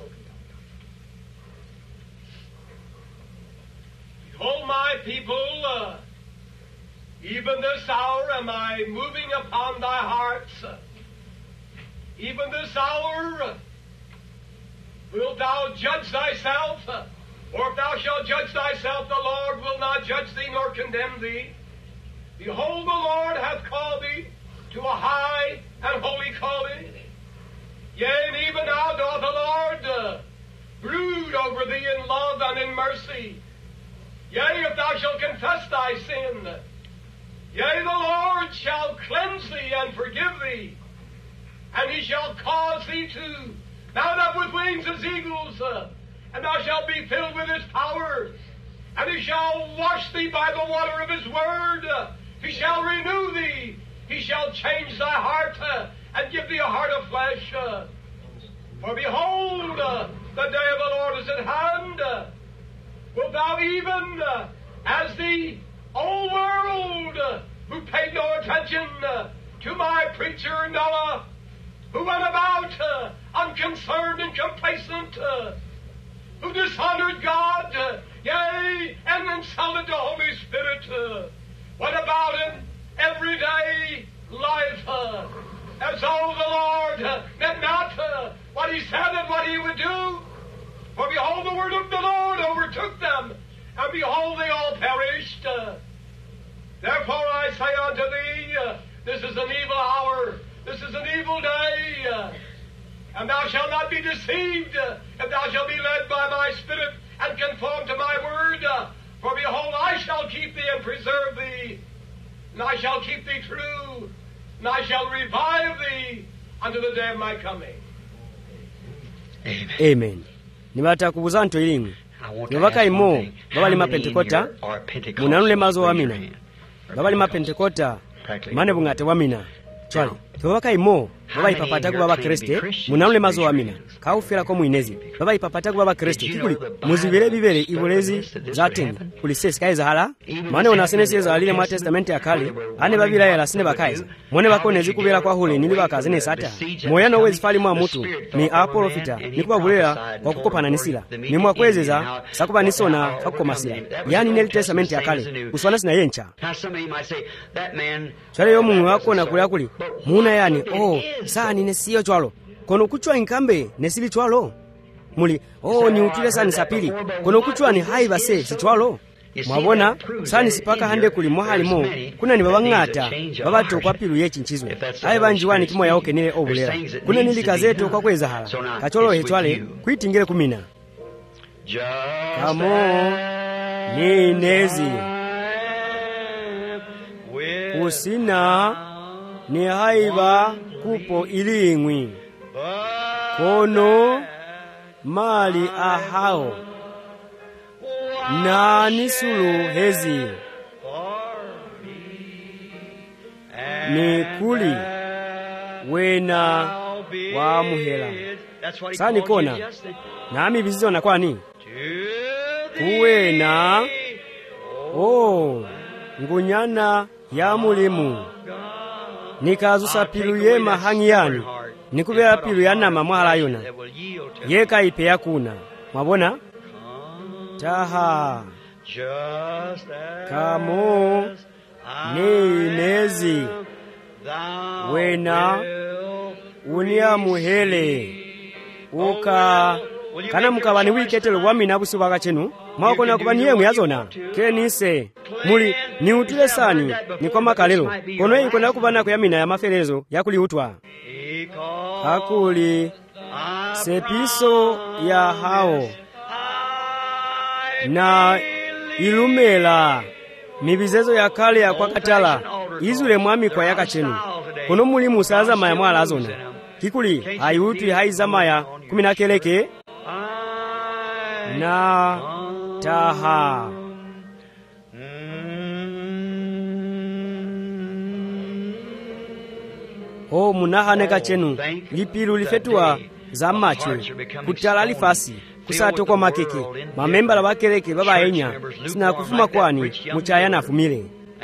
Behold my people, uh, even this hour am I moving upon thy hearts. Even this hour uh, wilt thou judge thyself? Or if thou shalt judge thyself, the Lord will not judge thee nor condemn thee. Behold, the Lord hath called thee to a high and holy calling. Yea, and even now doth the Lord uh, brood over thee in love and in mercy. Yea, if thou shalt confess thy sin, yea, the Lord shall cleanse thee and forgive thee, and he shall cause thee to mount up with wings as eagles, uh, and thou shalt be filled with his power. And he shall wash thee by the water of his word. Uh, he shall renew thee. He shall change thy heart uh, and give thee a heart of flesh. Uh, for behold, uh, the day of the Lord is at hand. Uh, wilt thou even, uh, as the old world, uh, who paid no attention uh, to my preacher Noah, who went about uh, unconcerned and complacent, uh, who dishonored God, uh, yea, and insulted the Holy Spirit, uh, what about an everyday life, uh, as though the Lord uh, meant not uh, what he said and what he would do? For behold, the word of the Lord overtook them, and behold, they all perished. Uh, therefore I say unto thee, uh, this is an evil hour. And thou shalt not be deceived, if thou shalt be led by my Spirit, and conform to my word. For behold, I shall keep thee and preserve thee, and I shall keep thee true, and I shall revive thee unto the day of my coming. Amen. Amen. Nimatakubuza nto ilimu. Yobaka imo, baba lima Pentekota, munanule mazo wamina. Baba lima Pentekota, mane bungate wamina. Chwale. Yobaka imo, baba ipapataku baba Kriste, munanule mazo wamina. Kaufela ko mwinezi. Baba ipapataku baba Kriste. Kikuli, muzibele bibele ibulezi zateni. Kulisesi kaiza hala. Mane unasenesi za alile mwa testamenti ya kale. Ane babila ya lasine bakaiza. Mwone bako nezi kubela kwa hule nili bakazene sata. Moyano wezi fali mwa mutu. Ni apolofita. Nikuba bulera kwa kukopana nisila. Ni mwa kwezeza sakuba nisona fakuko masila. Yani neli testamenti ya kale. Uswana sina yencha. Chale yo mungu wako na kuli akuli. Muna yani, oh, saa ni nesiyo chwalo. Kono kuchwa inkambe nesili chwalo. Muli, oh, ni utile saa nisapili. Kono kuchwa ni haiba se si chwalo. Mwabona, saa nisipaka hande kuli mwahali mo. Kuna ni babangata, babato kwa pilu ye chinchizwe. Haiba njiwani kimo yaoke nile obulera. Kuna nili kazeto kwa kweza hala. Kacholo hetwale, kuitingile kumina. Kamo, ni nezi. Usina, ni haiba kupo ilingwi. Kono mali ahao na nisulu hezi ni kuli wena wa muhela. Sani kona nami bizizo na kwani kuwena oh ngunyana ya mulimu nikazusa pilu ye mahangiyani nikubera pilu ya nama mwala yona yeka ipe ya kuna. Mwabona taha kamo ni nezi wena unia muhele uka kana mukabani wiketelo wamina busu baka chenu mwako na kubaniye mwazona kenise muli ni utile sani ni kwa makalelo kono iko na kubana ko yamina ya mafelezo yakuli utwa hakuli sepiso ya hao na ilumela mibizezo ya kale ya kwa katala izule mwami kwa yaka chenu kono muli musaza maya mwala azona kikuli hayutu haizama ya kumina keleke na taha o munahaneka chenu lipilu lifetua za mache kutala lifasi kusato kwa makeke mamemba la bakeleke baba enya sina kufuma kwani muchaya nafumile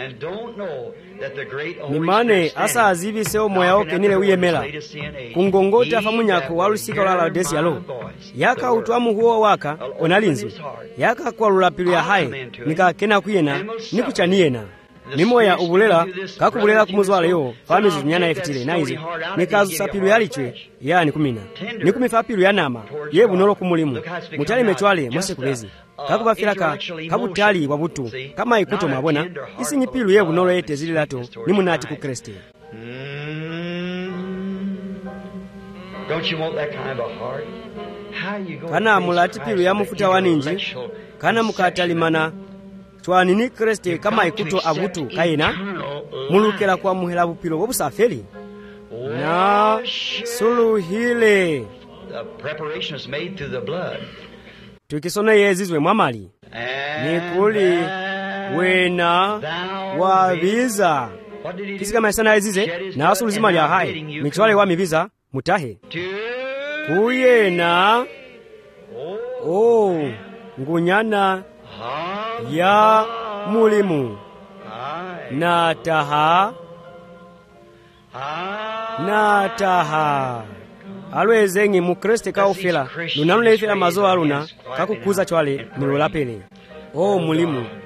nimane asa azibi seo moya oke nile uyemela kungongota famunyako walusika wala desi yalo yaka utwamu huo waka onalinzi yaka kwa lulapilu ya hai nika kena kuyena nikuchaniyena nimoya ubulela kakubulela kumuzwala yo famizu nyana efitile naizi nikazu sapilu yalichwe yani kumina nikumifapilu ya nama ye bunolo kumulimu mutali mechwale mwase kubezi kakubafilaka kabutali wabutu kama ikuto mwabona isi nyipilu ye bunolo ete zili lato ni munati ku Kriste. Kana mulati pilu ya mufuta waninji kana mukatalimana chwani ni Kriste kama ikuto abutu kaina mulukela kwa muhela bupilo wobusafeli na suluhile the preparation is made through the blood. Tukisona yezizwe mwamali nikuli wena wabiza kisika maisana yezize na asuluzima ya hai michwale wa mibiza mutahe kuyena oh ngunyana ya mulimu na taha na taha alwezengi mu Kriste kaufela lunamule ifela mazo aluna kakukuza chwale nilolapele oh mulimu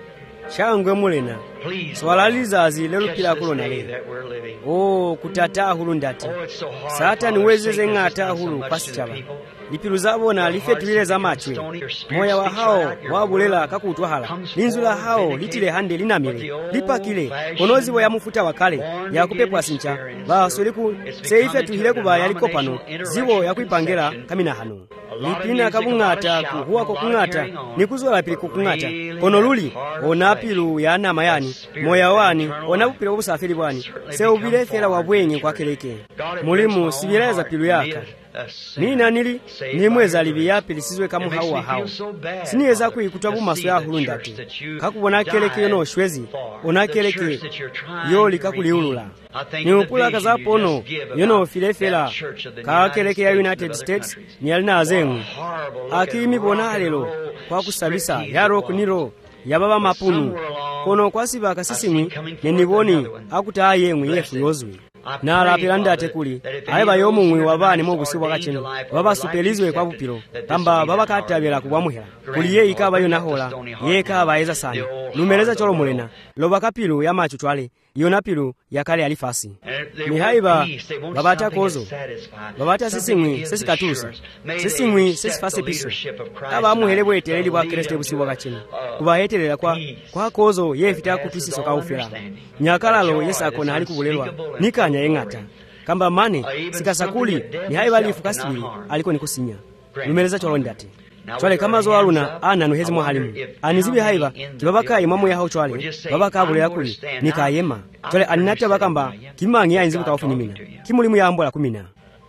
shangwe mulena swalalizazi lelupila kulona le o kutata hulu ndati satani wezeze ng'ata hulu pasichaba lipilu zabona lifetuile za machwe moya wa hao wabulela kakutwahala linzula hao litile hande linamile lipakile konozi bo yamufuta wakale yakupepwa sincha basoliku seifetuile kuba yaliko pano zibo yakwipangela kamina hano lipina kabung'ata kuhuwako kung'ata nikuzola pili kukung'ata kono luli onapilu yana mayani moya wani onabupila obusafiri bwani seubile fela wabwenye kwa keleke mulimu sibileza pilu yaka nina nili nimweza libiya pilisizwe kamu hawa hao siniyeza kuikutwa bumaso ya hulu ndati kakubona keleke yono shwezi ona keleke yoli kakuliulula ni upula kazapono yono filefela ka keleke ya United States ni alina azengu akimi bona lelo kwa kusabisa yaro kuniro yababa mapunu kono kwasiba kasisimi neniboni akutaye mwe yefu yozwi na lapilanda atekuli aiba yomumwe wabani mogusibwa kachino baba supelizwe kwa bupiro kamba baba katabela kubwamuhera kuliye ikaba yo nahola yeka baeza sana numeleza cholo mulena loba kapilo ya machu twale yona pilo yakale alifasi ni haiba babata kozo babata sisimwi sesikatusa sisimwi sesifase piso aba amuhelebwe eteleli bwa Kristo busibwa kachino kuba hetelela kwa kwa kozo yefita kutwisiso kaufera nyakalalo yesakona ali kubulelwa nikanya yeng'ata kamba mane sikasakuli ni haiba alifukasibili aliko nikusinya numeleza cholo ndati chwale kama zo aluna ana nuhezi mwa halimu anizibi haiba kibabaka imamu ya hao chwale babaka abule yakuli nikayema chwale aninata bakamba kimangi ya inzibu kaofu nimina kimulimu ya ambola kumina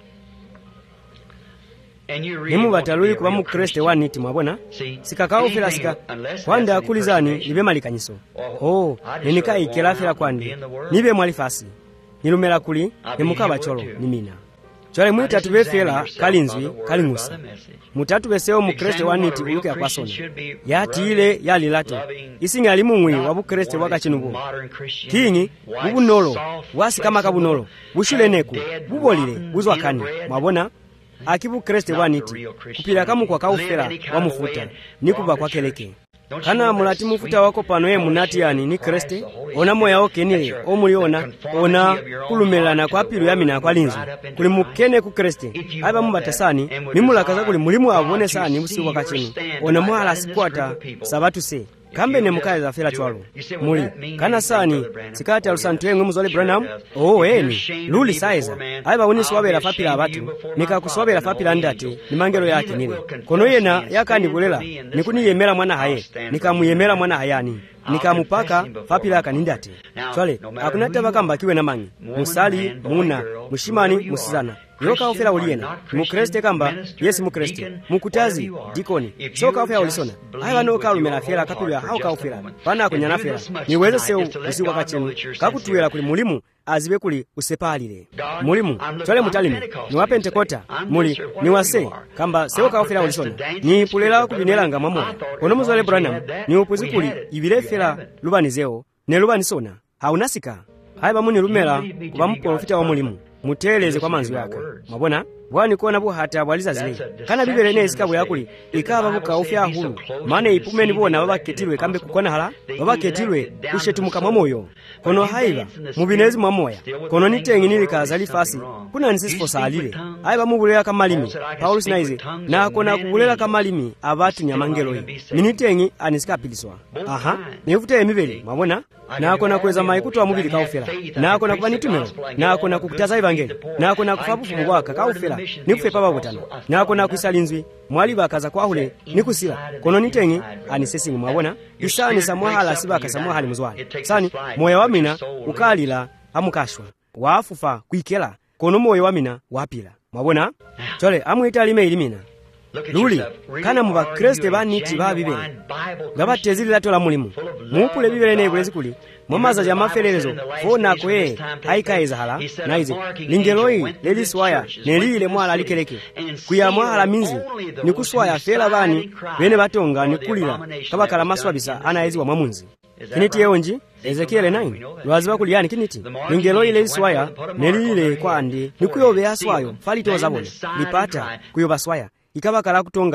nimu batalui kuba mu Kristo waniti mwabona sikakao fela sika kwanda akulizani ibe malikanyiso oh ninika ikelafela kwandi nibe mwalifasi nilumela kuli nimukaba cholo nimina chwale mwitatu befela kalinzwi kalingusa mutatu beseo mu Kristo waniti uluke akwasona yati ile yalilato isinga limumwi wabu Kristo wakachinubu kinyi bubunolo wasi kama kabunolo bushuleneku bubolile buzwakani mwabona akibu Kristo waniti kupira kamu kwa kaufera wamufuta nikuba kwa keleke kana mulati mufuta wako pano ye munati yani ni Kristo ona moya okenile omuliona ona kulumelana kwa pilu yamina kwa linzi kuli mukene ku Kristo aba mubatasani nimulakaza kuli mulimu abone sani busiwa kachino ona mwala sikwata sabatu se kambe ne mukaye za fela chwalo muli kana sani sikati alusantu engwe muzole Branham oh eni luli saiza aiba woni swabela fapila abatu nika kuswabela fapila ndati ni mangelo yake nile kono yena yakandi kulela nikuni yemera mwana haye nikamuyemera mwana hayani nikamupaka fapila kanindati chwale akunata bakamba kiwe na mangi musali muna mushimani musizana yoka ofela uliena mu Kristo kamba yesi mu Kristo mukutazi dikoni soka ofela ulisona aiba no kalumela fela kapilya hao ka ofela pana kunyana fela niweze seu usiwa kachenu kakutuwela kuli mulimu azibe kuli usepalile mulimu chwale mutalimi ni wa Pentekota muli ni wase kamba seu ka ofela ulisona ni pulela kubinelanga mamo kono muzole Branham ni upuzi kuli ibile fela lubanizeo ne lubanisona haunasika aiba muni lumela kuba muprofita wa mulimu muteleze kwa manzu yaka mwabona bwani kuona buhata bwaliza zile kana bibele ne isikabu yakuli ikaba buka ofya hulu mane ipumeni bona baba ketilwe kambe kukona hala baba ketilwe kushetumuka mwamoyo kono haiba mubinezi mwamoya kono nitengi nilikaza lifasi kuna nsisi fosalile aiba mubulela kamalimi Paulus naize na kona kubulela kamalimi abatu nyamangelo yi minitengi aniskapiliswa aha nivute emibeli mwabona na kona kweza maikutu wa mubili kaufela na kona kuba nitumelo na kona kukutaza evangeli na kona kufabu fumugwaka kaufela nikufe paba butano na kona kuisalinzwi mwali bakaza kwa hule nikusila kono nitengi anisesingu mwabona isani samuhala sibaka samuhali muzwali sani moya wamina ukalila amukashwa waafufa kuikela kono moya wamina wapila mwabona chole amuita lime ilimina luli kana muba Kristo baniti babibele ngabatezili lato la mulimu mupule bibele ne bulezi kuli mamaza ya mafelerezo fona kwe haikaiza hala naize lingeloi leliswaya nelile mwala alikeleke kuya mwala minzi nikuswaya fela bani bene batonga nikulira kabakala maswabisa anaezi wa mwamunzi kiniti yeonji Ezekiel nine lwaziba kuliyani kiniti lingeloi leliswaya nelile kwandi nikuyobe aswayo falito zabone lipata kuyoba swaya ikaba kala kutonga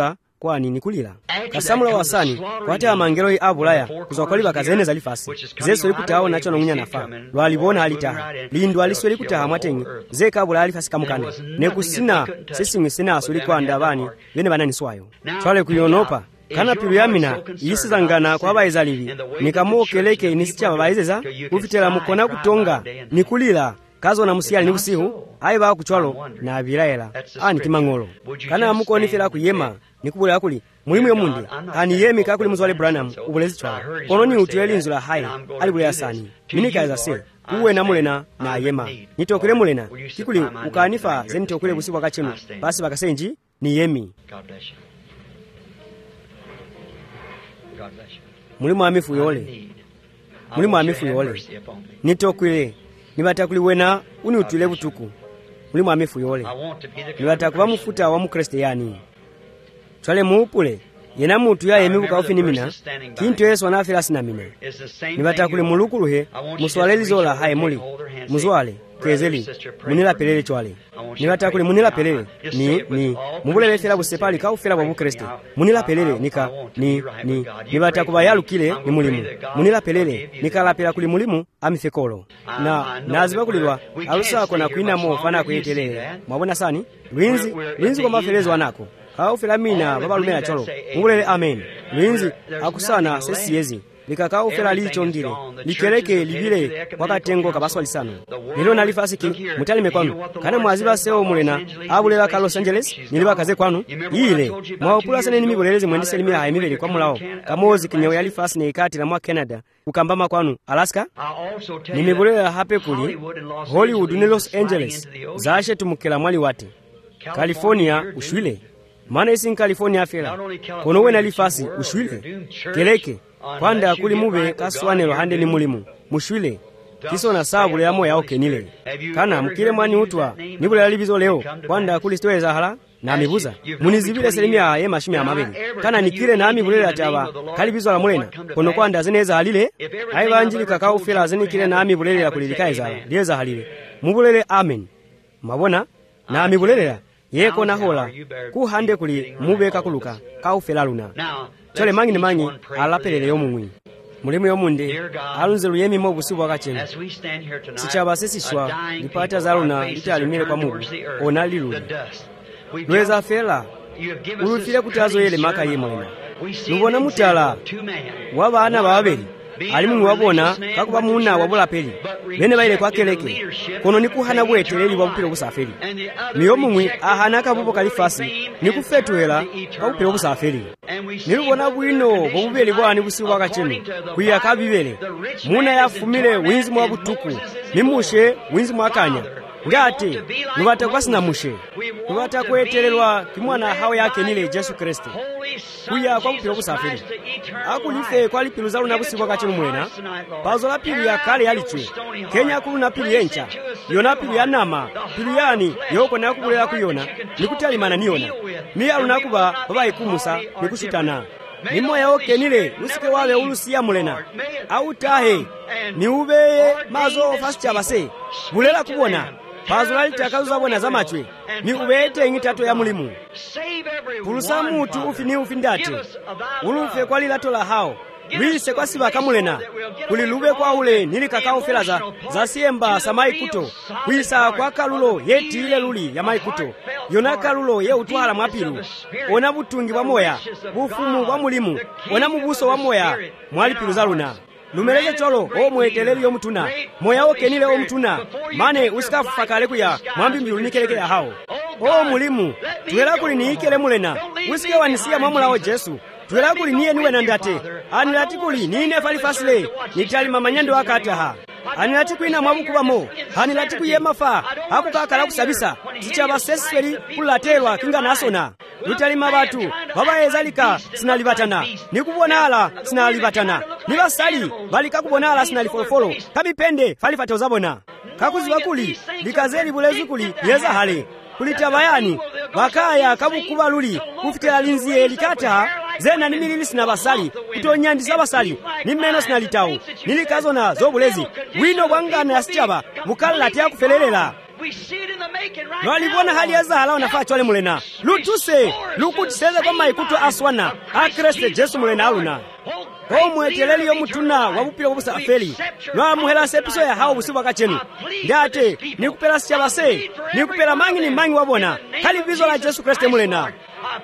kwani nikulira kasamula wasani kwati amangelo abulaya kuzokwaliba kazene zalifasi zeso likutawo nacho nong'unya nafa lwalibona alitaha lindu aliswe likutaha mwatengi zeka abulaya alifasi kamukanda nekusina sisingwe sina asuli kwanda abani bene bananiswayo twale kuyonopa kana pilu yamina yisizangana kwa abayizalili nikamuokeleke inisichaba bayizeza kufitela mukona kutonga nikulira kazo na musiyali ni usihu aiba kuchwalo na abilaela ani kimangolo kana amukonifela kuyema nikubula kuli mulimu yomunde ani yemi kakuli muzwale Branham ubulezi chwalo kononi utuyeli nzula hai alibulea sani minika se kuwe na mulena na yema nitokule mulena kikuli ukanifa zenitokule busiku wakachenu basi bakasenji ni yemi. Mulimu amifu yole mulimu amifu yole nitokwile nibatakuliwena uni utule butuku mulimu amifu yole nibatakuba mufuta wa mukristiyani twale muupule yena mutu ya yemi bukaofi nimina kintu yesu anafila sinamina nibatakuli mulukuluhe muswaleli zola haye muli muzwale kezeli munila pelele chwale nibatakuli munila pelele ni ni mubulele fela busepali ka ufela bwa Kristo munila pelele nika ni ni nibatakuba yalukile ni mulimu munila pelele nikalapela kuli mulimu amifekolo na naziba kulilwa alusa kona kuina mo fana kuyetelele mwabona sani lwinzi lwinzi kwa mafelezo wanako kao filamina baba lumena cholo mubulele amen lwinzi akusana sesiyezi likakao fela licho ngire likeleke libile wakatengo kabaswali sano lilo nalifasiki mutali mekwanu kana mwaziba seo mulena abulela ka Los Angeles niliba kaze kwanu ile mwapula sana ni mibulelezi mwendise limia haimibeli kwa mulao kamozi kinyewe yalifasi ne ikati la mwa Canada ukambama kwanu Alaska ni mibulela hape kuli Hollywood ni Los Angeles zaashe tumukela mwali wate California ushwile mana isi California fela kono wena lifasi ushwile keleke kwanda kuli mube kaswanelo hande ni mulimu mushwile kiso na sabule yamo yao kenile kana mkile mwani utwa nibule yalibizo leo kwanda kuli stweza hala na mibuza munizibile selimia ye mashimi ya mabeli kana nikile na amibulele ataba kalibizo la mulena kono kwanda zeneza halile aibanjili kakao fela zenikile na amibulele ya kulilikaeza lieza halile mubulele amen mabona na amibulele yeko na hola kuhande kuli mube kakuluka kao fela luna chole mangi ni mangi alapelele yomumwi mulimu yomunde alunzelu yemi mobusibu wakachenu sichaba sesishwa lipata zaluna litalimile kwa Mungu onalilu lweza fela ulufile kutazo yele maka yemwena lubona mutala wabana babeli alimu wabona kakuba muna wabula peli bene baile kwa keleke kono nikuhana bweteleli wabupilo busafeli miyomumwi ahana kabupo kalifasi nikufetuela wabupilo busafeli nilubona bwino bobubeli bwani busibu wakachenu kuya kabibele muna yafumile winzi mwa butuku nimushe winzi mwakanya ngati nubata kwasina mushe nubata kwetelelwa kimwana hao yake nile Yesu Kristo kuya kwa bupilo busafeli akulife kwa lipilu zalu na busibu wakachenu mwena pazo la pili ya kale yalichwe Kenya kulu na pili yencha yona pili ya nama pili yani yoko na kubulela kuyona nikutali mana niona miya lunakuba baba ikumusa nikushitana nimo ya oke nile usike wale ulusi ya mulena au tahe ni ubeye mazo fasti abase bulela kubona pazo la litakazuza bona zamachwe ni ubete ngitato ya mulimu pulusa mutu ufi ni ufindate ulufe kwa lilatola hao lwise kwa siba kamulena kulilube kwa ule nili kakao fela za, za siemba samai kuto kuisa kwa kalulo yeti ile luli ya mai kuto yona kalulo ye utwala mwapilu ona butungi wa moya bufumu wa mulimu ona mubuso wa moya mwali pilu zaluna lumeleze cholo o mweteleli yomutuna moya oke nile omutuna mane usikafu fakale kuya mwambi mbilu nikeleke ya hao o mulimu tuwela kuli niikele mulena usike wanisia mwamula o Jesu tuwela kuli niye niwe nandate anilati kuli nine falifasile nitali mamanyendo wakataha anilati kuina mwabukuba mo anilati kuyema fa haku kakala kusabisa sichaba sesferi kulatelwa kinga nasona nitali mabatu baba ezalika sinalibatana nikubonala sinalibatana nibasali balika kubonala sinalifolofolo kabipende falifate uzabona kakuziba kuli likazeli bulezi kuli yeza hale kulitabayani bakaya kabukuba luli kufitela linziye likata zena nimilili sina basali kutonyandisa basali nimeno sina litawo nilikazona zobulezi wino wangana yasichaba bukala tia kufelelela lwalivona hali ya zala onafaa chole mulena lutuse lukutiseze kwa maikutu aswana a Kristo Jesu mulena aluna omweteleli yomutuna wabupira bubusa afeli lwamuhela sepiso ya hawo busibu akachenu ndate nikupela sichabase nikupela mangi ni mangi wabona hali vizo la Jesu Kristo mulena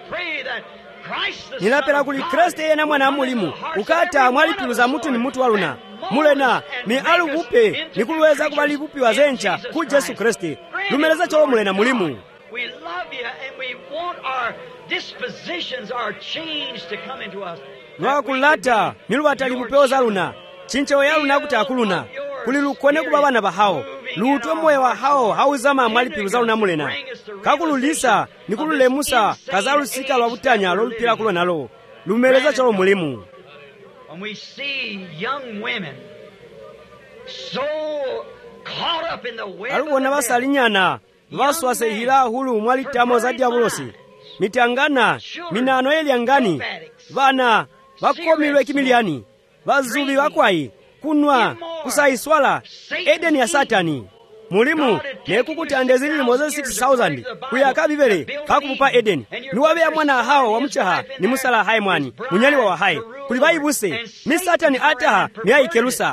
nilapela kuli Kristo yena mwana mulimu ukata mwalipiluza mutu ni mutu waluna mulena ni alubupe nikuluweza kubali bupi wa zencha ku Jesu Kristo lumeleza chowo mulena mulimu. We love you and we want our dispositions, our change to come into us. Lwakulata nilubatali bupeo zaluna chinchewo yaluna kuti akuluna kuli lukone kuba bana bahawo lutwe moyo wa hawo hauzama mwalipilu zaluna mulena kakululisa nikululemusa kazalusika lwabutanya lolupira kulo nalo lumeleza cholo mulimu. When we see young women so caught up in the web alubona basalinyana baswase hila hulu mwalitamo za diabolosi mitangana minano eliangani bana bakomilwe kimiliani bazubi bakwai kunwa kusayiswala Edeni ya Satani mulimu nekukutande zili Moses six thousand kuyaka bibele kakupupa Edeni niwabe ya mwana hao wa mchaha ni musala hai mwani munyali wa wahai kulibaibuse ni Satani ataha ni aikelusa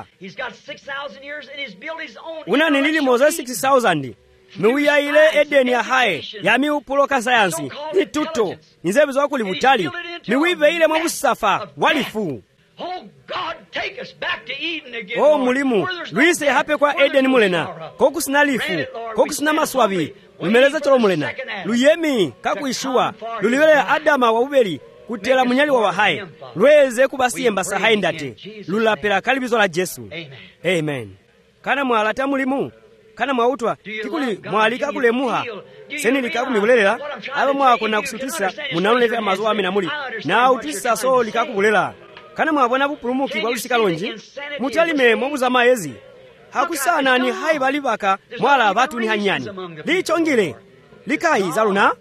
una nilili Moses six thousand nuya ile Edeni ya hae ya miupuloka sayansi ni tuto nizebezo wakuli butali niwive ile mwabusafa walifu. Oh God, take us back to Eden again. Oh mulimu luise hape kwa Edeni mulena kokusina lifu kokusina maswabi lumeleza cholo mulena luyemi kakuishuwa luliwele Adama wa ubeli kutela munyali wa wahai lweze kubasiye mbasa hai ndate lulapela kalibizo la Jesu. Amen, amen. Kana mwalata mulimu kana mwautwa tikuli mwalika kulemuha seni likaku mikulelela aba mwako na kusutisa munaluleta mazuwa amina muli na utisa so likaku kulela kana mwabona bupulumuki kwa lusika lonji mutalime mwabuza maezi hakusana ni hai balibaka mwala batu ni hanyani lichongile likai zaluna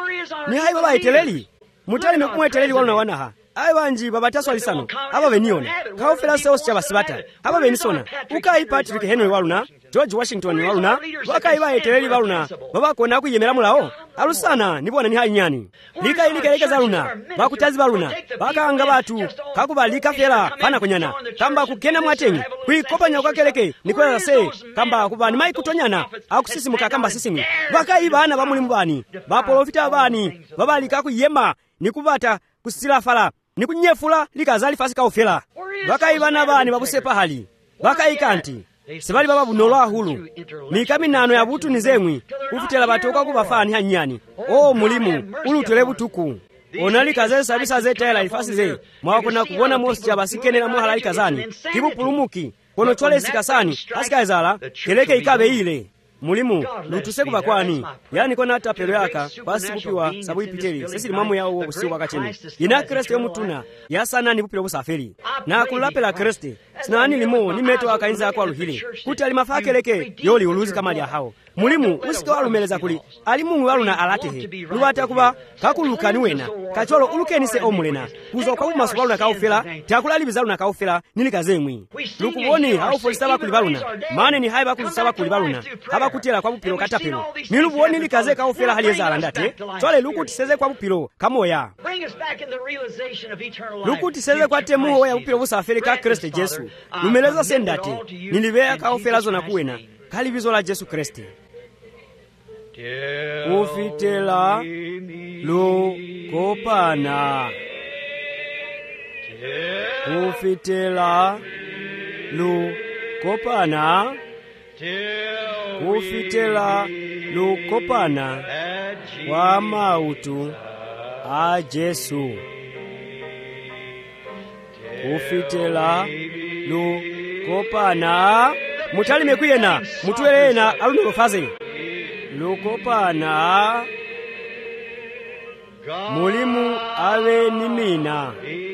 ni hai baba iteleli mutalime kumweteleli waluna wanaha ayi banji babataswa lisano aba beniona kaufela seos cha basibata aba benisona ukai Patrick Henry waluna George Washington waluna wakai ba eteleli waluna baba kona kuyemera mulao alusana nibona ni hanyani lika ilikeleke zaluna bakutazi baluna bakanga batu kakubalika fela pana kunyana kamba kukena mwatenyi kuikopanya kwakeleke nikwela se kamba kubani mai kutonyana akusisimuka kamba sisimi bakai bana bamulimu bani baprofita bani babalika kuyema nikubata kusila fala nikunyefula likazali fasika ofela bakai bana bani babusepa hali bakai kanti sebali baba bunolwa hulu mikaminano ya butu nizemwi ufutela batoka kubafani hanyani. Oh mulimu ulutele butuku onali kaze sabisa zetela ifasi ze mwakona kubona mosi cha basikenera mu halali kazani kibu pulumuki kono chole sikasani asika ezala keleke ikabe ile mulimu lutuse kubakwani yani kona hata pelo yaka basi kupiwa sabu ipiteli sisi mamu yao usiku wakacheni ina Kristo yomutuna yasana ni bupiro busaferi na kulapela Kristo sinani limo nimeto akainza kwa luhili kuti alimafakeleke yoli uluzi kama ya hao mulimu usito alumeleza kuli alimungu waluna alatehe luwata kuba kakulukani wena kacholo ulukeni se omulena kuzo kwa umasu waluna kaufela takulali bizaluna kaufela nili kazemwi lukuboni hao folisaba kulibaluna maane ni haiba kulusaba kulibaluna haba kutela kwa bupiro katapelo niluboni likaze kaufela hali ezala ndate chole lukuti seze kwa bupiro kamoya lukuti seze kwa temuho ya bupiro busaferi ka Kristo Jesu lumeleza sendate nilibea kaufela zona kuwena kalibizo la Jesu Kristo ufitela lo kopana ufitela lo kopana ufitela lo kopana wa mautu a Jesu ufitela lo kopana mutalime kuyena mutuelena aluno faze lukopana mulimu awe nimina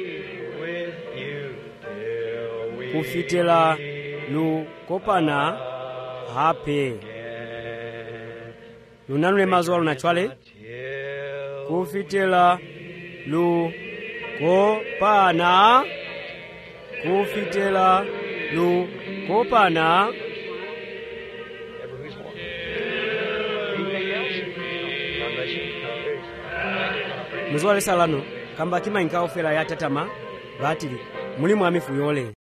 kufitela lukopana hape lunanule mazo aluna chwale kufitela lukopana kufitela lukopana muzuwa lesalano kamba kimayinka ofera ya tatama batili muli mwami fuyole